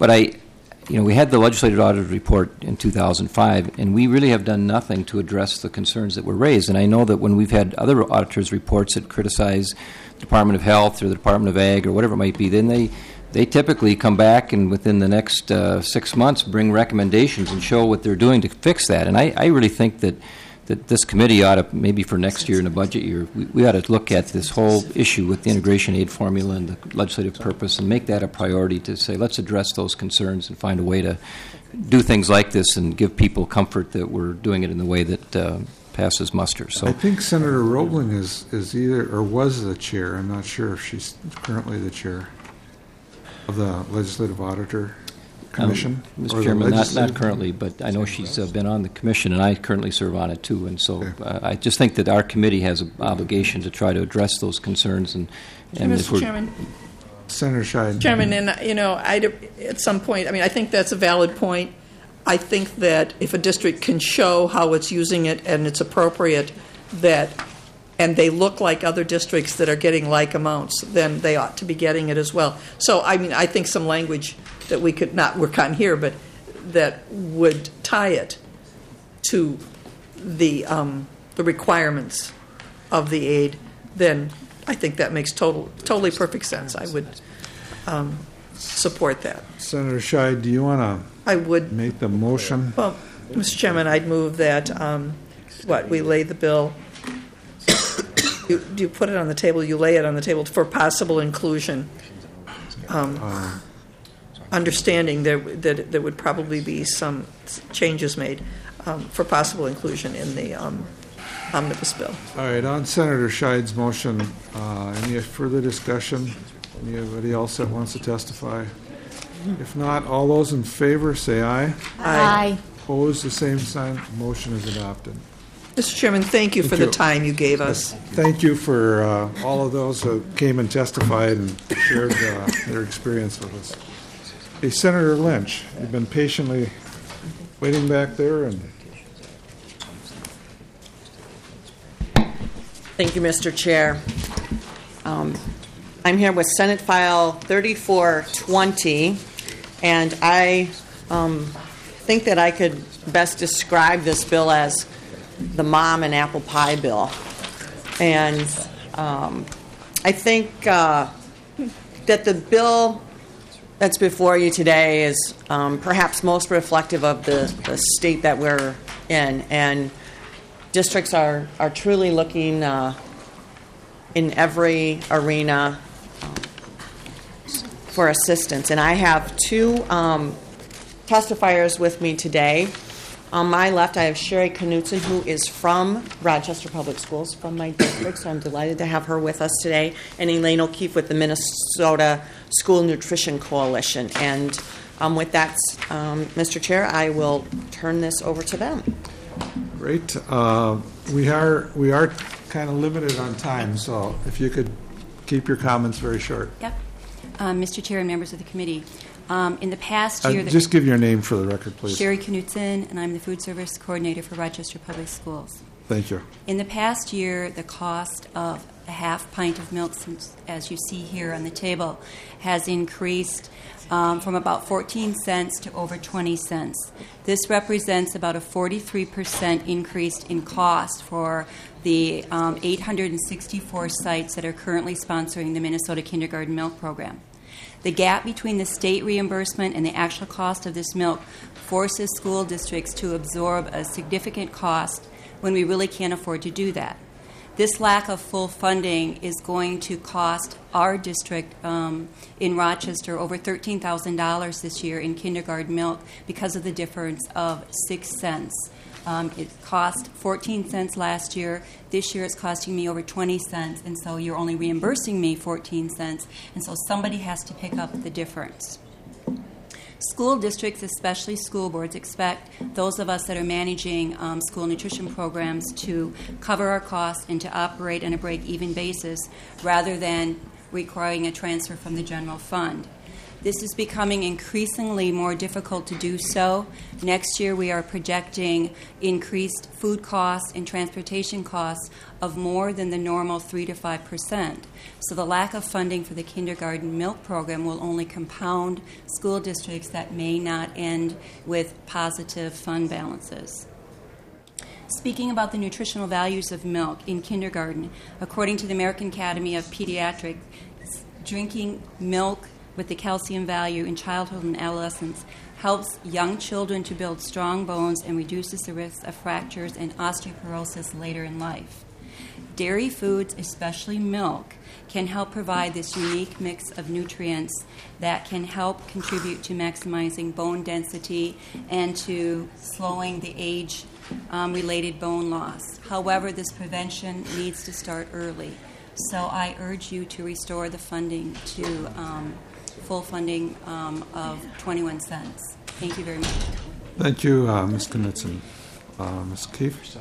we had the legislative audit report in 2005, and we really have done nothing to address the concerns that were raised. And I know that when we've had other auditors' reports that criticize the Department of Health or the Department of Ag or whatever it might be, then they typically come back and within the next 6 months bring recommendations and show what they're doing to fix that. And I really think that this committee ought to, maybe for next year in the budget year, we ought to look at this whole issue with the integration aid formula and the legislative purpose and make that a priority to say, let's address those concerns and find a way to do things like this and give people comfort that we're doing it in the way that passes muster. So I think Senator Roebling is either or was the chair. I'm not sure if she's currently the chair of the Legislative Auditor Commission. Mr. Chairman, not currently, but I know she's been on the commission, and I currently serve on it too. And so I just think that our committee has an obligation to try to address those concerns. And Mr. Chairman, Senator Scheid. Chairman, and at some point, I think that's a valid point. I think that if a district can show how it's using it and it's appropriate, and they look like other districts that are getting like amounts, then they ought to be getting it as well. So, I think some language that we could not work on here, but that would tie it to the requirements of the aid, then I think that makes totally perfect sense. I would support that. Senator Scheid, do you want to make the motion? Well, Mr. Chairman, I'd move that we lay the bill. Do you put it on the table? You lay it on the table for possible inclusion. Understanding that there would probably be some changes made for possible inclusion in the omnibus bill. All right, on Senator Scheid's motion, any further discussion? Anybody else that wants to testify? If not, all those in favor say aye. Aye. Opposed, the same sign. Motion is adopted. Mr. Chairman, thank you for the time you gave us. Thank you for all of those who came and testified and shared their experience with us. Hey, Senator Lynch, you've been patiently waiting back there. Thank you, Mr. Chair. I'm here with Senate File 3420, and I think that I could best describe this bill as the mom and apple pie bill. And I think that the bill that's before you today is perhaps most reflective of the state that we're in. And districts are truly looking in every arena for assistance. And I have two testifiers with me today. On my left, I have Sherry Knutson, who is from Rochester Public Schools, from my district, so I'm delighted to have her with us today, and Elaine O'Keefe with the Minnesota School Nutrition Coalition. And with that, Mr. Chair, I will turn this over to them. Great. We are kind of limited on time, so if you could keep your comments very short. Yep. Mr. Chair and members of the committee, in the past year... just give your name for the record, please. Sherry Knutson, and I'm the Food Service Coordinator for Rochester Public Schools. Thank you. In the past year, the cost of a half pint of milk, as you see here on the table, has increased from about 14 cents to over 20 cents. This represents about a 43% increase in cost for the 864 sites that are currently sponsoring the Minnesota Kindergarten Milk Program. The gap between the state reimbursement and the actual cost of this milk forces school districts to absorb a significant cost when we really can't afford to do that. This lack of full funding is going to cost our district in Rochester over $13,000 this year in kindergarten milk because of the difference of 6 cents. It cost 14 cents last year. This year it's costing me over 20 cents, and so you're only reimbursing me 14 cents, and so somebody has to pick up the difference. School districts, especially school boards, expect those of us that are managing school nutrition programs to cover our costs and to operate on a break-even basis rather than requiring a transfer from the general fund. This is becoming increasingly more difficult to do so. Next year, we are projecting increased food costs and transportation costs of more than the normal 3 to 5%. So the lack of funding for the kindergarten milk program will only compound school districts that may not end with positive fund balances. Speaking about the nutritional values of milk in kindergarten, according to the American Academy of Pediatrics, drinking milk with the calcium value in childhood and adolescence helps young children to build strong bones and reduces the risk of fractures and osteoporosis later in life. Dairy foods, especially milk, can help provide this unique mix of nutrients that can help contribute to maximizing bone density and to slowing the age-related bone loss. However, this prevention needs to start early. So I urge you to restore the funding to full funding of 21 cents. Thank you very much. Thank you, Ms. Knudsen. Ms. Keefe?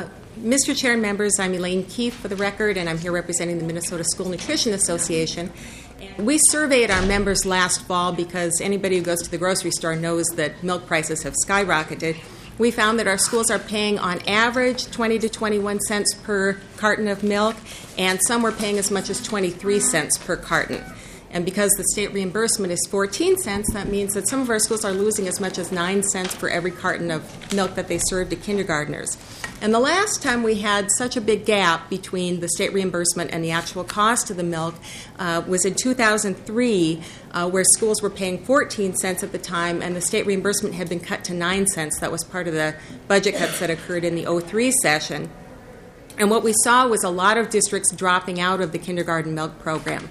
Mr. Chair and members, I'm Elaine Keefe for the record, and I'm here representing the Minnesota School Nutrition Association. And we surveyed our members last fall because anybody who goes to the grocery store knows that milk prices have skyrocketed. We found that our schools are paying on average 20 to 21 cents per carton of milk, and some were paying as much as 23 cents per carton. And because the state reimbursement is 14 cents, that means that some of our schools are losing as much as 9 cents for every carton of milk that they serve to kindergartners. And the last time we had such a big gap between the state reimbursement and the actual cost of the milk was in 2003, where schools were paying 14 cents at the time, and the state reimbursement had been cut to 9 cents. That was part of the budget cuts that occurred in the 2003 session. And what we saw was a lot of districts dropping out of the kindergarten milk program.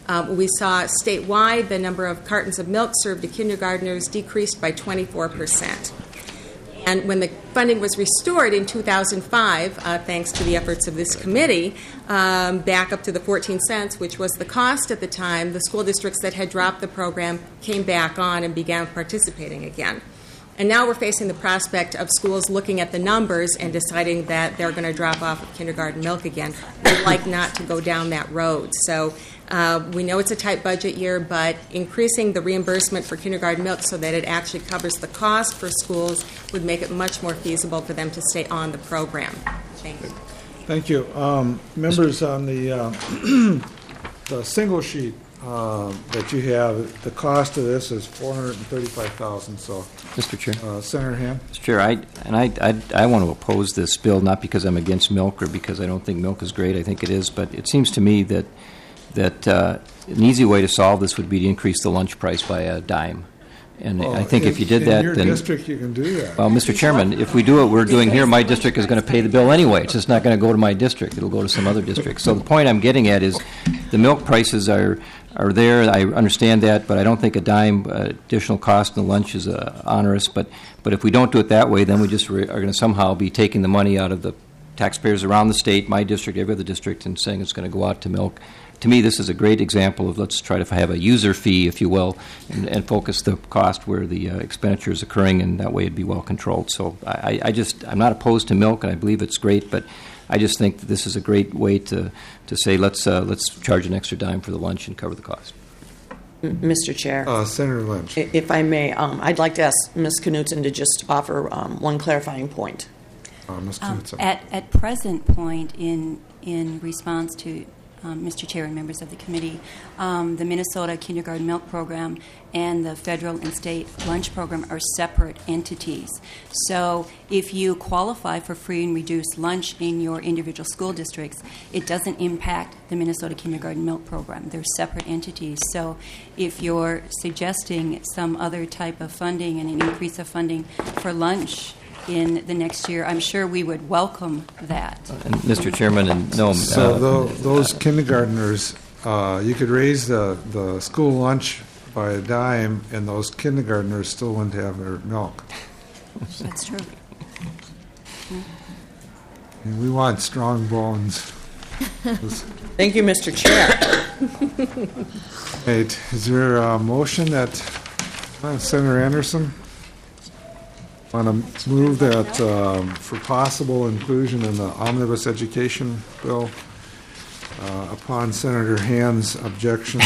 We saw statewide the number of cartons of milk served to kindergartners decreased by 24%. And when the funding was restored in 2005, thanks to the efforts of this committee, back up to the 14 cents, which was the cost at the time, the school districts that had dropped the program came back on and began participating again. And now we're facing the prospect of schools looking at the numbers and deciding that they're going to drop off of kindergarten milk again. We'd like not to go down that road. So we know it's a tight budget year, but increasing the reimbursement for kindergarten milk so that it actually covers the cost for schools would make it much more feasible for them to stay on the program. Thank you. Thank you. Members on the single sheet that you have, the cost of this is $435,000. So, Mr. Chair. Senator Hand. Mr. Chair, I want to oppose this bill, not because I'm against milk or because I don't think milk is great. I think it is, but it seems to me that an easy way to solve this would be to increase the lunch price by a dime. And I think if you did that, in your then district you can do that. Well, Mr. Chairman, if we do what we're doing here, my district is going to pay the bill anyway. It's just not going to go to my district. It'll go to some other district. So the point I'm getting at is the milk prices are there. I understand that, but I don't think a dime additional cost in the lunch is onerous. But if we don't do it that way, then we just are going to somehow be taking the money out of the taxpayers around the state, my district, every other district, and saying it's going to go out to milk. To me, this is a great example of let's try to have a user fee, if you will, and focus the cost where the expenditure is occurring, and that way it'd be well controlled. So I'm not opposed to milk, and I believe it's great, but I just think that this is a great way to say let's charge an extra dime for the lunch and cover the cost. Mr. Chair. Senator Lynch. If I may, I'd like to ask Ms. Knutson to just offer one clarifying point. Ms. Knutson. At present point, in response to Mr. Chair and members of the committee, the Minnesota Kindergarten Milk Program and the federal and state lunch program are separate entities. So if you qualify for free and reduced lunch in your individual school districts, it doesn't impact the Minnesota Kindergarten Milk Program. They're separate entities. So if you're suggesting some other type of funding and an increase of funding for lunch in the next year, I'm sure we would welcome that. And Mr. Chairman, and no. So those kindergartners, you could raise the school lunch by a dime, and those kindergartners still wouldn't have their milk. That's true. And we want strong bones. Thank you, Mr. Chair. Right. Is there a motion that Senator Anderson? I want to move that for possible inclusion in the omnibus education bill upon Senator Hand's objection.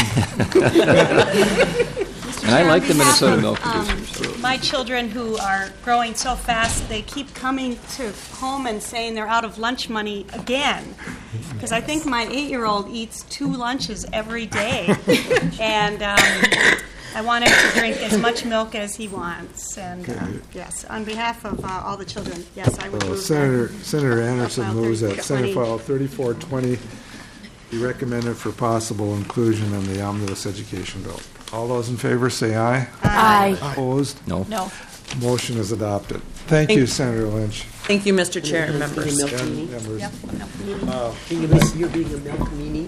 And I like the Minnesota milk producers. My children, who are growing so fast, they keep coming to home and saying they're out of lunch money again. Because I think my 8-year-old eats 2 lunches every day. And I want him to drink as much milk as he wants. And yes, on behalf of all the children, yes, I would move Senator Anderson moves that Senate File 3420 be recommended for possible inclusion in the omnibus education bill. All those in favor say aye. Aye. Opposed? No. No. Motion is adopted. Thank you, Senator Lynch. Thank you, Mr. Chair and members. And members. You're being a milk meanie?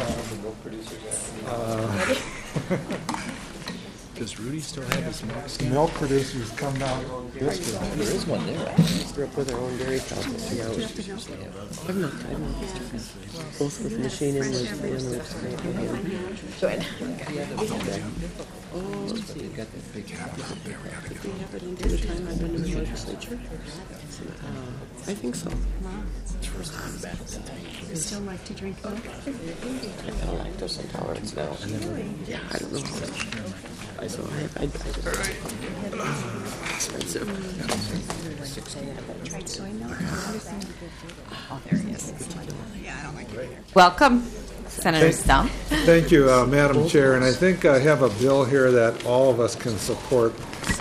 Okay. Does Rudy still have his milk? Milk producers come down. There is one there. They're up with their own dairy cow for 3 hours. I've milked. Both with the machine and with the Good. Oh, they've got that big hat out there. Did they have it into the time I've been in the legislature? I think so. It's first time back. You still like to drink milk? I got a lactose intolerance now. Yeah, I don't know how much. I expensive. Tried soy milk? Oh, there he is. Welcome, Senator Stump. Thank you, Madam Chair. And I think I have a bill here that all of us can support.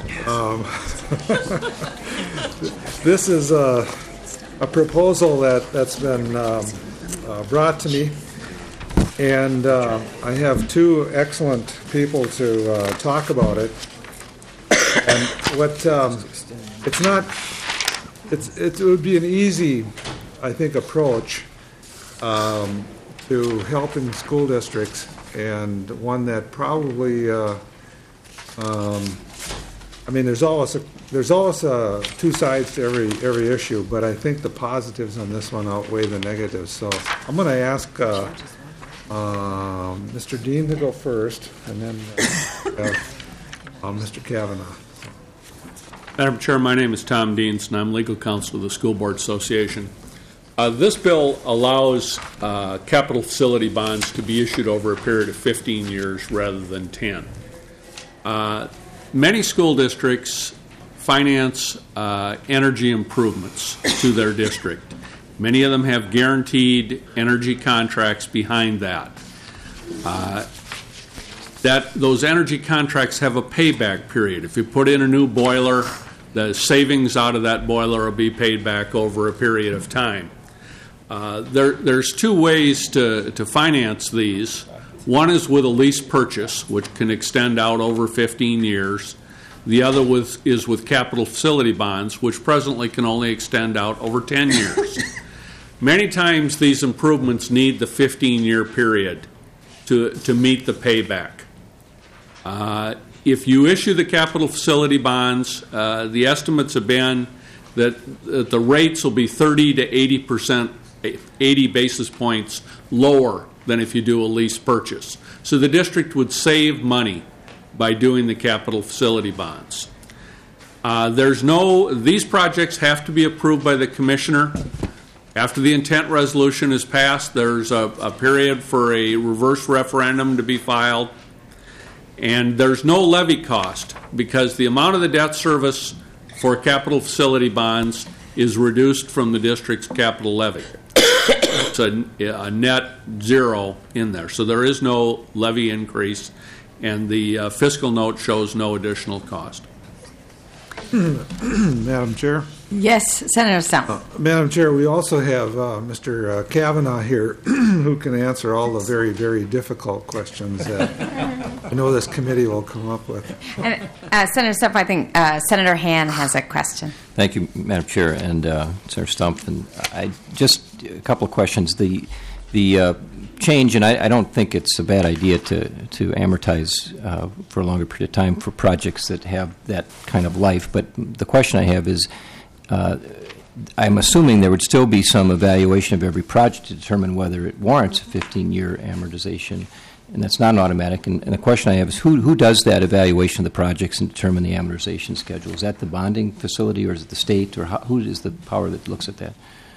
This is a proposal that's been brought to me. And I have 2 excellent people to talk about it. And what it would be an easy, I think, approach to helping school districts, and one that probably, there's always 2 sides to every issue, but I think the positives on this one outweigh the negatives. So I'm going to ask Mr. Dean to go first, and then Mr. Kavanaugh. Madam Chair, my name is Tom Deans, and I'm legal counsel of the School Board Association. This bill allows capital facility bonds to be issued over a period of 15 years rather than 10. Many school districts finance energy improvements to their district. Many of them have guaranteed energy contracts behind that. that those energy contracts have a payback period. If you put in a new boiler, the savings out of that boiler will be paid back over a period of time. There's two ways to finance these. One is with a lease purchase, which can extend out over 15 years. The other is with capital facility bonds, which presently can only extend out over 10 years. Many times these improvements need the 15-year period to meet the payback. If you issue the capital facility bonds, the estimates have been that the rates will be 30 to 80 basis points lower than if you do a lease purchase. So the district would save money by doing the capital facility bonds. These projects have to be approved by the commissioner. After the intent resolution is passed, there's a period for a reverse referendum to be filed. And there's no levy cost because the amount of the debt service for capital facility bonds is reduced from the district's capital levy. It's a net zero in there. So there is no levy increase, and the fiscal note shows no additional cost. Madam Chair? Yes, Senator Stump. Madam Chair, we also have Mr. Kavanaugh here who can answer all the very, very difficult questions that I know this committee will come up with. And, Senator Stump, I think Senator Han has a question. Thank you, Madam Chair, and Senator Stump. And just a couple of questions. The change, and I don't think it's a bad idea to amortize for a longer period of time for projects that have that kind of life. But the question I have is, I'm assuming there would still be some evaluation of every project to determine whether it warrants a 15-year amortization, and that's not an automatic. And the question I have is, who does that evaluation of the projects and determine the amortization schedule? Is that the bonding facility, or is it the state, or who is the power that looks at that?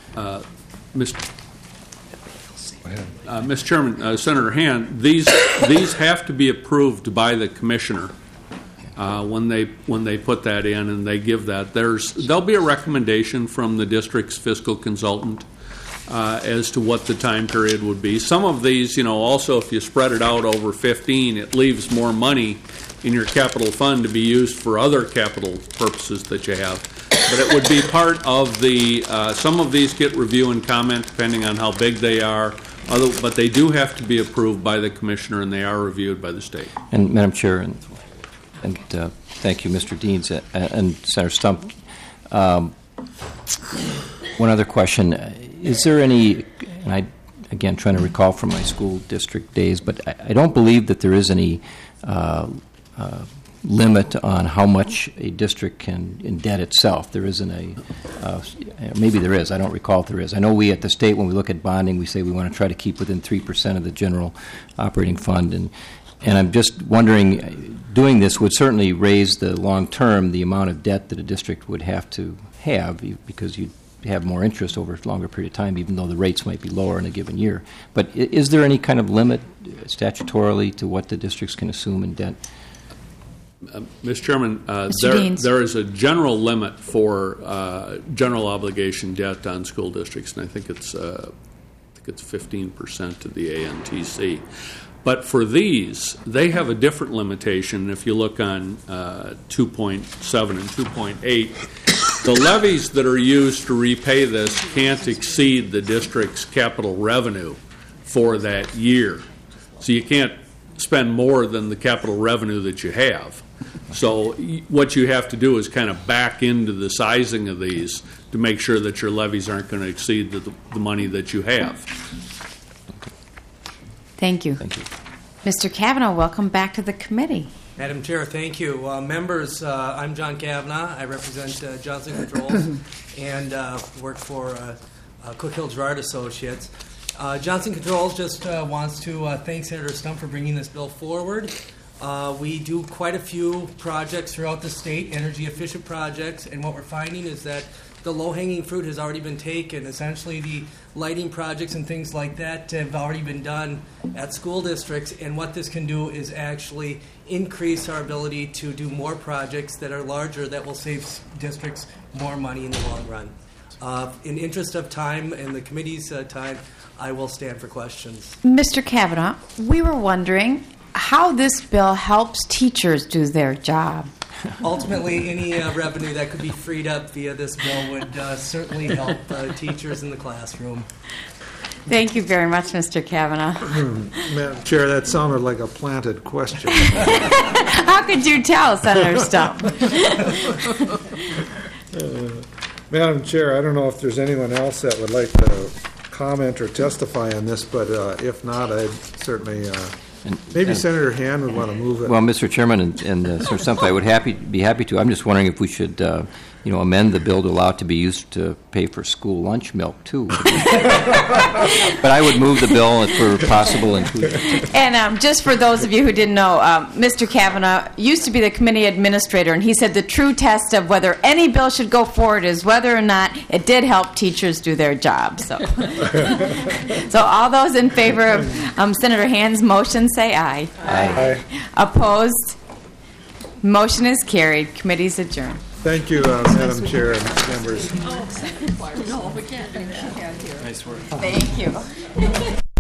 Mr. Chairman, Senator Han, these have to be approved by the commissioner when they put that in and they give that. There'll be a recommendation from the district's fiscal consultant as to what the time period would be. Some of these, also if you spread it out over 15, it leaves more money in your capital fund to be used for other capital purposes that you have. But it would be part of the, some of these get review and comment depending on how big they are, but they do have to be approved by the commissioner and they are reviewed by the state. And Madam Chair, and thank you, Mr. Deans and Senator Stump. One other question. Is there any, and I, again, trying to recall from my school district days, but I don't believe that there is any limit on how much a district can indebt itself. There isn't maybe there is. I don't recall if there is. I know we at the state, when we look at bonding, we say we want to try to keep within 3% of the general operating fund. And I'm just wondering, doing this would certainly raise the long term, the amount of debt that a district would have to have, because you'd have more interest over a longer period of time, even though the rates might be lower in a given year. But is there any kind of limit statutorily to what the districts can assume in debt? Mr. Chairman, there is a general limit for general obligation debt on school districts, and I think it's 15% of the ANTC. But for these, they have a different limitation. If you look on 2.7 and 2.8, the levies that are used to repay this can't exceed the district's capital revenue for that year. So you can't spend more than the capital revenue that you have. So what you have to do is kind of back into the sizing of these to make sure that your levies aren't going to exceed the money that you have. Thank you. Thank you. Mr. Kavanaugh, welcome back to the committee. Madam Chair, thank you. Members, I'm John Kavanaugh. I represent Johnson Controls and work for Cook Hill Gerard Associates. Johnson Controls just wants to thank Senator Stump for bringing this bill forward. We do quite a few projects throughout the state, energy-efficient projects, and what we're finding is that the low-hanging fruit has already been taken. Essentially, the lighting projects and things like that have already been done at school districts, and what this can do is actually increase our ability to do more projects that are larger that will save districts more money in the long run. In interest of time and the committee's time, I will stand for questions. Mr. Kavanaugh, we were wondering, how this bill helps teachers do their job. Ultimately, any revenue that could be freed up via this bill would certainly help teachers in the classroom. Thank you very much, Mr. Kavanaugh. Madam Chair, that sounded like a planted question. How could you tell, Senator Stump? Madam Chair, I don't know if there's anyone else that would like to comment or testify on this, but if not, I'd certainly, maybe Senator Hand would want to move it. Well, Mr. Chairman and Senator Stump, I would be happy to. I'm just wondering if we should, amend the bill to allow it to be used to pay for school lunch milk too. But I would move the bill for possible inclusion. And just for those of you who didn't know, Mr. Kavanaugh used to be the committee administrator, and he said the true test of whether any bill should go forward is whether or not it did help teachers do their job. So, so all those in favor of Senator Hand's motion say aye. Aye. Opposed? Motion is carried. Committee's adjourned. Thank you, Madam Chair and members. Nice work. Thank you.